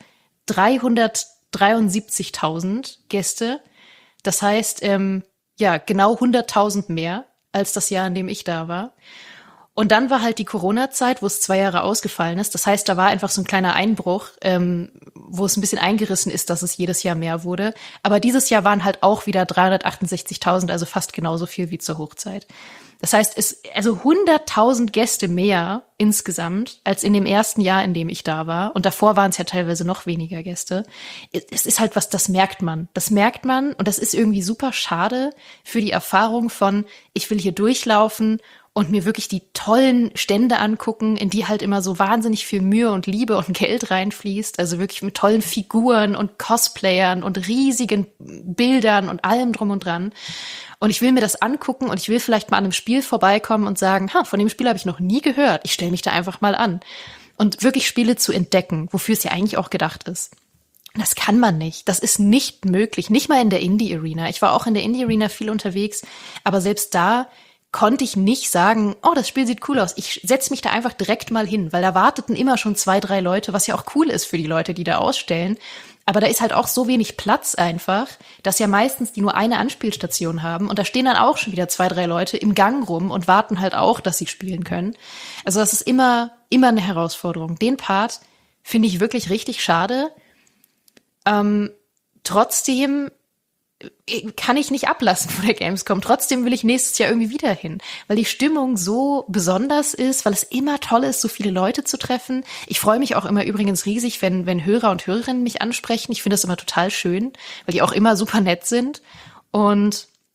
dreihundertdreiundsiebzigtausend Gäste. Das heißt, ähm, ja, genau hunderttausend mehr als das Jahr, in dem ich da war. Und dann war halt die Corona-Zeit, wo es zwei Jahre ausgefallen ist. Das heißt, da war einfach so ein kleiner Einbruch, ähm, wo es ein bisschen eingerissen ist, dass es jedes Jahr mehr wurde. Aber dieses Jahr waren halt auch wieder dreihundertachtundsechzigtausend, also fast genauso viel wie zur Hochzeit. Das heißt, es also hunderttausend Gäste mehr insgesamt als in dem ersten Jahr, in dem ich da war. Und davor waren es ja teilweise noch weniger Gäste. Es ist halt was, das merkt man. Das merkt man und das ist irgendwie super schade für die Erfahrung von, ich will hier durchlaufen und mir wirklich die tollen Stände angucken, in die halt immer so wahnsinnig viel Mühe und Liebe und Geld reinfließt. Also wirklich mit tollen Figuren und Cosplayern und riesigen Bildern und allem drum und dran. Und ich will mir das angucken und ich will vielleicht mal an einem Spiel vorbeikommen und sagen, ha, von dem Spiel habe ich noch nie gehört. Ich stelle mich da einfach mal an. Und wirklich Spiele zu entdecken, wofür es ja eigentlich auch gedacht ist. Das kann man nicht. Das ist nicht möglich. Nicht mal in der Indie-Arena. Ich war auch in der Indie-Arena viel unterwegs, aber selbst da konnte ich nicht sagen, oh, das Spiel sieht cool aus. Ich setze mich da einfach direkt mal hin, weil da warteten immer schon zwei, drei Leute, was ja auch cool ist für die Leute, die da ausstellen. Aber da ist halt auch so wenig Platz einfach, dass ja meistens die nur eine Anspielstation haben. Und da stehen dann auch schon wieder zwei, drei Leute im Gang rum und warten halt auch, dass sie spielen können. Also das ist immer, immer eine Herausforderung. Den Part finde ich wirklich richtig schade. Ähm, trotzdem kann ich nicht ablassen von der Gamescom. Trotzdem will ich nächstes Jahr irgendwie wieder hin, weil die Stimmung so besonders ist, weil es immer toll ist, so viele Leute zu treffen. Ich freue mich auch immer übrigens riesig, wenn wenn Hörer und Hörerinnen mich ansprechen. Ich finde das immer total schön, weil die auch immer super nett sind. Und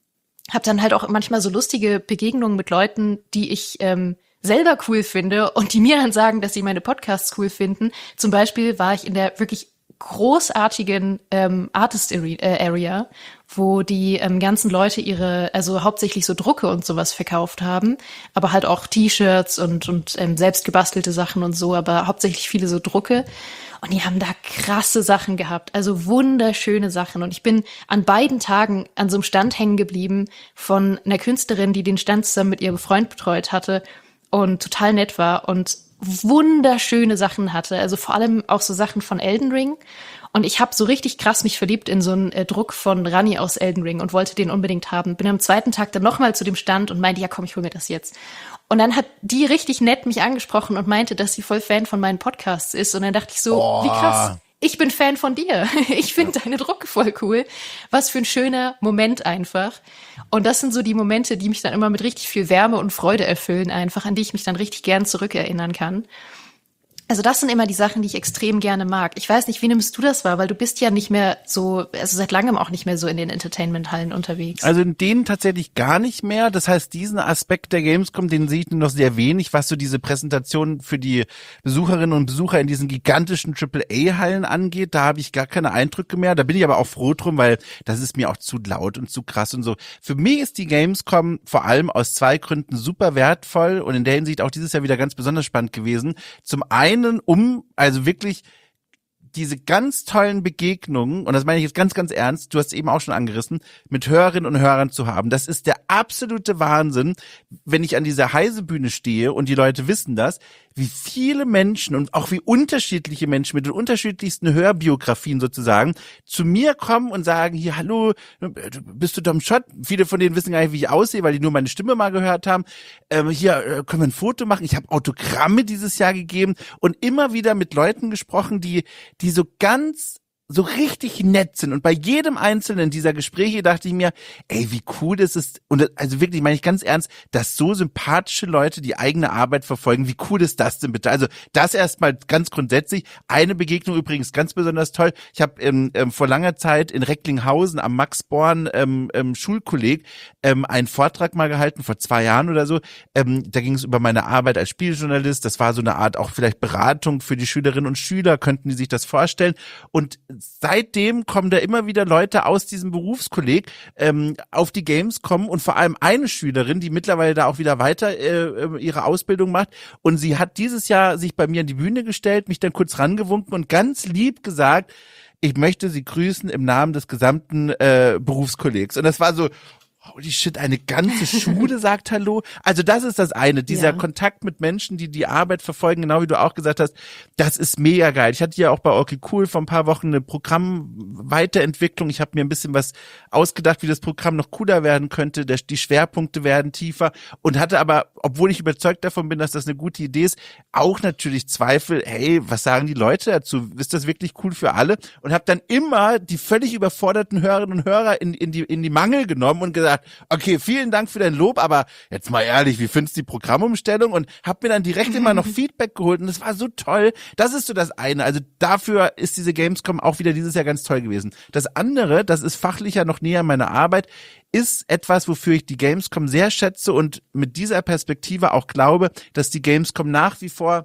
habe dann halt auch manchmal so lustige Begegnungen mit Leuten, die ich ähm, selber cool finde und die mir dann sagen, dass sie meine Podcasts cool finden. Zum Beispiel war ich in der wirklich großartigen ähm, Artist Area, wo die ähm, ganzen Leute ihre, also hauptsächlich so Drucke und sowas verkauft haben, aber halt auch T-Shirts und und ähm, selbst gebastelte Sachen und so, aber hauptsächlich viele so Drucke. Und die haben da krasse Sachen gehabt, also wunderschöne Sachen. Und ich bin an beiden Tagen an so einem Stand hängen geblieben von einer Künstlerin, die den Stand zusammen mit ihrem Freund betreut hatte und total nett war und wunderschöne Sachen hatte, also vor allem auch so Sachen von Elden Ring. Und ich habe so richtig krass mich verliebt in so einen äh, Druck von Rani aus Elden Ring und wollte den unbedingt haben. Bin am zweiten Tag dann nochmal zu dem Stand und meinte, ja komm, ich hol mir das jetzt. Und dann hat die richtig nett mich angesprochen und meinte, dass sie voll Fan von meinen Podcasts ist. Und dann dachte ich so, oh. Wie krass, ich bin Fan von dir. Ich finde deine Drucke voll cool. Was für ein schöner Moment einfach. Und das sind so die Momente, die mich dann immer mit richtig viel Wärme und Freude erfüllen einfach, an die ich mich dann richtig gern zurückerinnern kann. Also das sind immer die Sachen, die ich extrem gerne mag. Ich weiß nicht, wie nimmst du das wahr? Weil du bist ja nicht mehr so, also seit langem auch nicht mehr so in den Entertainment-Hallen unterwegs. Also in denen tatsächlich gar nicht mehr. Das heißt, diesen Aspekt der Gamescom, den sehe ich nur noch sehr wenig, was so diese Präsentation für die Besucherinnen und Besucher in diesen gigantischen Triple A Hallen angeht. Da habe ich gar keine Eindrücke mehr. Da bin ich aber auch froh drum, weil das ist mir auch zu laut und zu krass und so. Für mich ist die Gamescom vor allem aus zwei Gründen super wertvoll und in der Hinsicht auch dieses Jahr wieder ganz besonders spannend gewesen. Zum einen um, also wirklich diese ganz tollen Begegnungen, und das meine ich jetzt ganz, ganz ernst, du hast es eben auch schon angerissen, mit Hörerinnen und Hörern zu haben. Das ist der absolute Wahnsinn, wenn ich an dieser Heise-Bühne stehe und die Leute wissen das, wie viele Menschen und auch wie unterschiedliche Menschen mit den unterschiedlichsten Hörbiografien sozusagen zu mir kommen und sagen, hier, hallo, bist du Dom Schott? Viele von denen wissen gar nicht, wie ich aussehe, weil die nur meine Stimme mal gehört haben. Ähm, hier, können wir ein Foto machen? Ich habe Autogramme dieses Jahr gegeben und immer wieder mit Leuten gesprochen, die, die so ganz so richtig nett sind. Und bei jedem einzelnen dieser Gespräche dachte ich mir, ey, wie cool ist es, und also wirklich meine ich ganz ernst, dass so sympathische Leute die eigene Arbeit verfolgen. Wie cool ist das denn bitte? Also das erstmal ganz grundsätzlich. Eine Begegnung übrigens ganz besonders toll. Ich habe ähm, ähm, vor langer Zeit in Recklinghausen am Max-Born ähm, ähm, Schulkolleg ähm, einen Vortrag mal gehalten, vor zwei Jahren oder so. Ähm, da ging es über meine Arbeit als Spieljournalist. Das war so eine Art auch vielleicht Beratung für die Schülerinnen und Schüler. Könnten die sich das vorstellen? Und seitdem kommen da immer wieder Leute aus diesem Berufskolleg ähm, auf die Gamescom und vor allem eine Schülerin, die mittlerweile da auch wieder weiter äh, ihre Ausbildung macht, und sie hat dieses Jahr sich bei mir an die Bühne gestellt, mich dann kurz rangewunken und ganz lieb gesagt, ich möchte Sie grüßen im Namen des gesamten äh, Berufskollegs. Und das war so, holy shit, eine ganze Schule sagt Hallo. Also das ist das eine, dieser ja. Kontakt mit Menschen, die die Arbeit verfolgen, genau wie du auch gesagt hast, das ist mega geil. Ich hatte ja auch bei Okay Cool vor ein paar Wochen eine Programmweiterentwicklung. Ich habe mir ein bisschen was ausgedacht, wie das Programm noch cooler werden könnte. Die Schwerpunkte werden tiefer und hatte aber, obwohl ich überzeugt davon bin, dass das eine gute Idee ist, auch natürlich Zweifel, hey, was sagen die Leute dazu? Ist das wirklich cool für alle? Und habe dann immer die völlig überforderten Hörerinnen und Hörer in, in, die, in die Mangel genommen und gesagt, okay, vielen Dank für dein Lob, aber jetzt mal ehrlich, wie findest du die Programmumstellung? Und hab mir dann direkt immer noch Feedback geholt und das war so toll. Das ist so das eine. Also dafür ist diese Gamescom auch wieder dieses Jahr ganz toll gewesen. Das andere, das ist fachlicher noch näher meiner Arbeit, ist etwas, wofür ich die Gamescom sehr schätze und mit dieser Perspektive auch glaube, dass die Gamescom nach wie vor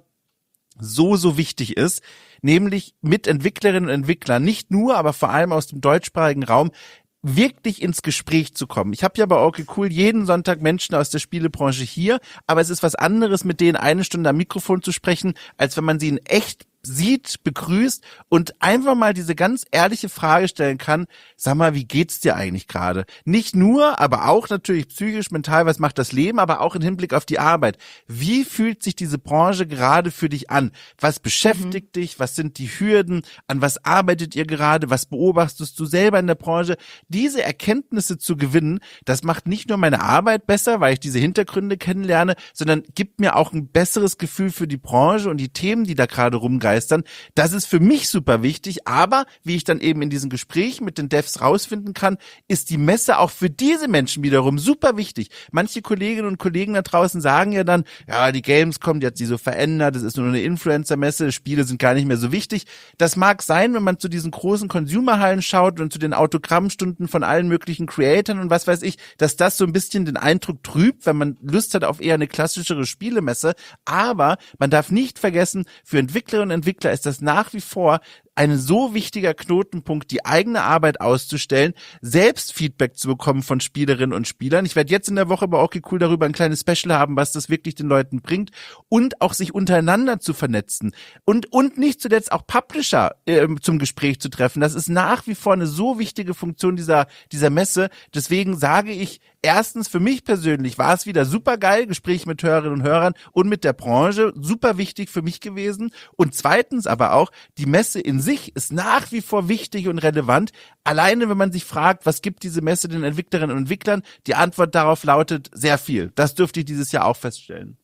so, so wichtig ist, nämlich mit Entwicklerinnen und Entwicklern, nicht nur, aber vor allem aus dem deutschsprachigen Raum, wirklich ins Gespräch zu kommen. Ich habe ja bei Okay Cool jeden Sonntag Menschen aus der Spielebranche hier, aber es ist was anderes, mit denen eine Stunde am Mikrofon zu sprechen, als wenn man sie in echt sieht, begrüßt und einfach mal diese ganz ehrliche Frage stellen kann, sag mal, wie geht's dir eigentlich gerade? Nicht nur, aber auch natürlich psychisch, mental, was macht das Leben, aber auch im Hinblick auf die Arbeit. Wie fühlt sich diese Branche gerade für dich an? Was beschäftigt mhm. dich? Was sind die Hürden? An was arbeitet ihr gerade? Was beobachtest du selber in der Branche? Diese Erkenntnisse zu gewinnen, das macht nicht nur meine Arbeit besser, weil ich diese Hintergründe kennenlerne, sondern gibt mir auch ein besseres Gefühl für die Branche und die Themen, die da gerade rumgeistern. begeistern. Das ist für mich super wichtig, aber wie ich dann eben in diesen Gesprächen mit den Devs rausfinden kann, ist die Messe auch für diese Menschen wiederum super wichtig. Manche Kolleginnen und Kollegen da draußen sagen ja dann, ja, die Gamescom, die hat sich so verändert, das ist nur eine Influencer-Messe, Spiele sind gar nicht mehr so wichtig. Das mag sein, wenn man zu diesen großen Consumerhallen schaut und zu den Autogrammstunden von allen möglichen Creatoren und was weiß ich, dass das so ein bisschen den Eindruck trübt, wenn man Lust hat auf eher eine klassischere Spielemesse. Aber man darf nicht vergessen, für Entwicklerinnen und Entwickler ist das nach wie vor ein so wichtiger Knotenpunkt, die eigene Arbeit auszustellen, selbst Feedback zu bekommen von Spielerinnen und Spielern. Ich werde jetzt in der Woche bei Okay Cool darüber ein kleines Special haben, was das wirklich den Leuten bringt und auch sich untereinander zu vernetzen und und nicht zuletzt auch Publisher äh, zum Gespräch zu treffen. Das ist nach wie vor eine so wichtige Funktion dieser dieser Messe. Deswegen sage ich, erstens, für mich persönlich war es wieder super geil, Gespräche mit Hörerinnen und Hörern und mit der Branche, super wichtig für mich gewesen. Und zweitens aber auch, die Messe in sich ist nach wie vor wichtig und relevant. Alleine, wenn man sich fragt, was gibt diese Messe den Entwicklerinnen und Entwicklern, die Antwort darauf lautet, sehr viel. Das dürfte ich dieses Jahr auch feststellen.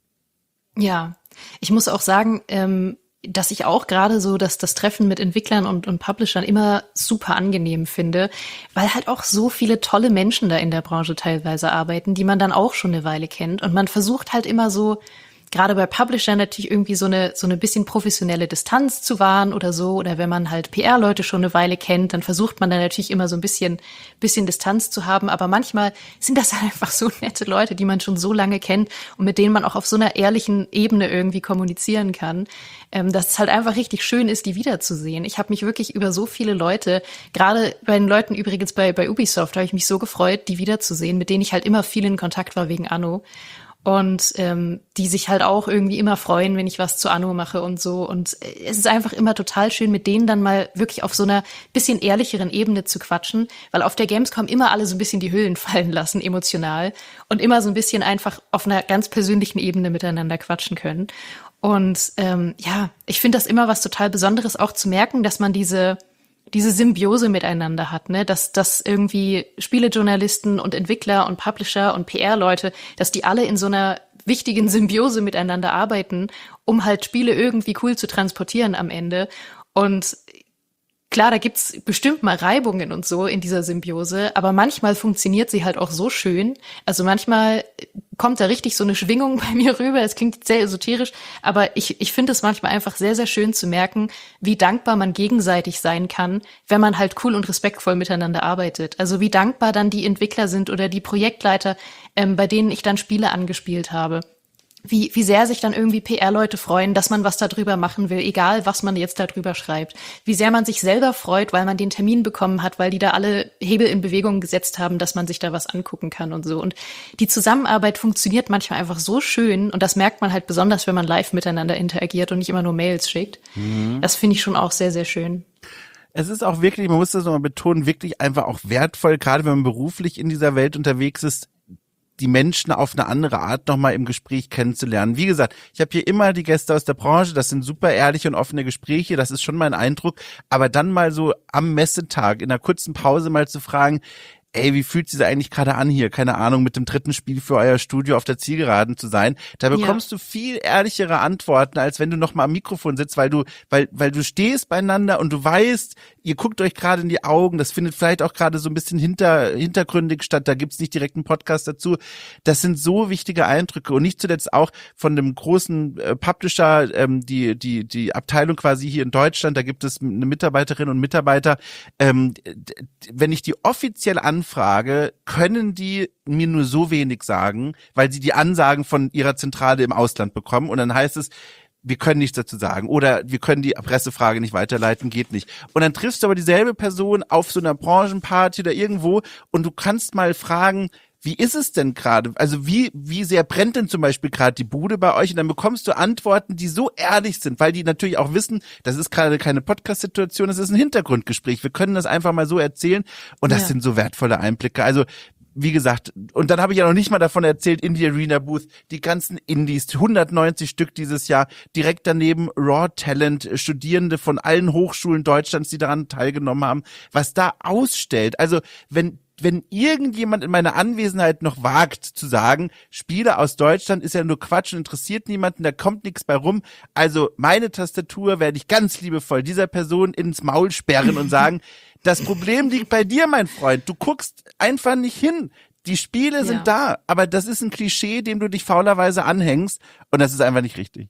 Ja, ich muss auch sagen, ähm, dass ich auch gerade so dass das Treffen mit Entwicklern und, und Publishern immer super angenehm finde, weil halt auch so viele tolle Menschen da in der Branche teilweise arbeiten, die man dann auch schon eine Weile kennt. Und man versucht halt immer so, gerade bei Publishern natürlich irgendwie so eine so eine bisschen professionelle Distanz zu wahren oder so. Oder wenn man halt P R-Leute schon eine Weile kennt, dann versucht man dann natürlich immer so ein bisschen bisschen Distanz zu haben. Aber manchmal sind das halt einfach so nette Leute, die man schon so lange kennt und mit denen man auch auf so einer ehrlichen Ebene irgendwie kommunizieren kann, ähm, dass es halt einfach richtig schön ist, die wiederzusehen. Ich habe mich wirklich über so viele Leute, gerade bei den Leuten übrigens bei bei Ubisoft, habe ich mich so gefreut, die wiederzusehen, mit denen ich halt immer viel in Kontakt war wegen Anno. Und ähm, die sich halt auch irgendwie immer freuen, wenn ich was zu Anno mache und so. Und es ist einfach immer total schön, mit denen dann mal wirklich auf so einer bisschen ehrlicheren Ebene zu quatschen, weil auf der Gamescom immer alle so ein bisschen die Hüllen fallen lassen, emotional. Und immer so ein bisschen einfach auf einer ganz persönlichen Ebene miteinander quatschen können. Und ähm, ja, ich finde das immer was total Besonderes, auch zu merken, dass man diese diese Symbiose miteinander hat, ne, dass dass irgendwie Spielejournalisten und Entwickler und Publisher und P R-Leute, dass die alle in so einer wichtigen Symbiose miteinander arbeiten, um halt Spiele irgendwie cool zu transportieren am Ende. Und klar, da gibt's bestimmt mal Reibungen und so in dieser Symbiose, aber manchmal funktioniert sie halt auch so schön. Also manchmal kommt da richtig so eine Schwingung bei mir rüber. Es klingt sehr esoterisch, aber ich ich finde es manchmal einfach sehr, sehr schön zu merken, wie dankbar man gegenseitig sein kann, wenn man halt cool und respektvoll miteinander arbeitet. Also wie dankbar dann die Entwickler sind oder die Projektleiter, ähm, bei denen ich dann Spiele angespielt habe. Wie, wie sehr sich dann irgendwie P R-Leute freuen, dass man was darüber machen will, egal was man jetzt darüber schreibt. Wie sehr man sich selber freut, weil man den Termin bekommen hat, weil die da alle Hebel in Bewegung gesetzt haben, dass man sich da was angucken kann und so. Und die Zusammenarbeit funktioniert manchmal einfach so schön und das merkt man halt besonders, wenn man live miteinander interagiert und nicht immer nur Mails schickt. Mhm. Das finde ich schon auch sehr, sehr schön. Es ist auch wirklich, man muss das nochmal betonen, wirklich einfach auch wertvoll, gerade wenn man beruflich in dieser Welt unterwegs ist, die Menschen auf eine andere Art nochmal im Gespräch kennenzulernen. Wie gesagt, ich habe hier immer die Gäste aus der Branche, das sind super ehrliche und offene Gespräche, das ist schon mein Eindruck, aber dann mal so am Messetag in einer kurzen Pause mal zu fragen, ey, wie fühlt sich das eigentlich gerade an hier, keine Ahnung, mit dem dritten Spiel für euer Studio auf der Zielgeraden zu sein, da bekommst ja. du viel ehrlichere Antworten, als wenn du nochmal am Mikrofon sitzt, weil du, weil, weil du stehst beieinander und du weißt, ihr guckt euch gerade in die Augen, das findet vielleicht auch gerade so ein bisschen hinter, hintergründig statt, da gibt's nicht direkt einen Podcast dazu. Das sind so wichtige Eindrücke und nicht zuletzt auch von dem großen äh, Publisher, ähm, die, die, die Abteilung quasi hier in Deutschland, da gibt es eine Mitarbeiterin und Mitarbeiter, ähm, wenn ich die offiziell an Frage, können die mir nur so wenig sagen, weil sie die Ansagen von ihrer Zentrale im Ausland bekommen und dann heißt es, wir können nichts dazu sagen oder wir können die Pressefrage nicht weiterleiten, geht nicht. Und dann triffst du aber dieselbe Person auf so einer Branchenparty oder irgendwo und du kannst mal fragen, wie ist es denn gerade? Also wie wie sehr brennt denn zum Beispiel gerade die Bude bei euch? Und dann bekommst du Antworten, die so ehrlich sind, weil die natürlich auch wissen, das ist gerade keine Podcast-Situation, das ist ein Hintergrundgespräch. Wir können das einfach mal so erzählen und das ja. sind so wertvolle Einblicke. Also wie gesagt, und dann habe ich ja noch nicht mal davon erzählt, Indie Arena Booth, die ganzen Indies, hundertneunzig Stück dieses Jahr, direkt daneben Raw Talent, Studierende von allen Hochschulen Deutschlands, die daran teilgenommen haben, was da ausstellt. Also wenn wenn irgendjemand in meiner Anwesenheit noch wagt zu sagen, Spiele aus Deutschland ist ja nur Quatsch und interessiert niemanden, da kommt nichts bei rum. Also meine Tastatur werde ich ganz liebevoll dieser Person ins Maul sperren und sagen, das Problem liegt bei dir, mein Freund. Du guckst einfach nicht hin. Die Spiele sind ja da, aber das ist ein Klischee, dem du dich faulerweise anhängst und das ist einfach nicht richtig.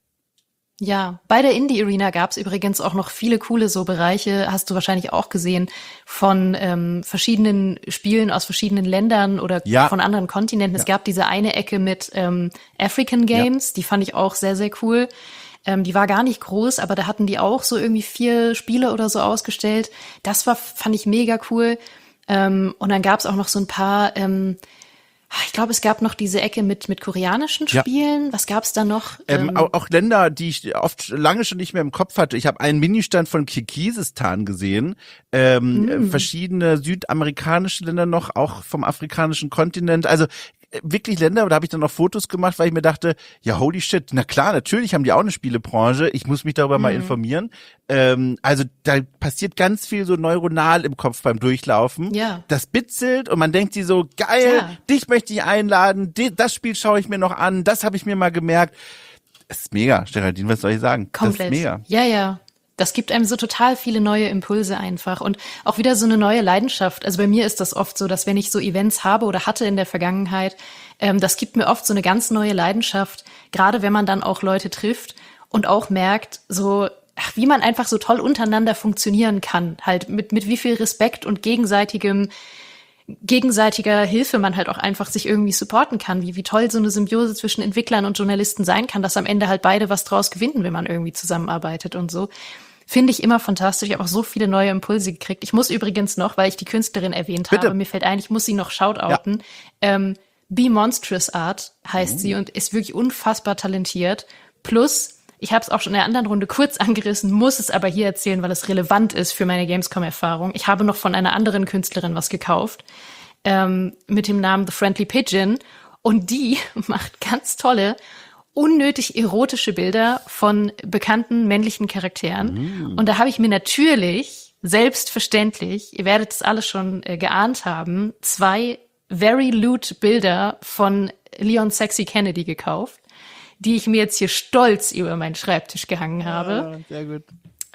Ja, bei der Indie Arena gab's übrigens auch noch viele coole so Bereiche, hast du wahrscheinlich auch gesehen, von ähm, verschiedenen Spielen aus verschiedenen Ländern oder ja. von anderen Kontinenten. Ja. Es gab diese eine Ecke mit ähm, African Games, ja. die fand ich auch sehr, sehr cool. Ähm, die war gar nicht groß, aber da hatten die auch so irgendwie vier Spiele oder so ausgestellt. Das war, fand ich mega cool. Ähm, und dann gab's auch noch so ein paar, ähm, ich glaube, es gab noch diese Ecke mit mit koreanischen Spielen. Ja. Was gab's da noch? Ähm, ähm, auch, auch Länder, die ich oft lange schon nicht mehr im Kopf hatte. Ich habe einen Ministand von Kirgisistan gesehen. Ähm, mm. Verschiedene südamerikanische Länder noch, auch vom afrikanischen Kontinent. Also wirklich Länder, da habe ich dann noch Fotos gemacht, weil ich mir dachte, ja holy shit, na klar, natürlich haben die auch eine Spielebranche, ich muss mich darüber mhm. mal informieren. Ähm, also da passiert ganz viel so neuronal im Kopf beim Durchlaufen. Ja. Das bitzelt und man denkt sich so, geil, ja. dich möchte ich einladen, die, das Spiel schaue ich mir noch an, das habe ich mir mal gemerkt. Das ist mega, Geraldine, was soll ich sagen? Komplett. Das ist mega. Ja, ja. Das gibt einem so total viele neue Impulse einfach und auch wieder so eine neue Leidenschaft. Also bei mir ist das oft so, dass wenn ich so Events habe oder hatte in der Vergangenheit, ähm, das gibt mir oft so eine ganz neue Leidenschaft, gerade wenn man dann auch Leute trifft und auch merkt, so ach, wie man einfach so toll untereinander funktionieren kann, halt mit mit wie viel Respekt und gegenseitigem gegenseitiger Hilfe man halt auch einfach sich irgendwie supporten kann, wie wie toll so eine Symbiose zwischen Entwicklern und Journalisten sein kann, dass am Ende halt beide was draus gewinnen, wenn man irgendwie zusammenarbeitet und so. Finde ich immer fantastisch. Ich habe auch so viele neue Impulse gekriegt. Ich muss übrigens noch, weil ich die Künstlerin erwähnt Bitte. habe, mir fällt ein, ich muss sie noch shoutouten. Ja. Ähm, Be Monstrous Art heißt oh. sie und ist wirklich unfassbar talentiert. Plus, ich habe es auch schon in der anderen Runde kurz angerissen, muss es aber hier erzählen, weil es relevant ist für meine Gamescom-Erfahrung. Ich habe noch von einer anderen Künstlerin was gekauft, ähm, mit dem Namen The Friendly Pigeon. Und die macht ganz tolle, unnötig erotische Bilder von bekannten männlichen Charakteren. Mm. Und da habe ich mir natürlich, selbstverständlich, ihr werdet es alles schon äh, geahnt haben, zwei very lewd Bilder von Leon Sexy Kennedy gekauft, die ich mir jetzt hier stolz über meinen Schreibtisch gehangen habe. Ja, sehr gut.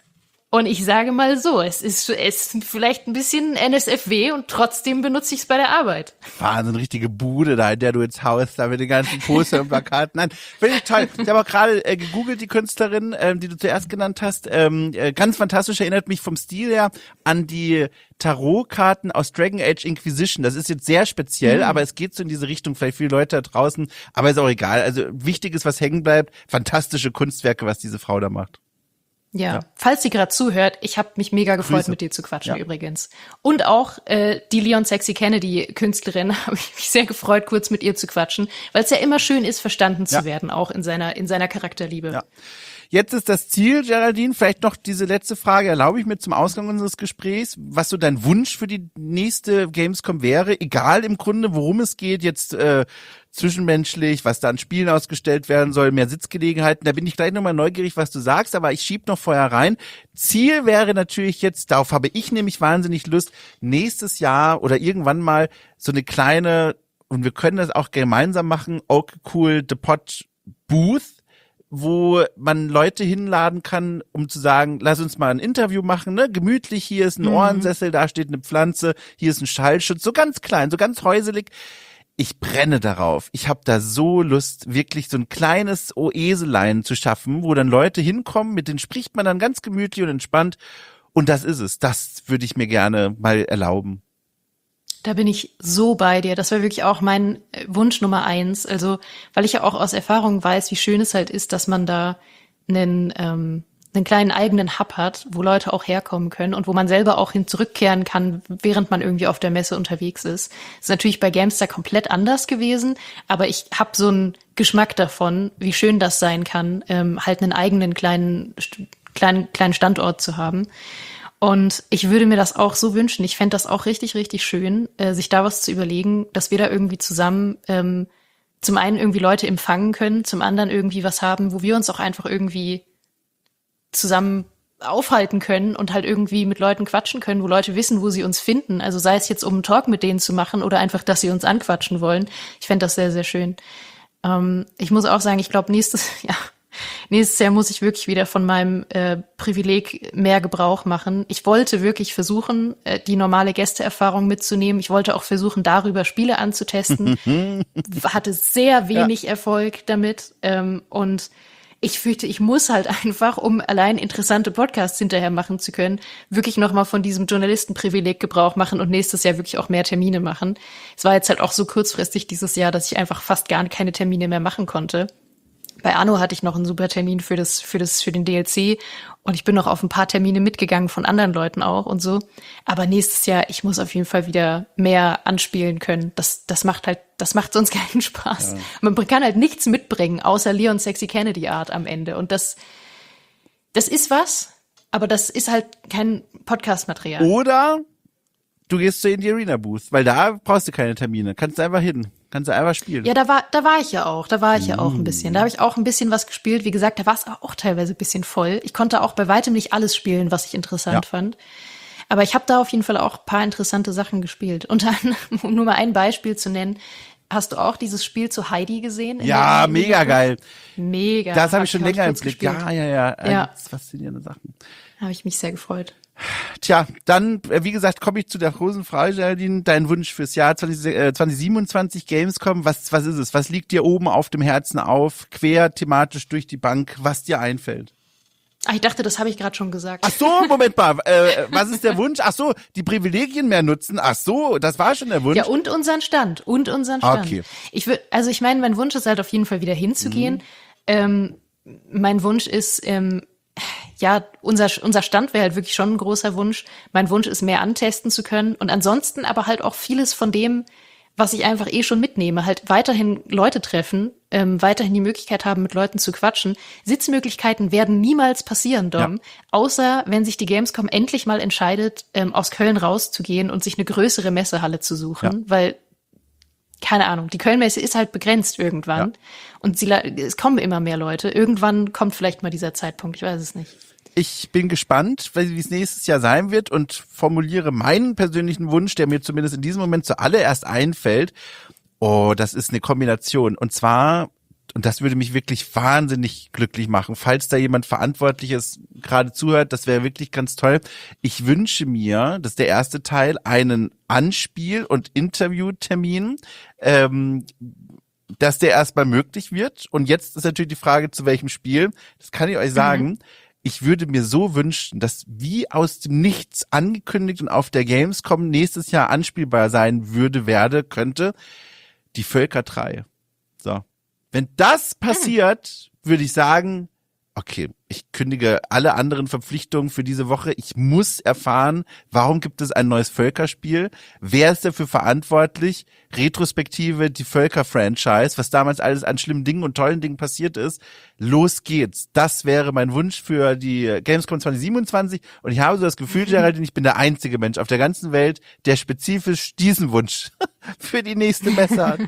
Und ich sage mal so, es ist, es ist vielleicht ein bisschen N S F W und trotzdem benutze ich es bei der Arbeit. Wahnsinn, richtige Bude da, in der du jetzt haust, da mit den ganzen Poster und Plakaten. Nein, finde ich toll. Ich habe auch gerade äh, gegoogelt, die Künstlerin, ähm, die du zuerst genannt hast. Ähm, äh, ganz fantastisch, erinnert mich vom Stil her an die Tarotkarten aus Dragon Age Inquisition. Das ist jetzt sehr speziell, mhm. aber es geht so in diese Richtung. Vielleicht viele Leute da draußen, aber ist auch egal. Also wichtig ist, was hängen bleibt. Fantastische Kunstwerke, was diese Frau da macht. Ja, ja, falls sie gerade zuhört, ich habe mich mega gefreut, Grüße. mit dir zu quatschen ja. übrigens. Und auch äh, die Leon Sexy Kennedy Künstlerin habe ich mich sehr gefreut, kurz mit ihr zu quatschen, weil es ja immer schön ist, verstanden ja. zu werden, auch in seiner in seiner Charakterliebe. Ja. Jetzt ist das Ziel, Geraldine, vielleicht noch diese letzte Frage erlaube ich mir zum Ausgang unseres Gesprächs, was so dein Wunsch für die nächste Gamescom wäre, egal im Grunde, worum es geht, jetzt äh, zwischenmenschlich, was da an Spielen ausgestellt werden soll, mehr Sitzgelegenheiten, da bin ich gleich nochmal neugierig, was du sagst, aber ich schieb noch vorher rein. Ziel wäre natürlich jetzt, darauf habe ich nämlich wahnsinnig Lust, nächstes Jahr oder irgendwann mal so eine kleine, und wir können das auch gemeinsam machen, okay, cool, The Pod Booth, wo man Leute hinladen kann, um zu sagen, lass uns mal ein Interview machen, ne? Gemütlich, hier ist ein mhm. Ohrensessel, da steht eine Pflanze, hier ist ein Schallschutz, so ganz klein, so ganz häuselig. Ich brenne darauf. Ich habe da so Lust, wirklich so ein kleines Oeselein zu schaffen, wo dann Leute hinkommen, mit denen spricht man dann ganz gemütlich und entspannt. Und das ist es. Das würde ich mir gerne mal erlauben. Da bin ich so bei dir. Das wäre wirklich auch mein Wunsch Nummer eins. Also, weil ich ja auch aus Erfahrung weiß, wie schön es halt ist, dass man da einen, ähm, einen kleinen eigenen Hub hat, wo Leute auch herkommen können und wo man selber auch hin zurückkehren kann, während man irgendwie auf der Messe unterwegs ist. Das ist natürlich bei Gamestar komplett anders gewesen, aber ich habe so einen Geschmack davon, wie schön das sein kann, ähm, halt einen eigenen kleinen, kleinen, kleinen Standort zu haben. Und ich würde mir das auch so wünschen. Ich fände das auch richtig, richtig schön, äh, sich da was zu überlegen, dass wir da irgendwie zusammen ähm, zum einen irgendwie Leute empfangen können, zum anderen irgendwie was haben, wo wir uns auch einfach irgendwie zusammen aufhalten können und halt irgendwie mit Leuten quatschen können, wo Leute wissen, wo sie uns finden. Also sei es jetzt, um einen Talk mit denen zu machen oder einfach, dass sie uns anquatschen wollen. Ich fände das sehr, sehr schön. Ähm, ich muss auch sagen, ich glaube, nächstes Jahr, nächstes Jahr muss ich wirklich wieder von meinem äh, Privileg mehr Gebrauch machen. Ich wollte wirklich versuchen, äh, die normale Gästeerfahrung mitzunehmen. Ich wollte auch versuchen, darüber Spiele anzutesten. Hatte sehr wenig ja. Erfolg damit. Ähm, und ich fühlte, ich muss halt einfach, um allein interessante Podcasts hinterher machen zu können, wirklich nochmal von diesem Journalistenprivileg Gebrauch machen und nächstes Jahr wirklich auch mehr Termine machen. Es war jetzt halt auch so kurzfristig dieses Jahr, dass ich einfach fast gar keine Termine mehr machen konnte. Bei Anno hatte ich noch einen super Termin für das, für das, für den D L C und ich bin noch auf ein paar Termine mitgegangen von anderen Leuten auch und so. Aber nächstes Jahr, ich muss auf jeden Fall wieder mehr anspielen können. Das, das macht halt, das macht sonst keinen Spaß. Ja. Man kann halt nichts mitbringen, außer Leon Sexy Kennedy Art am Ende. Und das, das ist was, aber das ist halt kein Podcast-Material. Oder du gehst zu in die Arena Booth, weil da brauchst du keine Termine. Kannst du einfach hin. Kannst du einfach spielen. Ja, da war, da war ich ja auch. Da war ich ja auch ein bisschen. Da habe ich auch ein bisschen was gespielt. Wie gesagt, da war es auch teilweise ein bisschen voll. Ich konnte auch bei weitem nicht alles spielen, was ich interessant ja. fand. Aber ich habe da auf jeden Fall auch ein paar interessante Sachen gespielt. Und dann, um nur mal ein Beispiel zu nennen, hast du auch dieses Spiel zu Heidi gesehen? Ja, mega geil. Mega. Das habe ich schon länger im Blick. Ja, ja, ja. Ja. Faszinierende Sachen. Habe ich mich sehr gefreut. Tja, dann, wie gesagt, komme ich zu der großen Frage, Geraldine. Dein Wunsch fürs Jahr zwanzig, äh, zwanzig siebenundzwanzig Gamescom, was, was ist es? Was liegt dir oben auf dem Herzen auf, quer thematisch durch die Bank, was dir einfällt? Ach, ich dachte, das habe ich gerade schon gesagt. Ach so, Moment mal, äh, was ist der Wunsch? Ach so, die Privilegien mehr nutzen. Ach so, das war schon der Wunsch. Ja, und unseren Stand, und unseren Stand. Okay. Ich würde, also ich meine, mein Wunsch ist halt auf jeden Fall wieder hinzugehen. Mhm. Ähm, mein Wunsch ist, ähm, ja, unser, unser Stand wäre halt wirklich schon ein großer Wunsch. Mein Wunsch ist, mehr antesten zu können und ansonsten aber halt auch vieles von dem, was ich einfach eh schon mitnehme, halt weiterhin Leute treffen, ähm, weiterhin die Möglichkeit haben, mit Leuten zu quatschen. Sitzmöglichkeiten werden niemals passieren, Dom, ja. außer wenn sich die Gamescom endlich mal entscheidet, ähm, aus Köln rauszugehen und sich eine größere Messehalle zu suchen, ja. weil keine Ahnung, die Kölnmesse ist halt begrenzt irgendwann. Ja. Und sie, es kommen immer mehr Leute. Irgendwann kommt vielleicht mal dieser Zeitpunkt, ich weiß es nicht. Ich bin gespannt, wie es nächstes Jahr sein wird und formuliere meinen persönlichen Wunsch, der mir zumindest in diesem Moment zuallererst einfällt. Oh, das ist eine Kombination. Und zwar, und das würde mich wirklich wahnsinnig glücklich machen, falls da jemand Verantwortliches gerade zuhört, das wäre wirklich ganz toll. Ich wünsche mir, das ist der erste Teil, einen Anspiel- und Interviewtermin, ähm, dass der erstmal möglich wird. Und jetzt ist natürlich die Frage, zu welchem Spiel. Das kann ich euch sagen. Mhm. Ich würde mir so wünschen, dass wie aus dem Nichts angekündigt und auf der Gamescom nächstes Jahr anspielbar sein würde, werde, könnte, die Völker drei. So. Wenn das passiert, würde ich sagen, okay, ich kündige alle anderen Verpflichtungen für diese Woche. Ich muss erfahren, warum gibt es ein neues Völkerspiel? Wer ist dafür verantwortlich? Retrospektive, die Völker-Franchise, was damals alles an schlimmen Dingen und tollen Dingen passiert ist. Los geht's. Das wäre mein Wunsch für die Gamescom zwanzig siebenundzwanzig. Und ich habe so das Gefühl, Geraldine, ich bin der einzige Mensch auf der ganzen Welt, der spezifisch diesen Wunsch für die nächste Messe hat.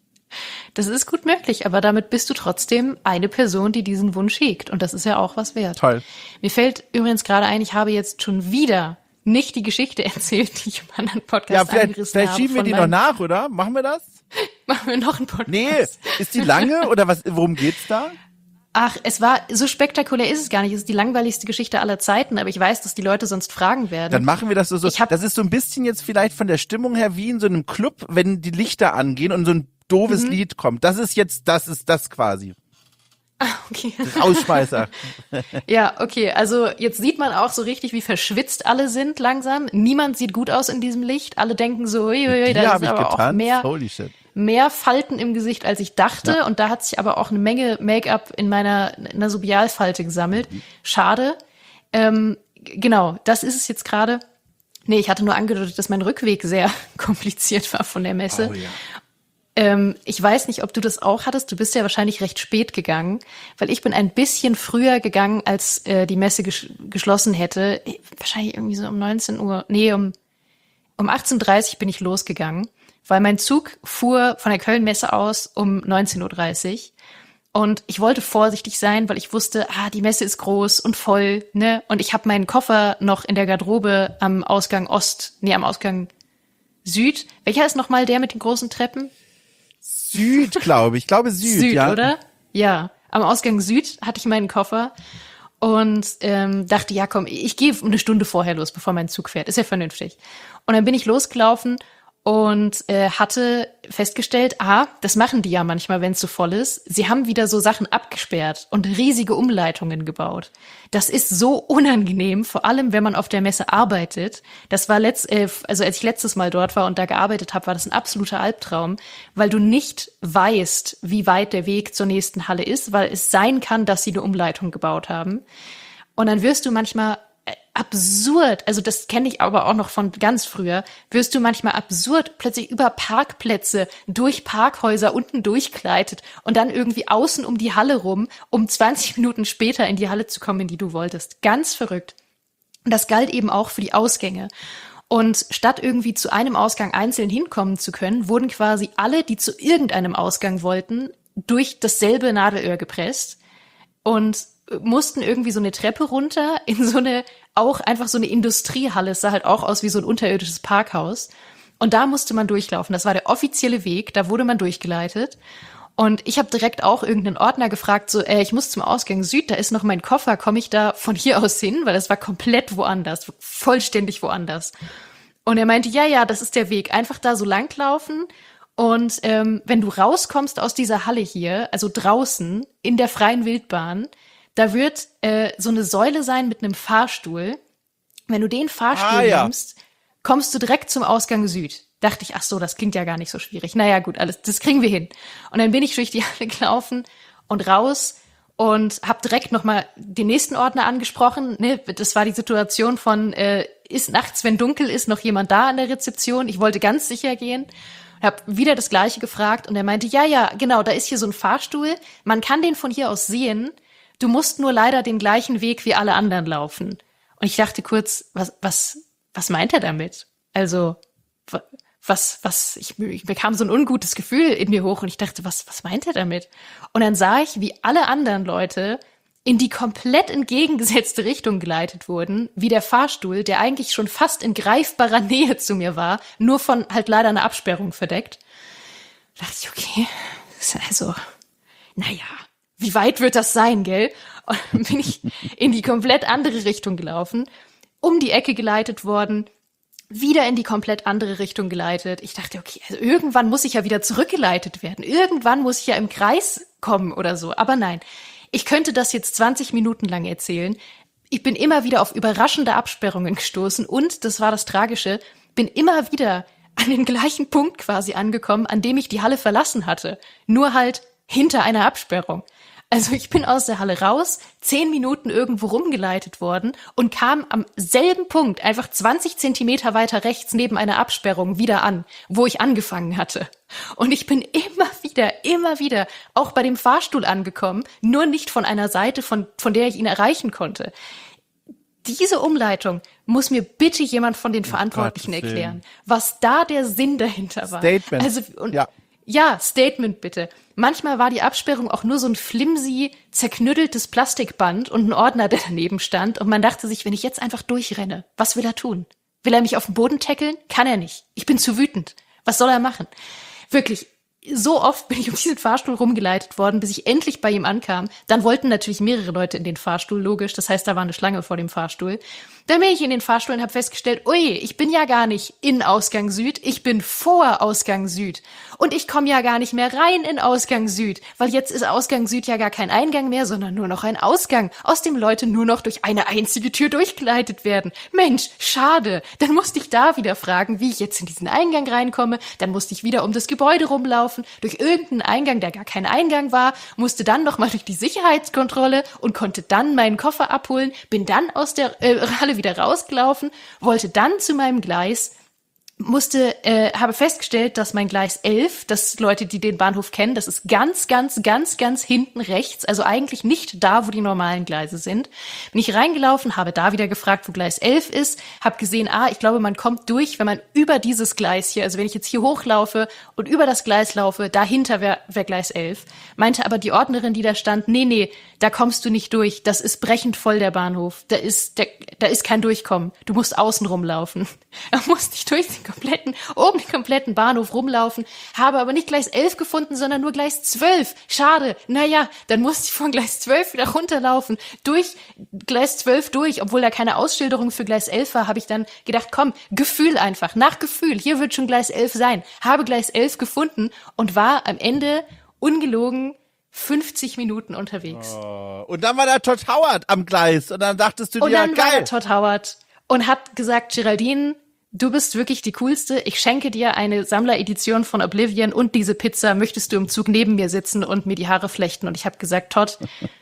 Das ist gut möglich, aber damit bist du trotzdem eine Person, die diesen Wunsch hegt. Und das ist ja auch was wert. Toll. Mir fällt übrigens gerade ein, ich habe jetzt schon wieder nicht die Geschichte erzählt, die ich im anderen Podcast ja, vielleicht, angerissen vielleicht habe. Vielleicht schieben wir die noch nach, oder? Machen wir das? Machen wir noch einen Podcast. Nee, ist die lange oder was? Worum geht's da? Ach, es war, so spektakulär ist es gar nicht. Es ist die langweiligste Geschichte aller Zeiten, aber ich weiß, dass die Leute sonst fragen werden. Dann machen wir das so. so. Ich hab, das ist so ein bisschen jetzt vielleicht von der Stimmung her wie in so einem Club, wenn die Lichter angehen und so ein doofes mhm. Lied kommt. Das ist jetzt, das ist das quasi. Ah, okay. Rausschmeißer. Ja, okay. Also jetzt sieht man auch so richtig, wie verschwitzt alle sind langsam. Niemand sieht gut aus in diesem Licht. Alle denken so, ui, ui, da ist aber auch mehr, mehr Falten im Gesicht, als ich dachte. Ja. Und da hat sich aber auch eine Menge Make-up in meiner Nasobialfalte gesammelt. Mhm. Schade. Ähm, genau, das ist es jetzt gerade. Nee, ich hatte nur angedeutet, dass mein Rückweg sehr kompliziert war von der Messe. Oh, ja. Ähm, ich weiß nicht, ob du das auch hattest. Du bist ja wahrscheinlich recht spät gegangen, weil ich bin ein bisschen früher gegangen, als äh, die Messe ges- geschlossen hätte. Wahrscheinlich irgendwie so um neunzehn Uhr. Nee, um, um achtzehn Uhr dreißig bin ich losgegangen, weil mein Zug fuhr von der Köln-Messe aus um neunzehn Uhr dreißig. Und ich wollte vorsichtig sein, weil ich wusste, ah, die Messe ist groß und voll, ne? Und ich habe meinen Koffer noch in der Garderobe am Ausgang Ost, nee, am Ausgang Süd. Welcher ist nochmal der mit den großen Treppen? Süd, glaube ich. Ich glaube Süd, Süd, ja. oder? Ja, am Ausgang Süd hatte ich meinen Koffer und ähm, dachte, ja komm, ich gehe eine Stunde vorher los, bevor mein Zug fährt. Ist ja vernünftig. Und dann bin ich losgelaufen und äh, hatte festgestellt, ah, das machen die ja manchmal, wenn es so voll ist. Sie haben wieder so Sachen abgesperrt und riesige Umleitungen gebaut. Das ist so unangenehm, vor allem wenn man auf der Messe arbeitet. Das war letzt, äh, also als ich letztes Mal dort war und da gearbeitet habe, war das ein absoluter Albtraum, weil du nicht weißt, wie weit der Weg zur nächsten Halle ist, weil es sein kann, dass sie eine Umleitung gebaut haben. Und dann wirst du manchmal absurd, also das kenne ich aber auch noch von ganz früher, wirst du manchmal absurd plötzlich über Parkplätze, durch Parkhäuser unten durchgleitet und dann irgendwie außen um die Halle rum, um zwanzig Minuten später in die Halle zu kommen, in die du wolltest. Ganz verrückt. Und das galt eben auch für die Ausgänge. Und statt irgendwie zu einem Ausgang einzeln hinkommen zu können, wurden quasi alle, die zu irgendeinem Ausgang wollten, durch dasselbe Nadelöhr gepresst und mussten irgendwie so eine Treppe runter in so eine, auch einfach so eine Industriehalle. Es sah halt auch aus wie so ein unterirdisches Parkhaus. Und da musste man durchlaufen. Das war der offizielle Weg. Da wurde man durchgeleitet. Und ich habe direkt auch irgendeinen Ordner gefragt, so, äh, ich muss zum Ausgang Süd, da ist noch mein Koffer. Komme ich da von hier aus hin? Weil das war komplett woanders, vollständig woanders. Und er meinte, ja, ja, das ist der Weg. Einfach da so langlaufen. Und ähm, wenn du rauskommst aus dieser Halle hier, also draußen in der freien Wildbahn, da wird äh, so eine Säule sein mit einem Fahrstuhl. Wenn du den Fahrstuhl ah, ja. nimmst, kommst du direkt zum Ausgang Süd. Dachte ich, ach so, das klingt ja gar nicht so schwierig. Naja, gut, alles, das kriegen wir hin. Und dann bin ich durch die Halle gelaufen und raus und habe direkt nochmal den nächsten Ordner angesprochen. Ne, das war die Situation von, äh, ist nachts, wenn dunkel ist, noch jemand da an der Rezeption? Ich wollte ganz sicher gehen. Hab wieder das Gleiche gefragt und er meinte, ja, ja, genau, da ist hier so ein Fahrstuhl. Man kann den von hier aus sehen. Du musst nur leider den gleichen Weg wie alle anderen laufen. Und ich dachte kurz, was, was, was meint er damit? Also, was, was, ich, ich bekam so ein ungutes Gefühl in mir hoch und ich dachte, was, was meint er damit? Und dann sah ich, wie alle anderen Leute in die komplett entgegengesetzte Richtung geleitet wurden, wie der Fahrstuhl, der eigentlich schon fast in greifbarer Nähe zu mir war, nur von halt leider einer Absperrung verdeckt. Da dachte ich, okay, also, naja. Wie weit wird das sein, gell? Und dann bin ich in die komplett andere Richtung gelaufen, um die Ecke geleitet worden, wieder in die komplett andere Richtung geleitet. Ich dachte, okay, also irgendwann muss ich ja wieder zurückgeleitet werden. Irgendwann muss ich ja im Kreis kommen oder so. Aber nein, ich könnte das jetzt zwanzig Minuten lang erzählen. Ich bin immer wieder auf überraschende Absperrungen gestoßen und, das war das Tragische, bin immer wieder an den gleichen Punkt quasi angekommen, an dem ich die Halle verlassen hatte. Nur halt hinter einer Absperrung. Also ich bin aus der Halle raus, zehn Minuten irgendwo rumgeleitet worden und kam am selben Punkt, einfach zwanzig Zentimeter weiter rechts neben einer Absperrung wieder an, wo ich angefangen hatte. Und ich bin immer wieder, immer wieder auch bei dem Fahrstuhl angekommen, nur nicht von einer Seite, von, von der ich ihn erreichen konnte. Diese Umleitung muss mir bitte jemand von den Verantwortlichen Gottes erklären, Willen. was da der Sinn dahinter war. Statement. Also, und, ja. Ja, Statement bitte. Manchmal war die Absperrung auch nur so ein flimsy, zerknütteltes Plastikband und ein Ordner, der daneben stand. Und man dachte sich, wenn ich jetzt einfach durchrenne, was will er tun? Will er mich auf den Boden tackeln? Kann er nicht. Ich bin zu wütend. Was soll er machen? Wirklich, so oft bin ich um diesen Fahrstuhl rumgeleitet worden, bis ich endlich bei ihm ankam. Dann wollten natürlich mehrere Leute in den Fahrstuhl, logisch. Das heißt, da war eine Schlange vor dem Fahrstuhl. Dann bin ich in den Fahrstuhl und habe festgestellt, ui, ich bin ja gar nicht in Ausgang Süd, ich bin vor Ausgang Süd. Und ich komme ja gar nicht mehr rein in Ausgang Süd, weil jetzt ist Ausgang Süd ja gar kein Eingang mehr, sondern nur noch ein Ausgang, aus dem Leute nur noch durch eine einzige Tür durchgeleitet werden. Mensch, schade. Dann musste ich da wieder fragen, wie ich jetzt in diesen Eingang reinkomme. Dann musste ich wieder um das Gebäude rumlaufen, durch irgendeinen Eingang, der gar kein Eingang war, musste dann nochmal durch die Sicherheitskontrolle und konnte dann meinen Koffer abholen, bin dann aus der äh, Halle wieder rausgelaufen, wollte dann zu meinem Gleis musste, äh, habe festgestellt, dass mein Gleis elf, das Leute, die den Bahnhof kennen, das ist ganz, ganz, ganz, ganz hinten rechts, also eigentlich nicht da, wo die normalen Gleise sind. Bin ich reingelaufen, habe da wieder gefragt, wo Gleis elf ist, habe gesehen, ah, ich glaube, man kommt durch, wenn man über dieses Gleis hier, also wenn ich jetzt hier hochlaufe und über das Gleis laufe, dahinter wäre wär Gleis elf. Meinte aber die Ordnerin, die da stand, nee, nee, da kommst du nicht durch, das ist brechend voll, der Bahnhof, da ist, der, da ist kein Durchkommen, du musst außen rumlaufen. Er muss nicht durch den kompletten, oben den kompletten Bahnhof rumlaufen, habe aber nicht Gleis elf gefunden, sondern nur Gleis zwölf. Schade. Naja, dann musste ich von Gleis zwölf wieder runterlaufen, durch Gleis zwölf durch, obwohl da keine Ausschilderung für Gleis elf war, habe ich dann gedacht, komm, Gefühl einfach, nach Gefühl, hier wird schon Gleis elf sein. Habe Gleis elf gefunden und war am Ende ungelogen fünfzig Minuten unterwegs. Oh, und dann war da Todd Howard am Gleis und dann dachtest du dir, und dann geil. war da Todd Howard und hat gesagt, Geraldine, du bist wirklich die Coolste. Ich schenke dir eine Sammleredition von Oblivion und diese Pizza. Möchtest du im Zug neben mir sitzen und mir die Haare flechten? Und ich habe gesagt, Todd,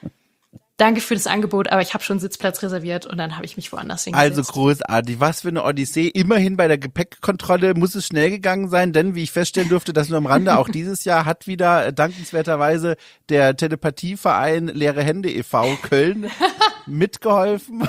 danke für das Angebot, aber ich habe schon Sitzplatz reserviert und dann habe ich mich woanders hingesetzt. Also großartig. Was für eine Odyssee. Immerhin bei der Gepäckkontrolle muss es schnell gegangen sein, denn wie ich feststellen durfte, das nur am Rande, auch dieses Jahr hat wieder äh, dankenswerterweise der Telepathieverein Leere Hände e V Köln mitgeholfen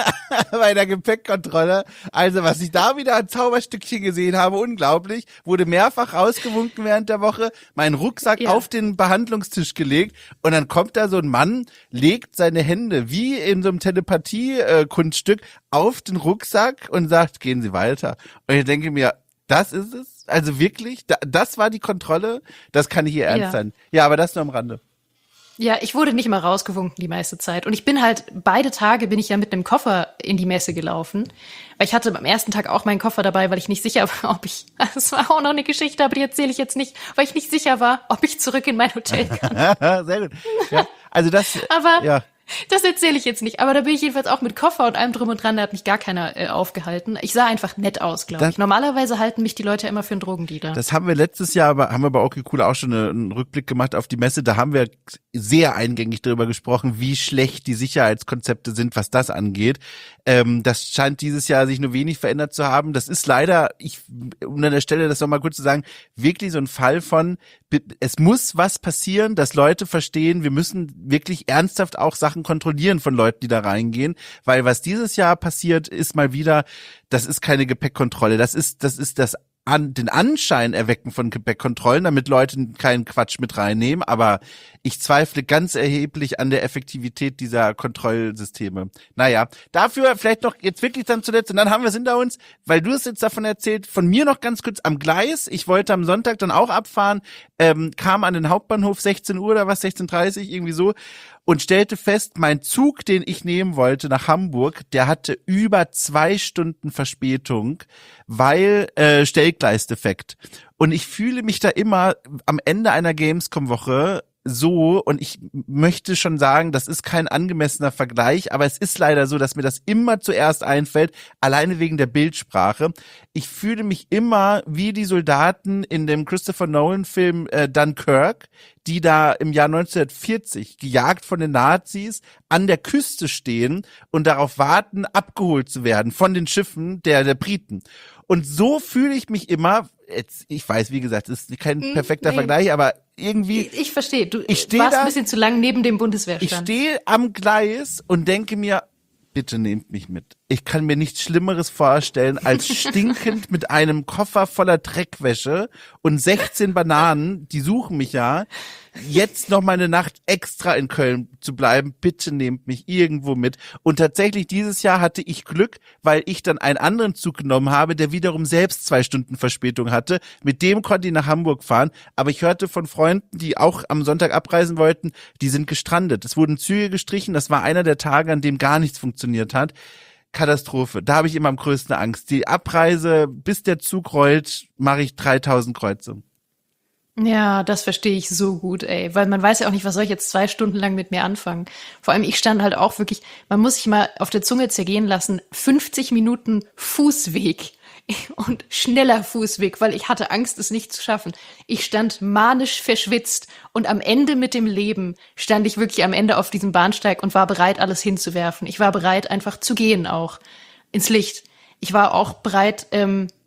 bei der Gepäckkontrolle. Also was ich da wieder an Zauberstückchen gesehen habe, unglaublich. Wurde mehrfach rausgewunken während der Woche, meinen Rucksack ja. auf den Behandlungstisch gelegt und dann kommt da so ein Mann, legt seine Hände wie in so einem Telepathie-Kunststück auf den Rucksack und sagt, gehen Sie weiter. Und ich denke mir, das ist es? Also wirklich? Das war die Kontrolle? Das kann nicht Ihr Ernst ja. sein. Ja, aber das nur am Rande. Ja, ich wurde nicht mal rausgewunken die meiste Zeit. Und ich bin halt, beide Tage bin ich ja mit einem Koffer in die Messe gelaufen. Weil ich hatte am ersten Tag auch meinen Koffer dabei, weil ich nicht sicher war, ob ich, das war auch noch eine Geschichte, aber die erzähle ich jetzt nicht, weil ich nicht sicher war, ob ich zurück in mein Hotel kann. Sehr gut. Ja, also das, aber ja. Das erzähle ich jetzt nicht, aber da bin ich jedenfalls auch mit Koffer und allem drum und dran, da hat mich gar keiner äh, aufgehalten. Ich sah einfach nett aus, glaube ich. Normalerweise halten mich die Leute immer für einen Drogendealer. Das haben wir letztes Jahr, aber haben wir bei Okay Cool auch schon einen Rückblick gemacht auf die Messe. Da haben wir sehr eingängig darüber gesprochen, wie schlecht die Sicherheitskonzepte sind, was das angeht. Ähm, das scheint dieses Jahr sich nur wenig verändert zu haben. Das ist leider, ich, um an der Stelle das nochmal kurz zu sagen, wirklich so ein Fall von, es muss was passieren, dass Leute verstehen, wir müssen wirklich ernsthaft auch Sachen kontrollieren von Leuten, die da reingehen, weil was dieses Jahr passiert, ist mal wieder, das ist keine Gepäckkontrolle, das ist, das ist das an den Anschein erwecken von Gepäckkontrollen, damit Leute keinen Quatsch mit reinnehmen, aber ich zweifle ganz erheblich an der Effektivität dieser Kontrollsysteme. Naja, dafür vielleicht noch jetzt wirklich dann zuletzt, und dann haben wir es hinter uns, weil du es jetzt davon erzählt, von mir noch ganz kurz am Gleis, ich wollte am Sonntag dann auch abfahren, ähm, kam an den Hauptbahnhof sechzehn Uhr oder was, sechzehn Uhr dreißig, irgendwie so, und stellte fest, mein Zug, den ich nehmen wollte nach Hamburg, der hatte über zwei Stunden Verspätung, weil äh, Stellgleisdefekt. Und ich fühle mich da immer am Ende einer Gamescom-Woche so, und ich möchte schon sagen, das ist kein angemessener Vergleich, aber es ist leider so, dass mir das immer zuerst einfällt, alleine wegen der Bildsprache. Ich fühle mich immer wie die Soldaten in dem Christopher Nolan-Film äh, Dunkirk, die da im Jahr neunzehnhundertvierzig, gejagt von den Nazis, an der Küste stehen und darauf warten, abgeholt zu werden von den Schiffen der, der Briten. Und so fühle ich mich immer, jetzt, ich weiß, wie gesagt, es ist kein perfekter nee. Vergleich, aber irgendwie. Ich, ich verstehe, du ich warst da, ein bisschen zu lang neben dem Bundeswehrstand. Ich stehe am Gleis und denke mir, bitte nehmt mich mit. Ich kann mir nichts Schlimmeres vorstellen, als stinkend mit einem Koffer voller Dreckwäsche und sechzehn Bananen, die suchen mich ja, jetzt noch mal eine Nacht extra in Köln zu bleiben. Bitte nehmt mich irgendwo mit. Und tatsächlich dieses Jahr hatte ich Glück, weil ich dann einen anderen Zug genommen habe, der wiederum selbst zwei Stunden Verspätung hatte. Mit dem konnte ich nach Hamburg fahren. Aber ich hörte von Freunden, die auch am Sonntag abreisen wollten, die sind gestrandet. Es wurden Züge gestrichen. Das war einer der Tage, an dem gar nichts funktioniert hat. Katastrophe. Da habe ich immer am größten Angst. Die Abreise, bis der Zug rollt, mache ich dreitausend Kreuze. Ja, das verstehe ich so gut, ey. Weil man weiß ja auch nicht, was soll ich jetzt zwei Stunden lang mit mir anfangen. Vor allem, ich stand halt auch wirklich, man muss sich mal auf der Zunge zergehen lassen, fünfzig Minuten Fußweg und schneller Fußweg, weil ich hatte Angst, es nicht zu schaffen. Ich stand manisch verschwitzt und am Ende mit dem Leben stand ich wirklich am Ende auf diesem Bahnsteig und war bereit, alles hinzuwerfen. Ich war bereit, einfach zu gehen auch ins Licht. Ich war auch bereit, ähm,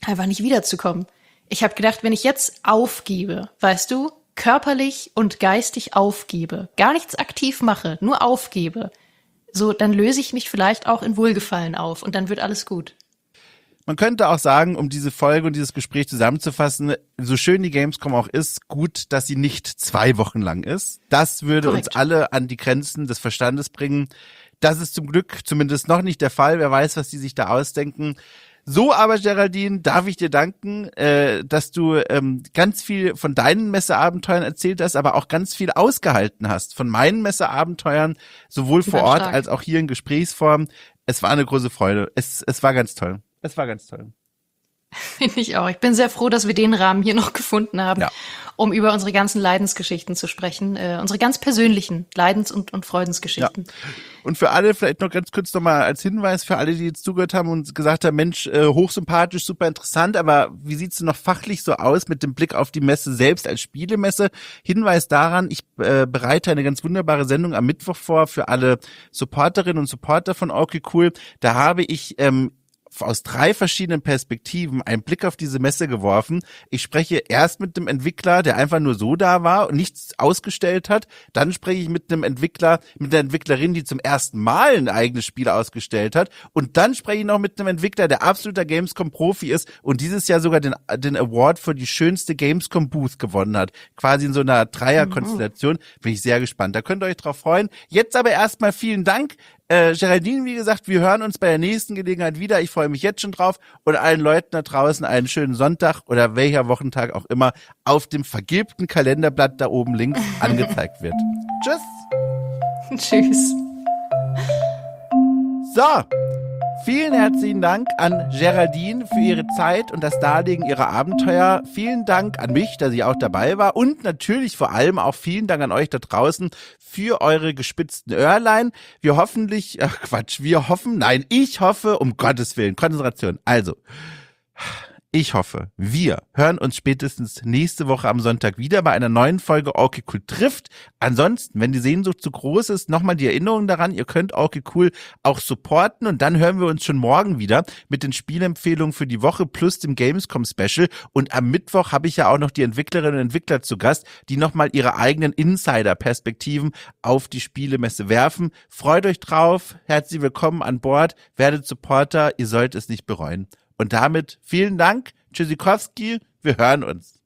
einfach nicht wiederzukommen. Ich habe gedacht, wenn ich jetzt aufgebe, weißt du, körperlich und geistig aufgebe, gar nichts aktiv mache, nur aufgebe, so, dann löse ich mich vielleicht auch in Wohlgefallen auf und dann wird alles gut. Man könnte auch sagen, um diese Folge und dieses Gespräch zusammenzufassen, so schön die Gamescom auch ist, gut, dass sie nicht zwei Wochen lang ist. Das würde Korrekt. uns alle an die Grenzen des Verstandes bringen. Das ist zum Glück zumindest noch nicht der Fall. Wer weiß, was die sich da ausdenken. So aber, Geraldine, darf ich dir danken, äh, dass du ähm, ganz viel von deinen Messeabenteuern erzählt hast, aber auch ganz viel ausgehalten hast von meinen Messeabenteuern, sowohl vor Ort als auch hier in Gesprächsform. Es war eine große Freude. Es, es war ganz toll. Es war ganz toll. Finde ich auch. Ich bin sehr froh, dass wir den Rahmen hier noch gefunden haben, ja. um über unsere ganzen Leidensgeschichten zu sprechen. Äh, unsere ganz persönlichen Leidens- und, und Freudensgeschichten. Ja. Und für alle, vielleicht noch ganz kurz nochmal als Hinweis, für alle, die jetzt zugehört haben und gesagt haben, Mensch, äh, hochsympathisch, super interessant, aber wie sieht's denn noch fachlich so aus mit dem Blick auf die Messe selbst als Spielemesse? Hinweis daran, ich äh, bereite eine ganz wunderbare Sendung am Mittwoch vor für alle Supporterinnen und Supporter von Okay Cool. Da habe ich ähm, aus drei verschiedenen Perspektiven einen Blick auf diese Messe geworfen. Ich spreche erst mit einem Entwickler, der einfach nur so da war und nichts ausgestellt hat. Dann spreche ich mit einem Entwickler, mit einer Entwicklerin, die zum ersten Mal ein eigenes Spiel ausgestellt hat. Und dann spreche ich noch mit einem Entwickler, der absoluter Gamescom-Profi ist und dieses Jahr sogar den, den Award für die schönste Gamescom-Booth gewonnen hat. Quasi in so einer Dreierkonstellation. Bin ich sehr gespannt. Da könnt ihr euch drauf freuen. Jetzt aber erstmal vielen Dank. Äh, Geraldine, wie gesagt, wir hören uns bei der nächsten Gelegenheit wieder. Ich freue mich jetzt schon drauf und allen Leuten da draußen einen schönen Sonntag oder welcher Wochentag auch immer auf dem vergilbten Kalenderblatt da oben links angezeigt wird. Tschüss. Tschüss. So. Vielen herzlichen Dank an Geraldine für ihre Zeit und das Darlegen ihrer Abenteuer. Vielen Dank an mich, dass ich auch dabei war. Und natürlich vor allem auch vielen Dank an euch da draußen für eure gespitzten Öhrlein. Wir hoffentlich, ach Quatsch, wir hoffen, nein, ich hoffe, um Gottes Willen, Konzentration. Also, ich hoffe, wir hören uns spätestens nächste Woche am Sonntag wieder bei einer neuen Folge Okay Cool trifft. Ansonsten, wenn die Sehnsucht zu groß ist, nochmal die Erinnerung daran, ihr könnt Okay Cool auch supporten und dann hören wir uns schon morgen wieder mit den Spielempfehlungen für die Woche plus dem Gamescom Special. Und am Mittwoch habe ich ja auch noch die Entwicklerinnen und Entwickler zu Gast, die nochmal ihre eigenen Insider-Perspektiven auf die Spielemesse werfen. Freut euch drauf, herzlich willkommen an Bord, werdet Supporter, ihr sollt es nicht bereuen. Und damit vielen Dank, Tschüssikowski, wir hören uns.